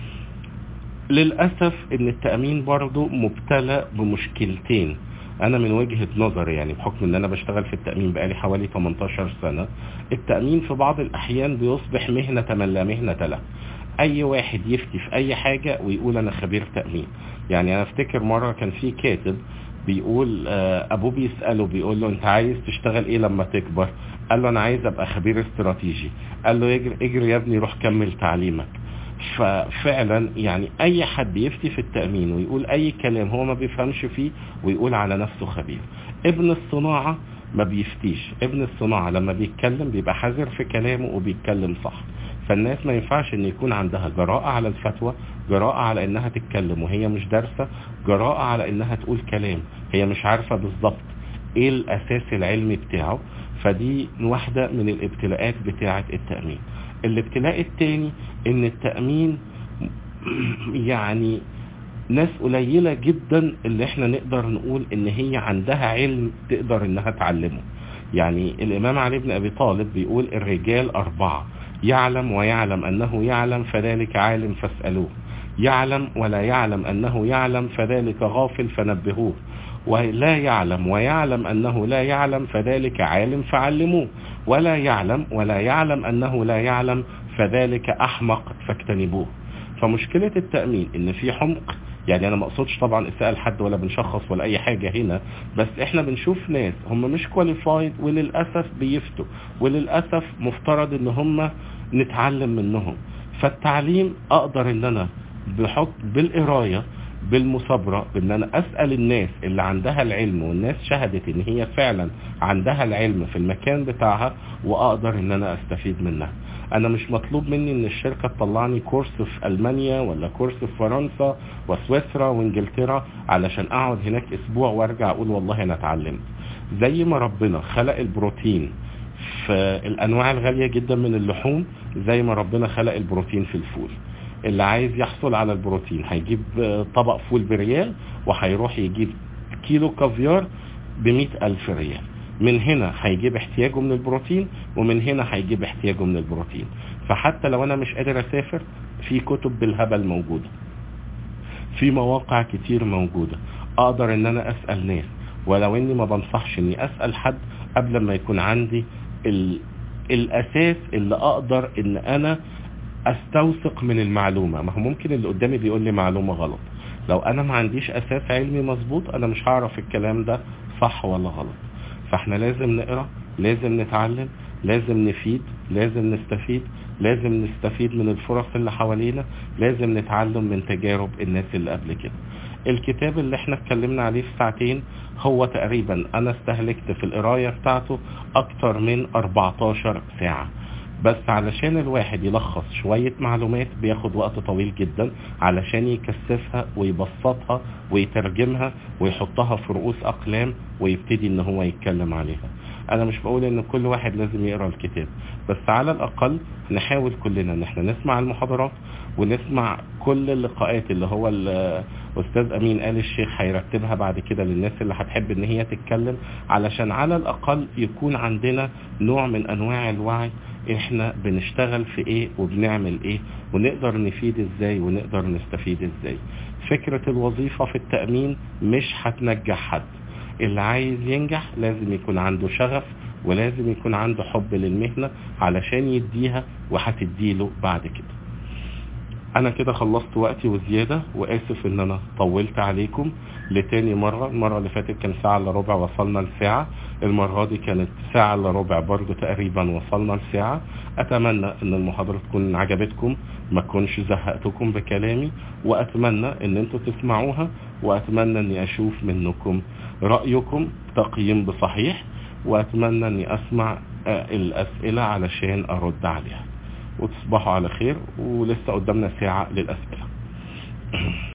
للأسف ان التأمين برضو مبتلى بمشكلتين. انا من وجهة نظري يعني بحكم ان انا بشتغل في التأمين بقالي حوالي تمنتاشر سنة، التأمين في بعض الاحيان بيصبح مهنة من لا مهنة له. اي واحد يفتي في اي حاجة ويقول انا خبير تأمين. يعني انا افتكر مرة كان في كاتب بيقول ابوه بيسأله بيقول له انت عايز تشتغل ايه لما تكبر؟ قال له انا عايز ابقى خبير استراتيجي. قال له اجري, اجري يا ابني روح كمل تعليمك. ففعلا يعني اي حد يفتي في التأمين ويقول اي كلام هو ما بيفهمش فيه ويقول على نفسه خبير. ابن الصناعة ما بيفتيش، ابن الصناعة لما بيتكلم بيبقى حذر في كلامه وبيتكلم صح. فالناس ما ينفعش ان يكون عندها جراءة على الفتوى، جراءة على انها تتكلم وهي مش دارسة، جراءة على انها تقول كلام هي مش عارفة بالظبط ايه الاساس العلمي بتاعه. فدي واحدة من الابتلاءات بتاعة التأمين. الابتلاء التاني ان التأمين يعني ناس قليلة جدا اللي احنا نقدر نقول ان هي عندها علم تقدر انها تعلمه. يعني الامام علي بن ابي طالب بيقول الرجال اربعة: يعلم ويعلم انه يعلم فذلك عالم فاسألوه، يعلم ولا يعلم انه يعلم فذلك غافل فنبهوه، ولا يعلم ويعلم انه لا يعلم فذلك عالم فعلموه، ولا يعلم ولا يعلم انه لا يعلم فذلك احمق فاجتنبوه. فمشكلة التأمين ان في حمق. يعني انا ما اقصدش طبعا اساءة لحد ولا بنشخص ولا اي حاجة هنا، بس احنا بنشوف ناس هم مش كواليفايد وللأسف بيفتوا، وللأسف مفترض ان هم نتعلم منهم. فالتعليم اقدر ان انا بحط بالقراية بالمصابرة بان انا اسأل الناس اللي عندها العلم والناس شهدت ان هي فعلا عندها العلم في المكان بتاعها، واقدر ان انا استفيد منها. انا مش مطلوب مني ان الشركة تطلعني كورس في المانيا ولا كورس في فرنسا وسويسرا وانجلترا علشان اقعد هناك اسبوع وارجع اقول والله انا اتعلمت. زي ما ربنا خلق البروتين في الانواع الغالية جدا من اللحوم، زي ما ربنا خلق البروتين في الفول. اللي عايز يحصل على البروتين هيجيب طبق فول بريال، وهيروح يجيب كيلو كافيار بمئة ألف ريال. من هنا هيجيب احتياجه من البروتين، ومن هنا هيجيب احتياجه من البروتين. فحتى لو انا مش قادر اسافر، في كتب بالهبل موجودة، في مواقع كتير موجودة، اقدر ان انا اسأل ناس، ولو اني ما بنصحش اني اسأل حد قبل ما يكون عندي ال... الاساس اللي اقدر ان انا استوثق من المعلومة. ما هو ممكن اللي قدامي بيقول لي معلومة غلط، لو انا ما عنديش اساس علمي مظبوط انا مش هعرف الكلام ده صح ولا غلط. فاحنا لازم نقرأ، لازم نتعلم، لازم نفيد، لازم نستفيد، لازم نستفيد من الفرص اللي حوالينا، لازم نتعلم من تجارب الناس اللي قبل كده. الكتاب اللي احنا اتكلمنا عليه في ساعتين هو تقريبا انا استهلكت في القراية بتاعته اكتر من أربعتاشر ساعة، بس علشان الواحد يلخص شوية معلومات بياخد وقت طويل جدا علشان يكثفها ويبسطها ويترجمها ويحطها في رؤوس أقلام ويبتدي ان هو يتكلم عليها. انا مش بقول ان كل واحد لازم يقرأ الكتاب، بس على الاقل نحاول كلنا ان احنا نسمع المحاضرات ونسمع كل اللقاءات اللي هو الاستاذ امين آل الشيخ هيرتبها بعد كده للناس اللي هتحب ان هي تتكلم، علشان على الاقل يكون عندنا نوع من انواع الوعي احنا بنشتغل في ايه وبنعمل ايه ونقدر نفيد ازاي ونقدر نستفيد ازاي. فكرة الوظيفة في التأمين مش هتنجح حد، اللي عايز ينجح لازم يكون عنده شغف ولازم يكون عنده حب للمهنة علشان يديها وهتديله بعد كده. انا كده خلصت وقتي وزيادة، واسف ان انا طولت عليكم لتاني مرة. المرة اللي فاتت كان ساعة الا ربع وصلنا لساعة، المرة دي كانت ساعة الا ربع برضو تقريبا وصلنا لساعة. اتمنى ان المحاضرة تكون عجبتكم، ما كنش زهقتكم بكلامي، واتمنى ان انتوا تسمعوها، واتمنى اني اشوف منكم رأيكم تقييم بصحيح، واتمنى اني اسمع الاسئلة علشان ارد عليها. وتصبحوا على خير، ولسه قدامنا ساعة للأسئلة.